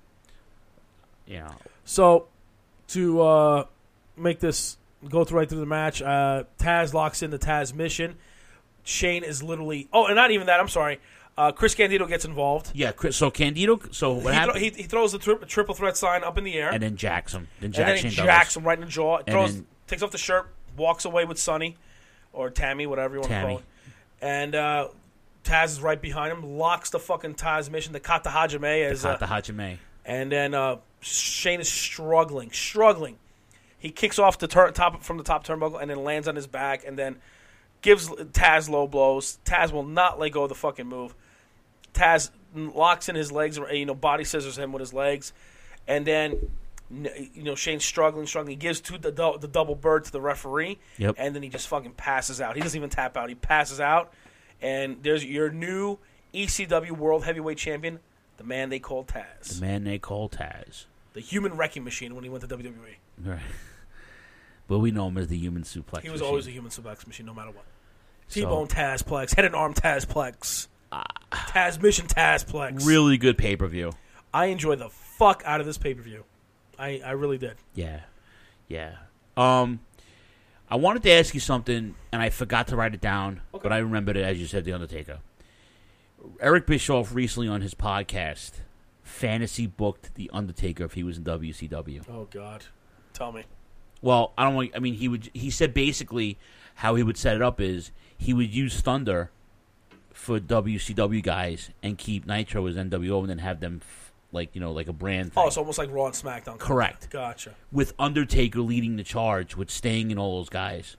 Yeah. So, to uh, make this go through right through the match, uh, Taz locks in the Taz mission. Shane is literally. Oh, and not even that. I'm sorry. Uh, Chris Candido gets involved. Yeah. Chris, so Candido. So what he, happened? thro- he, he throws the tri- triple threat sign up in the air, and then jacks him. Then and jacks then he Shane jacks Douglas. him right in the jaw. And Throws, then- takes off the shirt, walks away with Sonny or Tammy, whatever you want Tammy. to call it. And uh, Taz is right behind him, locks the fucking Taz mission, the Kata Hajime. As, The uh, Kata Hajime. And then uh, Shane is struggling, struggling. He kicks off the tur- top from the top turnbuckle and then lands on his back and then gives Taz low blows. Taz will not let go of the fucking move. Taz locks in his legs, you know, body scissors him with his legs, and then you know Shane's struggling, struggling. He gives two the, the double bird to the referee, Yep. and then he just fucking passes out. He doesn't even tap out. He passes out, and there's your new E C W World Heavyweight Champion, The man they call Taz. The man they call Taz. The human wrecking machine when he went to W W E. Right. But we know him as the human suplex He was machine. always a human suplex machine, no matter what. So- T-bone Tazplex, head and arm Tazplex, uh, Tazmission Tazplex. Really good pay-per-view. I enjoyed the fuck out of this pay-per-view. I, I really did. Yeah. Yeah. Um, I wanted to ask you something, and I forgot to write it down, Okay. but I remembered it as you said, The Undertaker. Eric Bischoff recently on his podcast fantasy booked The Undertaker if he was in W C W. Oh, God. Tell me. Well, I don't want. I mean, he would. He said basically how he would set it up is he would use Thunder for W C W guys and keep Nitro as N W O, and then have them f- like you know like a brand thing. Oh, it's almost like Raw and SmackDown. Correct. Gotcha. With Undertaker leading the charge with Sting and all those guys.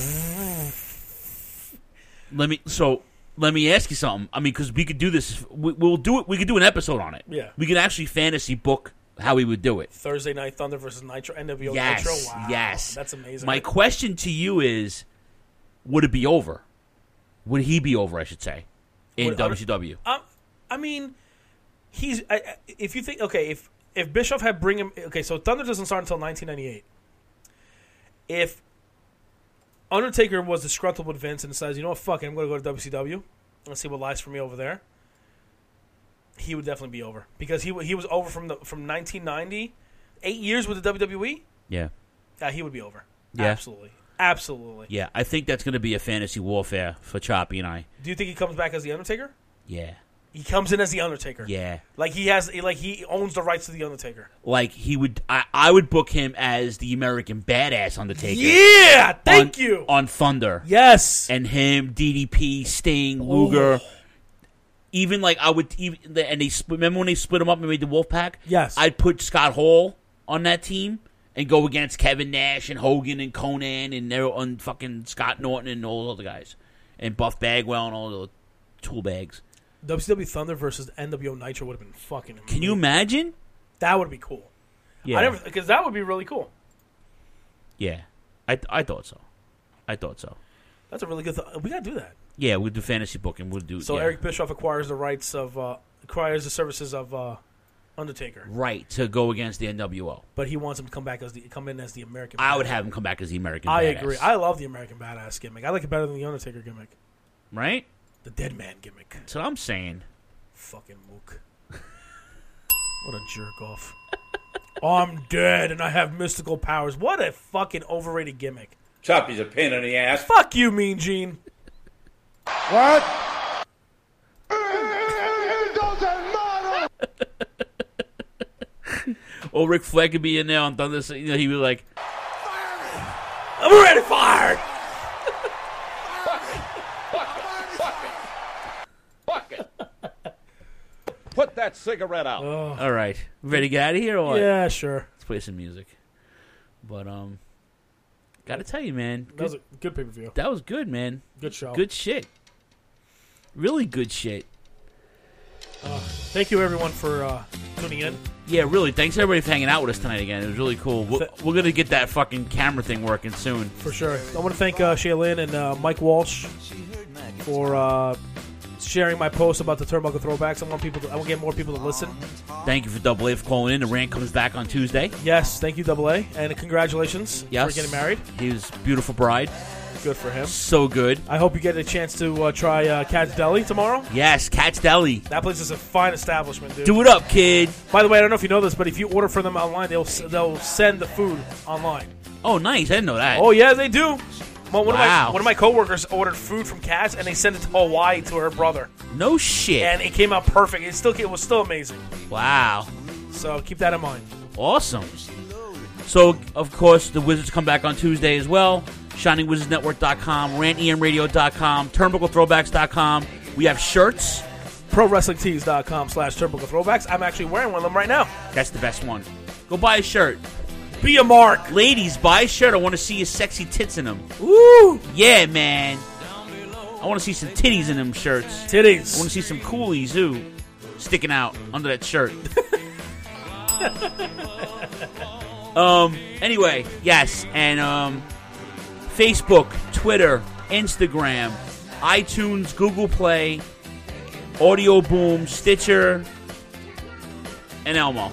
let me so let me ask you something. I mean, because we could do this. We, we'll do it. We could do an episode on it. Yeah. We could actually fantasy book how we would do it. Thursday Night Thunder versus Nitro, N W O Yes, Nitro. Wow, yes. That's amazing. My question to you is, would it be over? Would he be over, I should say, in Would- W C W? Um, I mean, he's. I, I- if you think, okay, if if Bischoff had bring him, okay, so Thunder doesn't start until nineteen ninety-eight. If Undertaker was disgruntled with Vince and decides, you know what, fuck it, I'm going to go to W C W and see what lies for me over there, he would definitely be over because he wa- he was over from the from nineteen ninety, eight years with the W W E. Yeah. Yeah, he would be over. Yeah. Absolutely, absolutely. Yeah, I think that's going to be a fantasy warfare for Choppy and I. Do you think he comes back as the Undertaker? Yeah. He comes in as the Undertaker. Yeah. Like he has, like he owns the rights to the Undertaker. Like, he would, I, I would book him as the American Badass Undertaker. Yeah, thank on, you. On Thunder. Yes. And him, D D P, Sting, Luger. Even, like, I would, even, and they split, remember when they split him up and made the Wolfpack? Yes. I'd put Scott Hall on that team and go against Kevin Nash and Hogan and Conan and, they're on fucking Scott Norton and all those other guys. And Buff Bagwell and all the tool bags. W C W Thunder versus N W O Nitro would have been fucking amazing. Can you imagine? That would be cool. Yeah. I never, because that would be really cool. Yeah. I I thought so. I thought so. That's a really good thought. We got to do that. Yeah, we'll do fantasy booking. We'll do So yeah. Eric Bischoff acquires the rights of, uh, acquires the services of uh, Undertaker. Right, to go against the N W O. But he wants him to come back as the, come in as the American I would Badass. have him come back as the American I Badass. agree. I love the American Badass gimmick. I like it better than the Undertaker gimmick. Right? The Dead Man gimmick. That's what I'm saying. Fucking mook. What a jerk off. I'm dead and I have mystical powers. What a fucking overrated gimmick. Choppy's a pain in the ass. Fuck you, Mean Gene. What? Or Ric Flair could be in there on Thunder. So, you know, he'd be like, I'm already fired. Put that cigarette out. all right, ready to get out of here or what? Yeah, sure. Let's play some music. But, um, gotta tell you, man. That was a good pay-per-view. That was good, man. Good show. Good shit. Really good shit. Uh, thank you, everyone, for uh, tuning in. Yeah, really. Thanks, everybody, for hanging out with us tonight again. It was really cool. We're, we're going to get that fucking camera thing working soon. For sure. I want to thank uh, Shaylin and uh, Mike Walsh for uh, sharing my post about the Turnbuckle Throwbacks. I want people. To, I want to get more people to listen. Thank you for Double A for calling in. The rant comes back on Tuesday. Yes, thank you, Double A, and congratulations Yes. for getting married. He was a beautiful bride. Good for him. So good. I hope you get a chance to uh, try uh, Cat's Deli tomorrow. Yes, Cat's Deli. That place is a fine establishment, dude. Do it up, kid. By the way, I don't know if you know this, but if you order from them online, they'll they'll send the food online. Oh, nice. I didn't know that. Oh yeah, they do. Well, one Wow. of my one of my coworkers ordered food from Cat's, and they sent it to Hawaii to her brother. No shit. And it came out perfect. It still it was still amazing. Wow. So keep that in mind. Awesome. So, of course, the Wizards come back on Tuesday as well. Shining Wizards Network dot com, rant e m radio dot com, turnbuckle throwbacks dot com. We have shirts. Pro Wrestling Tees dot com slash Turnbuckle Throwbacks. I'm actually wearing one of them right now. That's the best one. Go buy a shirt. Be a mark. Ladies, buy a shirt. I want to see your sexy tits in them. Woo! Yeah, man. I want to see some titties in them shirts. Titties. I want to see some coolies, ooh, sticking out under that shirt. um. Anyway, yes, and um, Facebook, Twitter, Instagram, iTunes, Google Play, Audio Boom, Stitcher, and Elmo.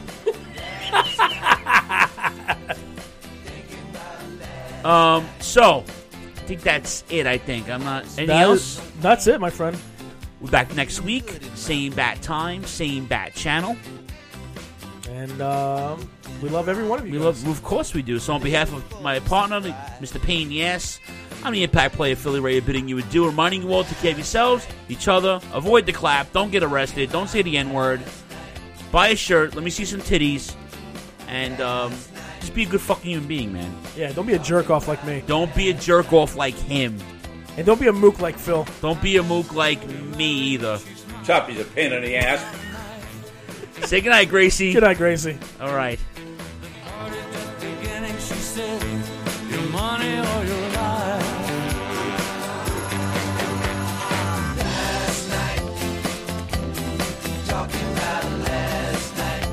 um. So, I think that's it. I think I'm not. Anything That else? is- that's it, my friend. We're back next week. Same bat time. Same bat channel. And um, we love every one of you. We guys. love, of course we do. So on behalf of my partner, Mister Pain in the Ass, I'm the Impact Player Philly Radio bidding you adieu, reminding you all to take care of yourselves, each other, avoid the clap, don't get arrested, don't say the N-word, buy a shirt, let me see some titties, and um, just be a good fucking human being, man. Yeah, don't be a jerk off like me. Don't be a jerk off like him. And don't be a mook like Phil. Don't be a mook like me either. Choppy's a pain in the ass. Say goodnight, Gracie. Good night, Gracie. All right. Beginning, she said, your money or your life. Last night, talking about last night.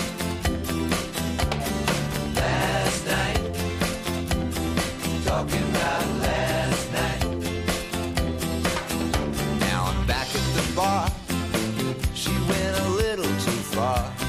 Last night, talking about last night. Now I'm back at the bar. She went a little too far.